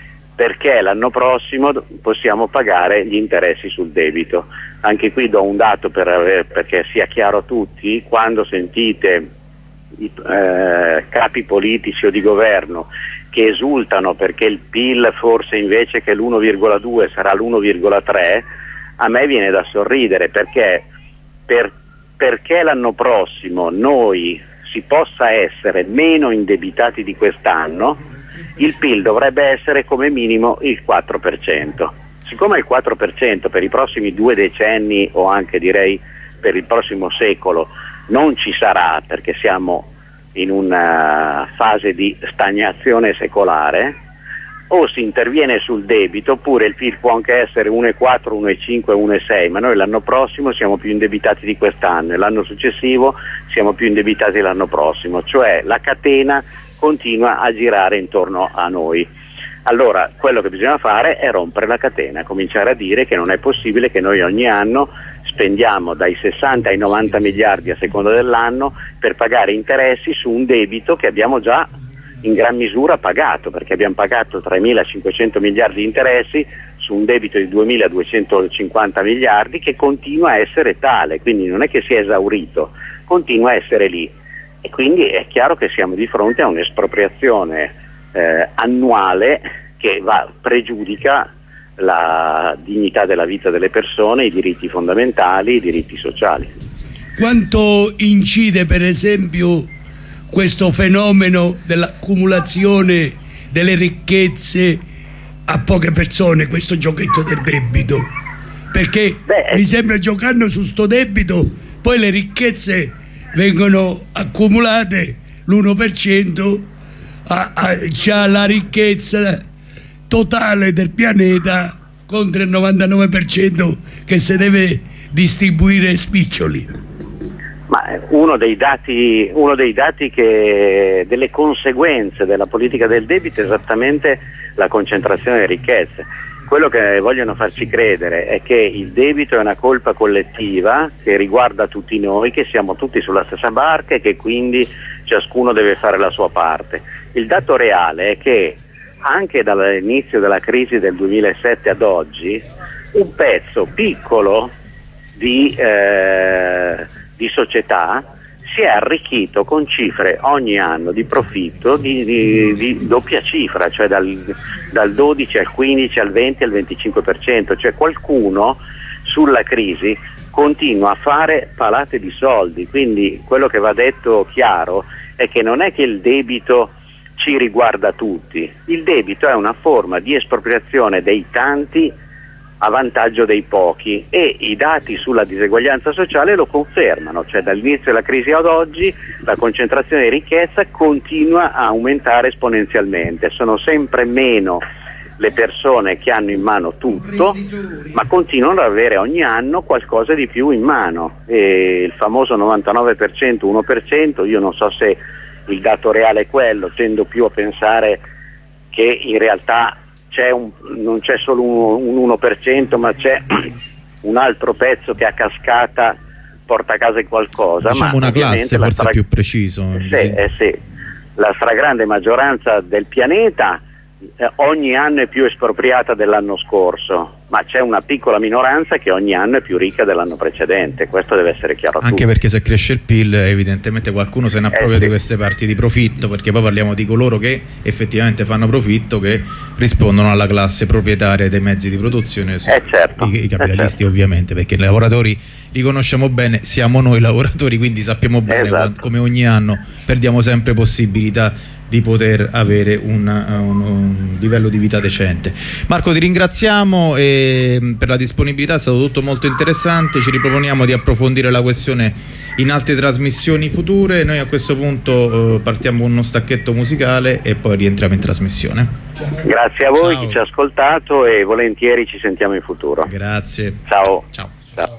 perché l'anno prossimo possiamo pagare gli interessi sul debito. Anche qui do un dato per, perché sia chiaro a tutti: quando sentite i eh, capi politici o di governo che esultano perché il P I L forse invece che l'uno virgola due sarà l'uno virgola tre, a me viene da sorridere, perché per, perché l'anno prossimo noi si possa essere meno indebitati di quest'anno, il P I L dovrebbe essere come minimo il quattro per cento. Siccome il quattro per cento per i prossimi due decenni, o anche direi per il prossimo secolo, non ci sarà, perché siamo in una fase di stagnazione secolare, o si interviene sul debito, oppure il P I L può anche essere uno virgola quattro, uno virgola cinque, uno virgola sei, ma noi l'anno prossimo siamo più indebitati di quest'anno e l'anno successivo siamo più indebitati l'anno prossimo, cioè la catena continua a girare intorno a noi. Allora quello che bisogna fare è rompere la catena, cominciare a dire che non è possibile che noi ogni anno spendiamo dai sessanta ai novanta miliardi a seconda dell'anno per pagare interessi su un debito che abbiamo già in gran misura pagato, perché abbiamo pagato tremilacinquecento miliardi di interessi su un debito di duemiladuecentocinquanta miliardi che continua a essere tale, quindi non è che si è esaurito, continua a essere lì, e quindi è chiaro che siamo di fronte a un'espropriazione eh, annuale che va, pregiudica la dignità della vita delle persone, i diritti fondamentali, i diritti sociali. Quanto incide per esempio questo fenomeno dell'accumulazione delle ricchezze a poche persone, questo giochetto del debito? Perché Beh, mi sembra, giocando su sto debito poi le ricchezze vengono accumulate, l'uno per cento ha, ha, ha la ricchezza totale del pianeta contro il novantanove per cento che si deve distribuire spiccioli. Ma uno dei dati, uno dei dati che, delle conseguenze della politica del debito è esattamente la concentrazione delle ricchezze. Quello che vogliono farci credere è che il debito è una colpa collettiva che riguarda tutti noi, che siamo tutti sulla stessa barca e che quindi ciascuno deve fare la sua parte. Il dato reale è che anche dall'inizio della crisi del duemilasette ad oggi un pezzo piccolo di, eh, di società si è arricchito con cifre ogni anno di profitto di, di, di doppia cifra, cioè dal, dal dodici al quindici al venti al venticinque per cento, cioè qualcuno sulla crisi continua a fare palate di soldi. Quindi quello che va detto chiaro è che non è che il debito ci riguarda tutti, il debito è una forma di espropriazione dei tanti a vantaggio dei pochi, e i dati sulla diseguaglianza sociale lo confermano, cioè dall'inizio della crisi ad oggi la concentrazione di ricchezza continua a aumentare esponenzialmente, sono sempre meno le persone che hanno in mano tutto, ma continuano ad avere ogni anno qualcosa di più in mano, e il famoso novantanove per cento, uno per cento, io non so se il dato reale è quello, tendo più a pensare che in realtà c'è un, non c'è solo un, un uno per cento, ma c'è un altro pezzo che a cascata porta a casa qualcosa. Diciamo ma una classe forse stra... più preciso. Sì, eh sì, la stragrande maggioranza del pianeta eh, ogni anno è più espropriata dell'anno scorso, ma c'è una piccola minoranza che ogni anno è più ricca dell'anno precedente, questo deve essere chiaro a Anche tutti. perché se cresce il P I L evidentemente qualcuno se ne appropria Eh, sì. di queste parti di profitto, perché poi parliamo di coloro che effettivamente fanno profitto, che rispondono alla classe proprietaria dei mezzi di produzione, Eh, certo. i, i capitalisti Eh, certo. ovviamente, perché i lavoratori li conosciamo bene, siamo noi lavoratori, quindi sappiamo bene Esatto. quant- come ogni anno perdiamo sempre possibilità di poter avere un, un, un livello di vita decente. Marco, ti ringraziamo e per la disponibilità, è stato tutto molto interessante, ci riproponiamo di approfondire la questione in altre trasmissioni future. Noi a questo punto eh, partiamo con uno stacchetto musicale e poi rientriamo in trasmissione. Grazie a voi, Ciao. chi ci ha ascoltato, e volentieri ci sentiamo in futuro. Grazie. Ciao. Ciao. Ciao.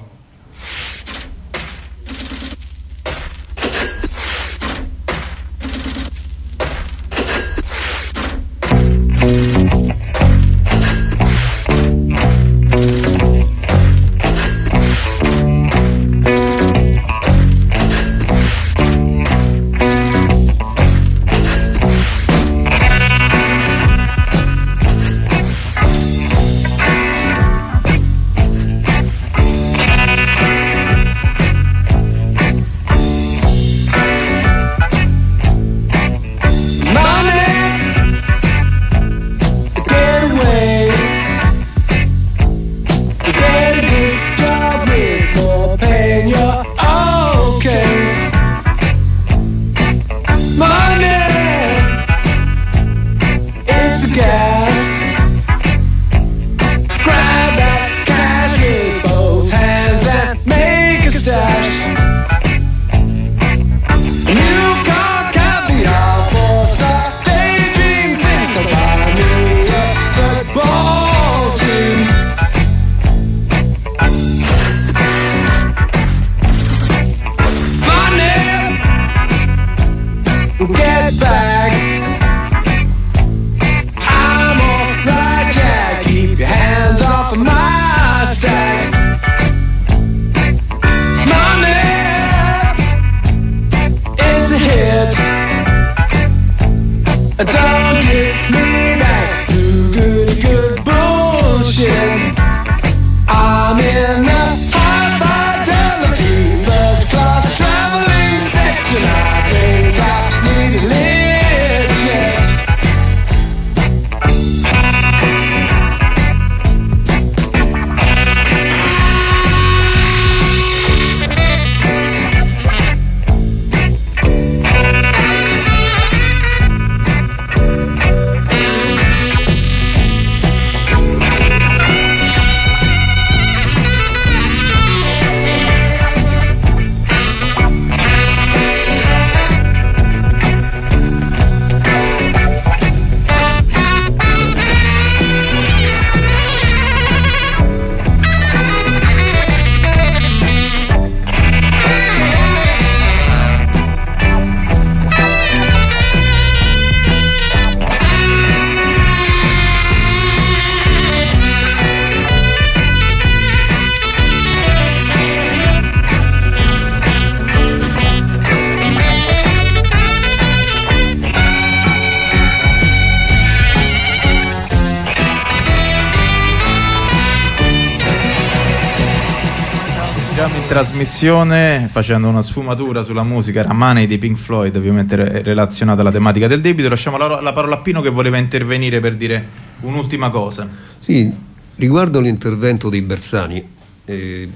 Trasmissione facendo una sfumatura sulla musica, era Money di Pink Floyd, ovviamente re- relazionata alla tematica del debito. Lasciamo la, la parola a Pino che voleva intervenire per dire un'ultima cosa. Sì, riguardo l'intervento dei Bersani, eh,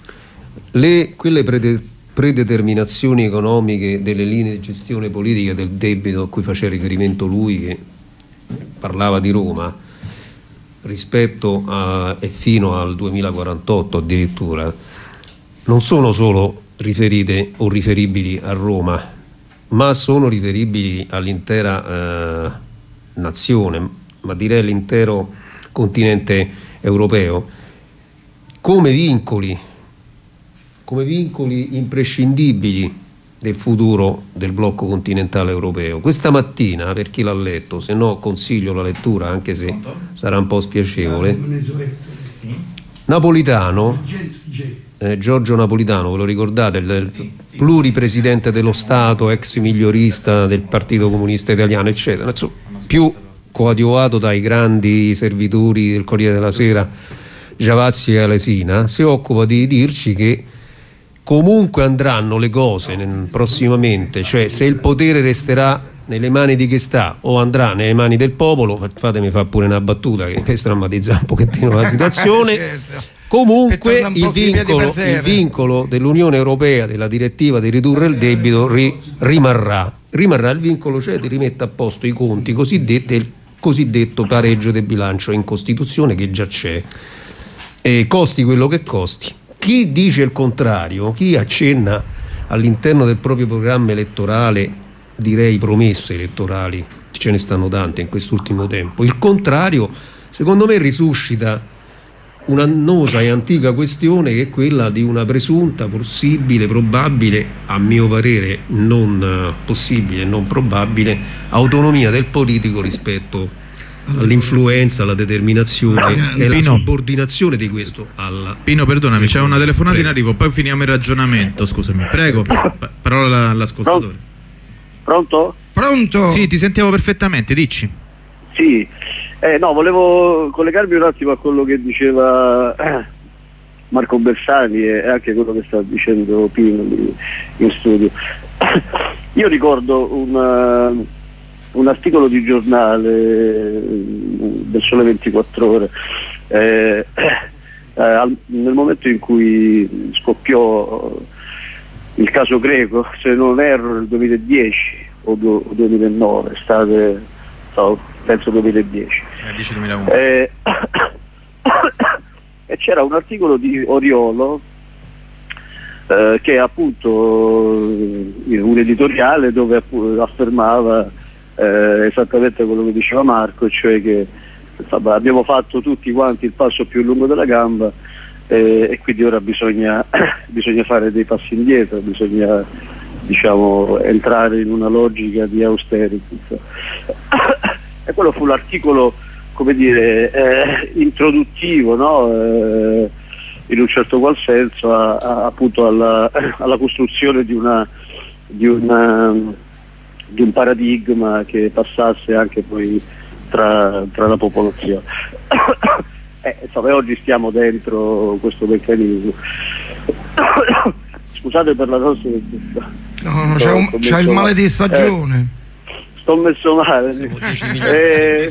le, quelle prede, predeterminazioni economiche delle linee di gestione politica del debito a cui faceva riferimento lui, che parlava di Roma, rispetto a, e fino al duemilaquarantotto addirittura, non sono solo riferite o riferibili a Roma, ma sono riferibili all'intera eh, nazione, ma direi all'intero continente europeo, come vincoli, come vincoli imprescindibili del futuro del blocco continentale europeo. Questa mattina, per chi l'ha letto, se no consiglio la lettura, anche se sarà un po' spiacevole, Napolitano, eh, Giorgio Napolitano, ve lo ricordate, il, il pluripresidente dello Stato, ex migliorista del Partito Comunista Italiano, eccetera, insomma, più coadiuvato dai grandi servitori del Corriere della Sera Giavazzi e Alesina, si occupa di dirci che comunque andranno le cose prossimamente, cioè se il potere resterà nelle mani di chi sta o andrà nelle mani del popolo, fatemi fare pure una battuta che per strammatizzare un pochettino la situazione, comunque il vincolo, il vincolo dell'Unione Europea, della direttiva di ridurre il debito ri, rimarrà, rimarrà il vincolo, cioè di rimettere a posto i conti cosiddetti, il cosiddetto pareggio del bilancio in Costituzione che già c'è, e costi quello che costi. Chi dice il contrario, chi accenna all'interno del proprio programma elettorale, direi promesse elettorali, ce ne stanno tante in quest'ultimo tempo, il contrario, secondo me risuscita un'annosa e antica questione che è quella di una presunta, possibile, probabile, a mio parere non possibile, non probabile, autonomia del politico rispetto all'influenza, alla determinazione e alla subordinazione di questo alla... Pino, perdonami, c'è una telefonata in arrivo, poi finiamo il ragionamento, scusami, prego, parola all'ascoltatore. Pronto? Pronto? Sì, ti sentiamo perfettamente, dici. Sì, eh, no, volevo collegarmi un attimo a quello che diceva eh, Marco Bersani e anche quello che sta dicendo Pino in studio. Io ricordo un... un articolo di giornale del Sole ventiquattro Ore eh, eh, nel momento in cui scoppiò il caso Greco, se non erro nel duemiladieci o duemilanove, estate, no, penso duemiladieci, eh, e c'era un articolo di Oriolo eh, che è appunto un editoriale dove affermava Eh, esattamente quello che diceva Marco, cioè che vabbè, abbiamo fatto tutti quanti il passo più lungo della gamba eh, e quindi ora bisogna, bisogna fare dei passi indietro, bisogna, diciamo, entrare in una logica di austerity. E quello fu l'articolo, come dire, eh, introduttivo, no? eh, in un certo qual senso a, a, appunto alla, alla costruzione di una, di una di un paradigma che passasse anche poi tra, tra la popolazione. eh, insomma, oggi stiamo dentro questo meccanismo. Scusate per la cosa. No, no, c'è, un, c'è il male di stagione. Eh, sto messo male. Eh,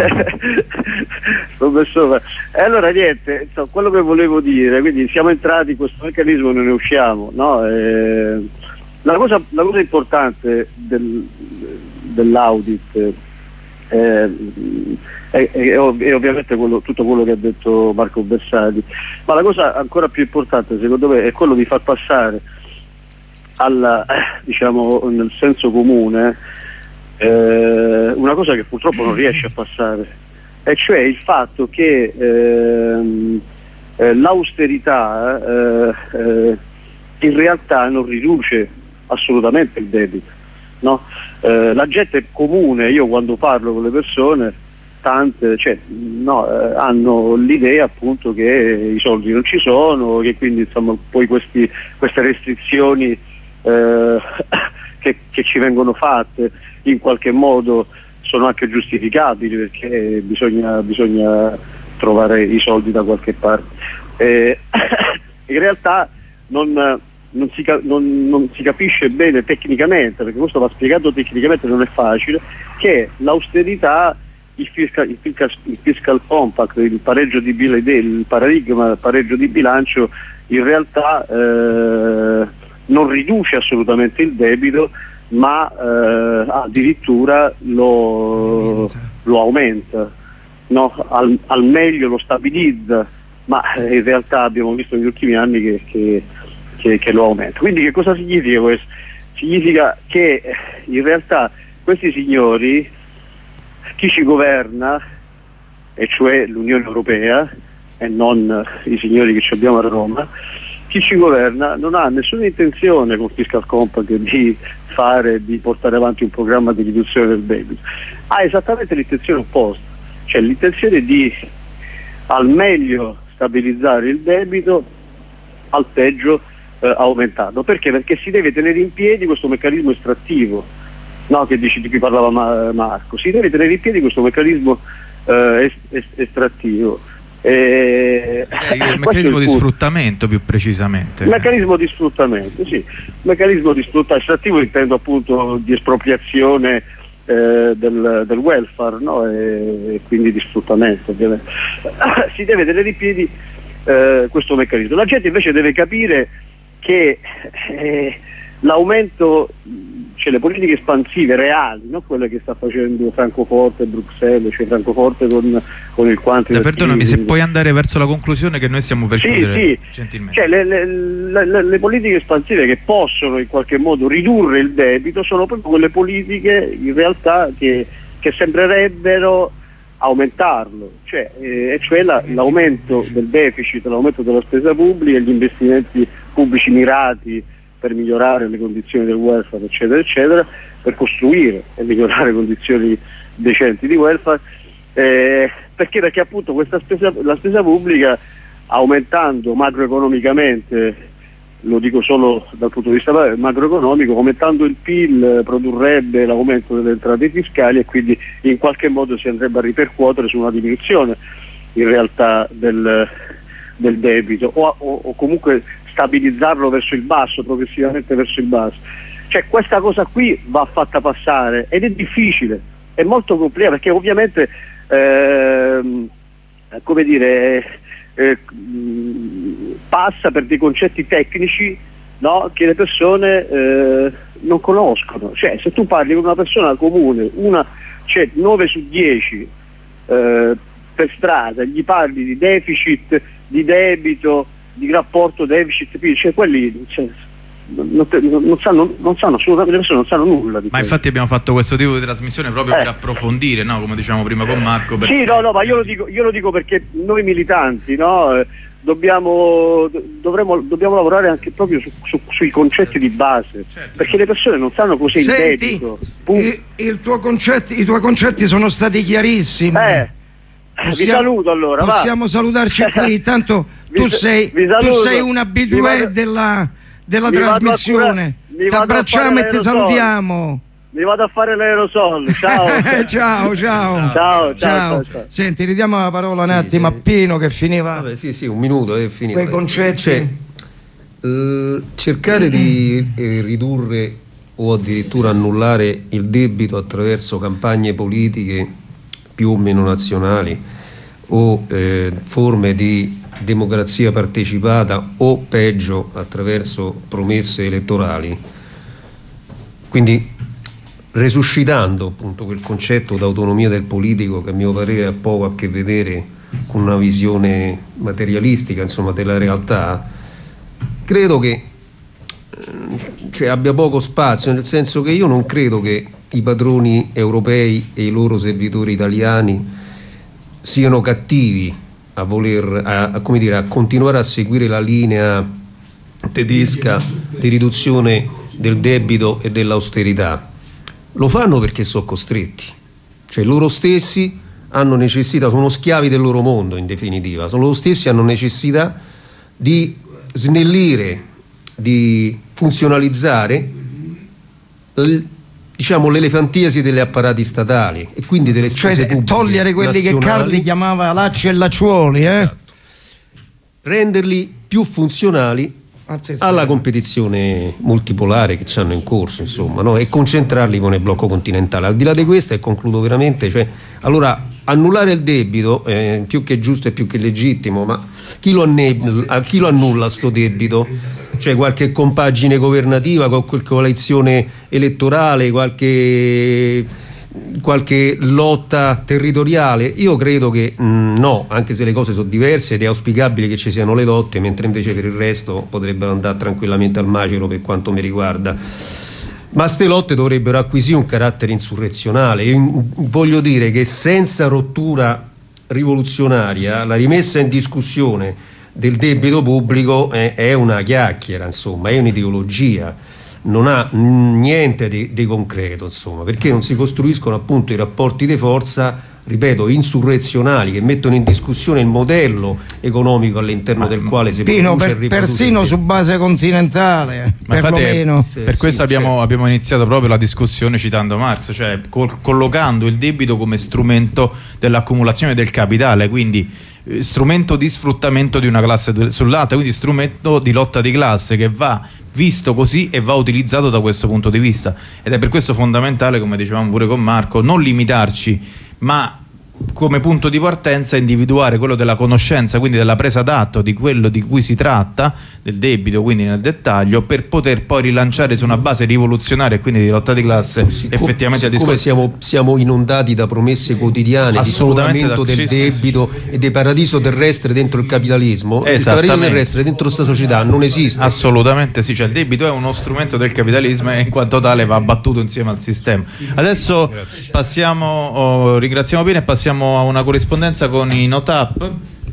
sto messo male. E allora niente, insomma, quello che volevo dire, quindi siamo entrati in questo meccanismo e non ne usciamo, no? Eh, La cosa, la cosa importante del, dell'audit è, è, è, è ovviamente quello, tutto quello che ha detto Marco Bersani, ma la cosa ancora più importante secondo me è quello di far passare alla, diciamo, nel senso comune eh, una cosa che purtroppo non riesce a passare, e cioè il fatto che ehm, eh, l'austerità eh, eh, in realtà non riduce assolutamente il debito, no? Eh, la gente comune, io quando parlo con le persone, tante cioè, no, eh, hanno l'idea appunto che i soldi non ci sono, che quindi insomma poi questi, queste restrizioni eh, che, che ci vengono fatte in qualche modo sono anche giustificabili, perché bisogna, bisogna trovare i soldi da qualche parte. Eh, in realtà non Non si, non, non si capisce bene tecnicamente, perché questo va spiegato tecnicamente, non è facile, che l'austerità, il fiscal, il fiscal, il fiscal compact, il pareggio di bilancio, il paradigma pareggio di bilancio in realtà eh, non riduce assolutamente il debito, ma eh, addirittura lo, lo aumenta. no, al, al meglio lo stabilizza, ma in realtà abbiamo visto negli ultimi anni che, che, che, che lo aumenta. Quindi che cosa significa questo? Significa che in realtà questi signori, chi ci governa, e cioè l'Unione Europea e non i signori che ci abbiamo a Roma, chi ci governa non ha nessuna intenzione con Fiscal Compact di fare, di portare avanti un programma di riduzione del debito, ha esattamente l'intenzione opposta, cioè l'intenzione di al meglio stabilizzare il debito, al peggio eh, aumentarlo. Perché? Perché si deve tenere in piedi questo meccanismo estrattivo, no, che dici, di cui parlava Ma- Marco, si deve tenere in piedi questo meccanismo eh, est- est- estrattivo. Eh, il meccanismo di sfruttamento, più precisamente. Il meccanismo di sfruttamento, sì. Il meccanismo di sfruttamento estrattivo intendo appunto di espropriazione eh, del, del welfare, no? E, e quindi di sfruttamento, ovviamente. Si deve tenere in piedi eh, questo meccanismo. La gente invece deve capire che eh, l'aumento, cioè le politiche espansive reali, non quelle che sta facendo Francoforte e Bruxelles, cioè Francoforte con, con il quantitative. Perdonami, se puoi andare verso la conclusione che noi stiamo per sì, chiudere, sì. gentilmente. Cioè, le, le, le, le politiche espansive che possono in qualche modo ridurre il debito sono proprio quelle politiche in realtà che, che sembrerebbero aumentarlo, cioè, eh, cioè la, l'aumento del deficit, l'aumento della spesa pubblica e gli investimenti pubblici mirati per migliorare le condizioni del welfare, eccetera, eccetera, per costruire e migliorare condizioni decenti di welfare, eh, perché? Perché appunto questa spesa, la spesa pubblica, aumentando macroeconomicamente, lo dico solo dal punto di vista macroeconomico, aumentando il P I L produrrebbe l'aumento delle entrate fiscali e quindi in qualche modo si andrebbe a ripercuotere su una diminuzione in realtà del, del debito o, o, o comunque stabilizzarlo verso il basso, progressivamente verso il basso. Cioè questa cosa qui va fatta passare ed è difficile, è molto complicata perché ovviamente ehm, come dire eh, passa per dei concetti tecnici, no, che le persone eh, non conoscono. Cioè se tu parli con una persona comune, una c'è nove su dieci eh, per strada, gli parli di deficit, di debito, di rapporto deficit P I L, cioè quelli cioè, non, non, non sanno, non sanno assolutamente, le persone non sanno nulla di ma questo. Infatti abbiamo fatto questo tipo di trasmissione proprio eh. per approfondire, no? Come dicevamo prima con Marco. Perché... Sì, no, no, ma io lo dico, io lo dico perché noi militanti, no, eh, dobbiamo, dovremmo, dobbiamo lavorare anche proprio su, su, sui concetti di base, certo. Perché le persone non sanno cos'è il debito. Il, il tuo concetti, i tuoi concetti sono stati chiarissimi. Eh. Possiamo, vi saluto allora. Possiamo va. salutarci qui, tanto tu sei, tu sei un abitué della, della trasmissione. Ti abbracciamo e ti salutiamo. Mi vado a fare l'aerosol. Ciao. ciao, ciao. Ciao, ciao, ciao, ciao. Senti, ridiamo la parola un sì, attimo sì. a Pino che finiva. Vabbè, sì, sì, un minuto è finito. Quei concetti. Cioè, eh, cercare di eh, ridurre o addirittura annullare il debito attraverso campagne politiche più o meno nazionali o eh, forme di democrazia partecipata o peggio attraverso promesse elettorali, quindi resuscitando appunto quel concetto d'autonomia del politico che a mio parere ha poco a che vedere con una visione materialistica, insomma, della realtà, credo che cioè, abbia poco spazio, nel senso che io non credo che i padroni europei e i loro servitori italiani siano cattivi a voler a, a, come dire, a continuare a seguire la linea tedesca di riduzione del debito e dell'austerità. Lo fanno perché sono costretti, cioè loro stessi hanno necessità, sono schiavi del loro mondo in definitiva, sono loro stessi hanno necessità di snellire, di funzionalizzare l, diciamo l'elefantiasi degli apparati statali e quindi delle spese cioè, pubbliche togliere quelli nazionali, che Carli chiamava lacci e lacciuoli, eh? Esatto. Renderli più funzionali alla competizione multipolare che ci hanno in corso, insomma, no? E concentrarli con il blocco continentale. Al di là di questo, e concludo veramente, cioè, allora annullare il debito è più che giusto e più che legittimo, ma chi lo, anne- chi lo annulla sto debito? Cioè qualche compagine governativa, qualche coalizione elettorale, qualche qualche lotta territoriale? Io credo che mh, no, anche se le cose sono diverse ed è auspicabile che ci siano le lotte, mentre invece per il resto potrebbero andare tranquillamente al macero per quanto mi riguarda. Ma ste lotte dovrebbero acquisire un carattere insurrezionale. Io voglio dire che senza rottura rivoluzionaria la rimessa in discussione del debito pubblico è, è una chiacchiera, insomma, è un'ideologia, non ha niente di, di concreto, insomma, perché non si costruiscono appunto i rapporti di forza, ripeto, insurrezionali, che mettono in discussione il modello economico all'interno del quale si Pino, produce per, e persino su base continentale, perlomeno. Sì, per sì, questo abbiamo, sì. abbiamo iniziato proprio la discussione citando Marx, cioè col, collocando il debito come strumento dell'accumulazione del capitale, quindi eh, strumento di sfruttamento di una classe sull'altra, quindi strumento di lotta di classe che va visto così e va utilizzato da questo punto di vista, ed è per questo fondamentale, come dicevamo pure con Marco, non limitarci, ma come punto di partenza individuare quello della conoscenza, quindi della presa d'atto di quello di cui si tratta, del debito, quindi nel dettaglio, per poter poi rilanciare su una base rivoluzionaria e quindi di lotta di classe siccome, effettivamente siccome siamo, siamo inondati da promesse quotidiane di sforamento del sì, debito sì, sì. e del paradiso terrestre dentro il capitalismo. Il paradiso terrestre dentro questa società non esiste. Assolutamente sì, cioè il debito è uno strumento del capitalismo e in quanto tale va abbattuto insieme al sistema. Adesso Grazie. passiamo, oh, ringraziamo Pino e passiamo a una corrispondenza con i NOTAP.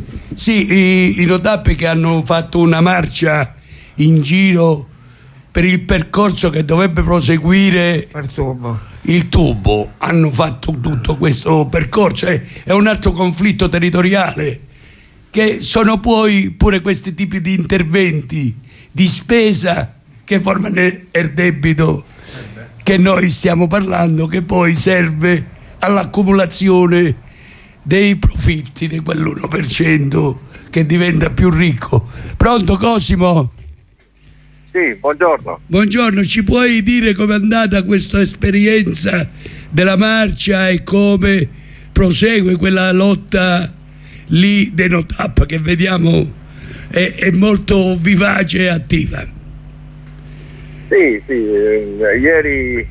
Sì, i, i NOTAP che hanno fatto una marcia in giro per il percorso che dovrebbe proseguire il tubo. il tubo, hanno fatto tutto questo percorso, è, è un altro conflitto territoriale, che sono poi pure questi tipi di interventi di spesa che formano il debito che noi stiamo parlando, che poi serve all'accumulazione dei profitti di quell'uno per cento che diventa più ricco. Pronto Cosimo? Sì, buongiorno. Buongiorno, ci puoi dire com'è andata questa esperienza della marcia e come prosegue quella lotta lì dei NOTAP che vediamo è, è molto vivace e attiva? Sì, sì, eh, ieri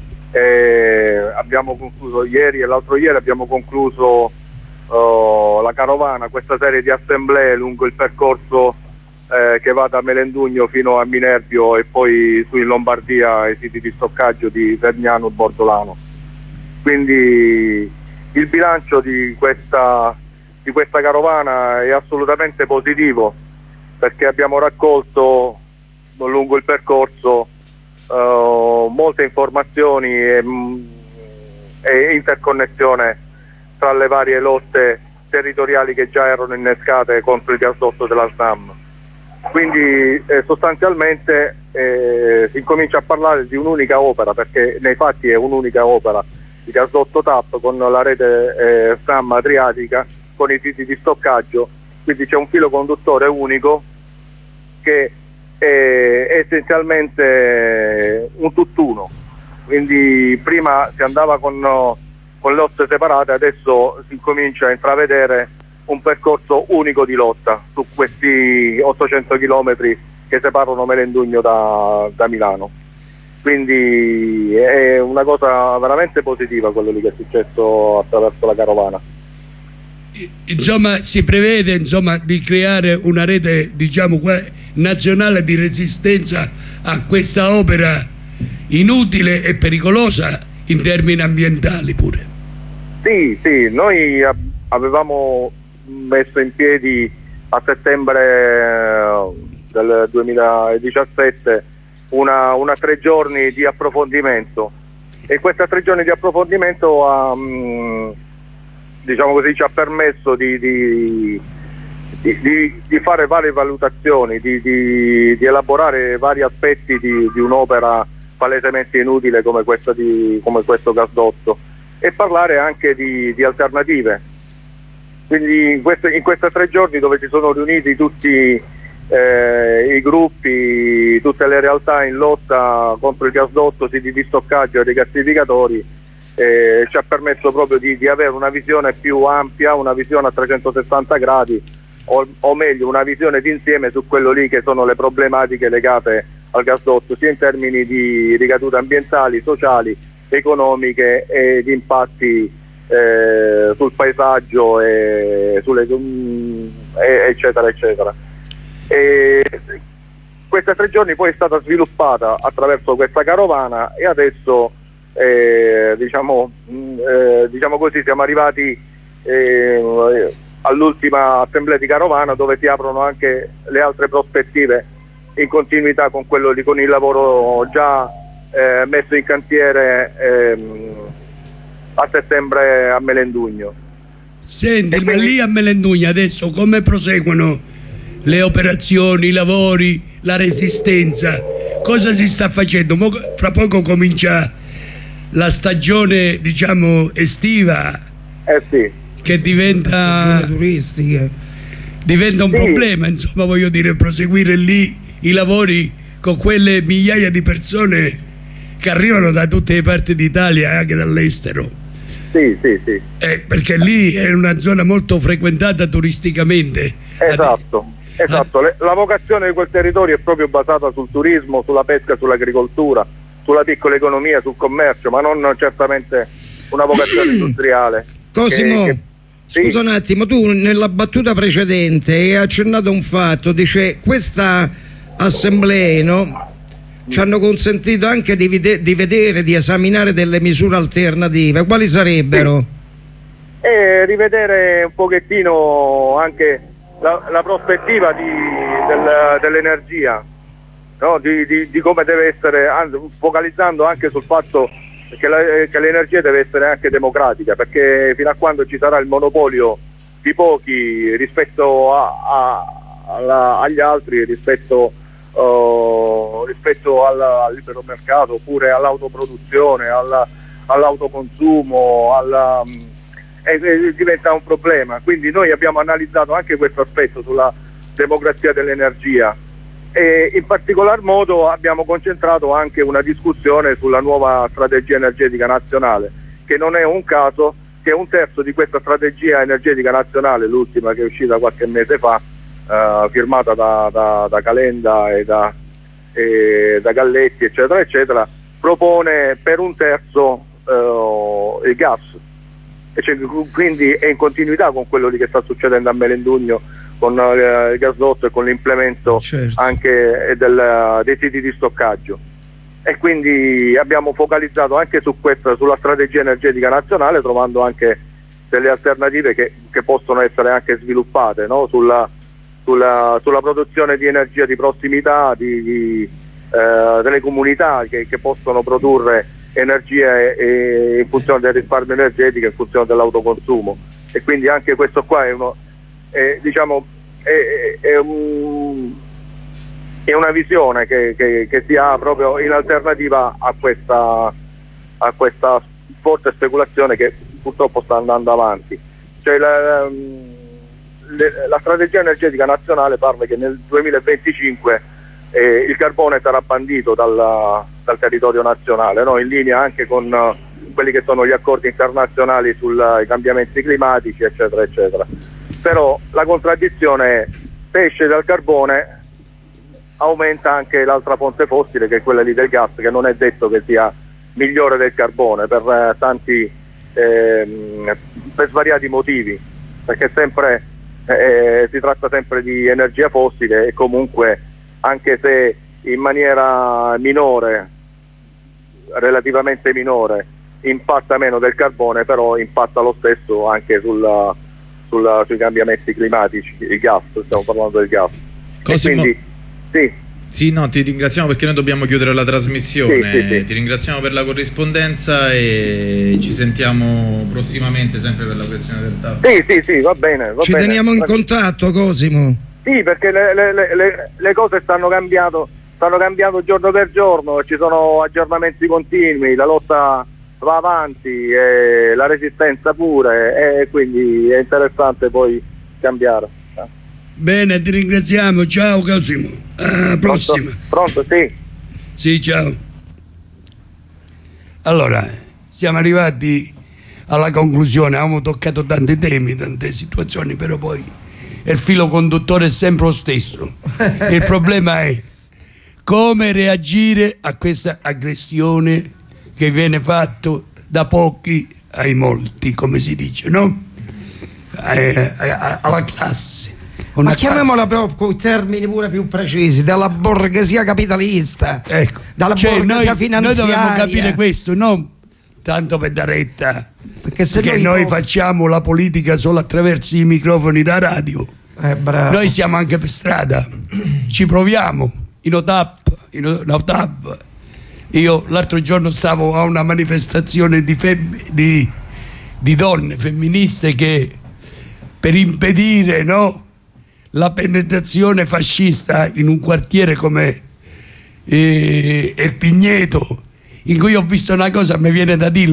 eh, abbiamo concluso, ieri e l'altro ieri abbiamo concluso uh, la carovana, questa serie di assemblee lungo il percorso eh, che va da Melendugno fino a Minerbio e poi su in Lombardia ai siti di stoccaggio di Vergnano e Bordolano. Quindi il bilancio di questa, di questa carovana è assolutamente positivo, perché abbiamo raccolto lungo il percorso uh, molte informazioni e, e interconnessione tra le varie lotte territoriali che già erano innescate contro il gasdotto della SNAM. Quindi eh, sostanzialmente eh, si incomincia a parlare di un'unica opera, perché nei fatti è un'unica opera, il gasdotto T A P con la rete eh, SNAM adriatica, con i siti di stoccaggio, quindi c'è un filo conduttore unico che è essenzialmente un tutt'uno. Quindi prima si andava con, con lotte separate, adesso si comincia a intravedere un percorso unico di lotta su questi ottocento chilometri che separano Melendugno da, da Milano. Quindi è una cosa veramente positiva quello lì che è successo attraverso la carovana. Insomma, si prevede insomma, di creare una rete, diciamo, nazionale di resistenza a questa opera inutile e pericolosa in termini ambientali pure. Sì, sì, noi avevamo messo in piedi a settembre del duemiladiciassette una, una tre giorni di approfondimento, e questa tre giorni di approfondimento ha, diciamo così, ci ha permesso di, di, di, di, di fare varie valutazioni, di, di, di elaborare vari aspetti di, di un'opera palesemente inutile come, questa di, come questo gasdotto, e parlare anche di, di alternative. Quindi in, queste, in questi tre giorni, dove si sono riuniti tutti eh, i gruppi, tutte le realtà in lotta contro il gasdotto, siti di stoccaggio e rigassificatori, eh, ci ha permesso proprio di, di avere una visione più ampia, una visione a trecentosessanta gradi, o, o meglio una visione d'insieme su quello lì che sono le problematiche legate al gasdotto, sia in termini di ricadute ambientali, sociali economiche e di impatti eh, sul paesaggio e sulle, e, eccetera eccetera. E questa tre giorni poi è stata sviluppata attraverso questa carovana e adesso eh, diciamo, eh, diciamo così siamo arrivati eh, all'ultima assemblea di carovana, dove si aprono anche le altre prospettive in continuità con quello di, con il lavoro già eh, messo in cantiere ehm, a settembre a Melendugno. Senti, E ma quindi- lì a Melendugno adesso come proseguono le operazioni, i lavori, la resistenza? Cosa si sta facendo? Mo- fra poco comincia la stagione, diciamo, estiva, Eh sì, che diventa, turistiche. diventa un Sì. problema, insomma, voglio dire, proseguire lì i lavori con quelle migliaia di persone che arrivano da tutte le parti d'Italia e anche dall'estero. sì, sì, sì. Eh, perché lì è una zona molto frequentata turisticamente. Esatto, esatto. Le- la vocazione di quel territorio è proprio basata sul turismo, sulla pesca, sull'agricoltura, sulla piccola economia, sul commercio, ma non certamente una vocazione industriale. Cosimo, Che- che- sì. scusa un attimo, tu nella battuta precedente hai accennato un fatto, dice questa assemblea, no, ci hanno consentito anche di, vide- di vedere, di esaminare delle misure alternative. Quali sarebbero? E rivedere un pochettino anche la, la prospettiva di- del- dell'energia, no? di, di- di come deve essere, anzi, focalizzando anche sul fatto che, la- che l'energia deve essere anche democratica, perché fino a quando ci sarà il monopolio di pochi rispetto a- a- alla- agli altri, rispetto, uh, rispetto al, al libero mercato, oppure all'autoproduzione, alla- all'autoconsumo, alla, e, e diventa un problema. Quindi noi abbiamo analizzato anche questo aspetto sulla democrazia dell'energia e in particolar modo abbiamo concentrato anche una discussione sulla nuova strategia energetica nazionale, che non è un caso che un terzo di questa strategia energetica nazionale, l'ultima che è uscita qualche mese fa, eh, firmata da, da, da Calenda e da, e da Galletti eccetera eccetera, propone per un terzo eh, il gas. E cioè, quindi è in continuità con quello che sta succedendo a Melendugno con eh, il gasdotto e con l'implemento Certo. anche del, dei siti di stoccaggio. E quindi abbiamo focalizzato anche su questa, sulla strategia energetica nazionale, trovando anche delle alternative che, che possono essere anche sviluppate, no? sulla, sulla, sulla produzione di energia di prossimità, di, di, eh, delle comunità che, che possono produrre energia e, e in funzione del risparmio energetico, in funzione dell'autoconsumo. E quindi anche questo qua è uno, è, diciamo, è, è, un, è una visione che, che, che si ha proprio in alternativa a questa, a questa forte speculazione che purtroppo sta andando avanti. Cioè la, le, la strategia energetica nazionale parla che nel duemilaventicinque eh, il carbone sarà bandito dal, dal territorio nazionale, no? In linea anche con uh, quelli che sono gli accordi internazionali sui cambiamenti climatici eccetera eccetera. Però la contraddizione è, se esce dal carbone aumenta anche l'altra fonte fossile, che è quella lì del gas, che non è detto che sia migliore del carbone per eh, tanti ehm, per svariati motivi, perché sempre eh, si tratta sempre di energia fossile e comunque, anche se in maniera minore, relativamente minore, impatta meno del carbone, però impatta lo stesso anche sulla, sulla, sui cambiamenti climatici, il gas, stiamo parlando del gas. Cosimo, e quindi, sì. Sì, no, ti ringraziamo perché noi dobbiamo chiudere la trasmissione. Sì, sì, sì. Ti ringraziamo per la corrispondenza e ci sentiamo prossimamente sempre per la questione del T A F. Sì, sì, sì, va bene. Va Ci bene. teniamo in contatto, Cosimo. Sì, perché le, le, le, le cose stanno cambiando, stanno cambiando giorno per giorno, ci sono aggiornamenti continui, la lotta va avanti, e la resistenza pure, e quindi è interessante poi cambiare. Bene, ti ringraziamo, ciao Cosimo, alla prossima. Pronto? Pronto, sì. Sì, ciao. Allora, siamo arrivati alla conclusione, abbiamo toccato tanti temi, tante situazioni, però poi il filo conduttore è sempre lo stesso. Il problema è come reagire a questa aggressione che viene fatto da pochi ai molti, come si dice, no? Eh, alla classe. Ma chiamiamola proprio con i termini pure più precisi, della borghesia capitalista, ecco. dalla Cioè, borghesia noi, finanziaria. Noi dobbiamo capire questo, non tanto per dare retta, perché se noi, noi facciamo la politica solo attraverso i microfoni da radio. Eh, noi siamo anche per strada, ci proviamo in O T A P, in O T A V. Io l'altro giorno stavo a una manifestazione di, fem- di, di donne femministe che per impedire, no, la penetrazione fascista in un quartiere come eh, Erpigneto, in cui ho visto una cosa, mi viene da dire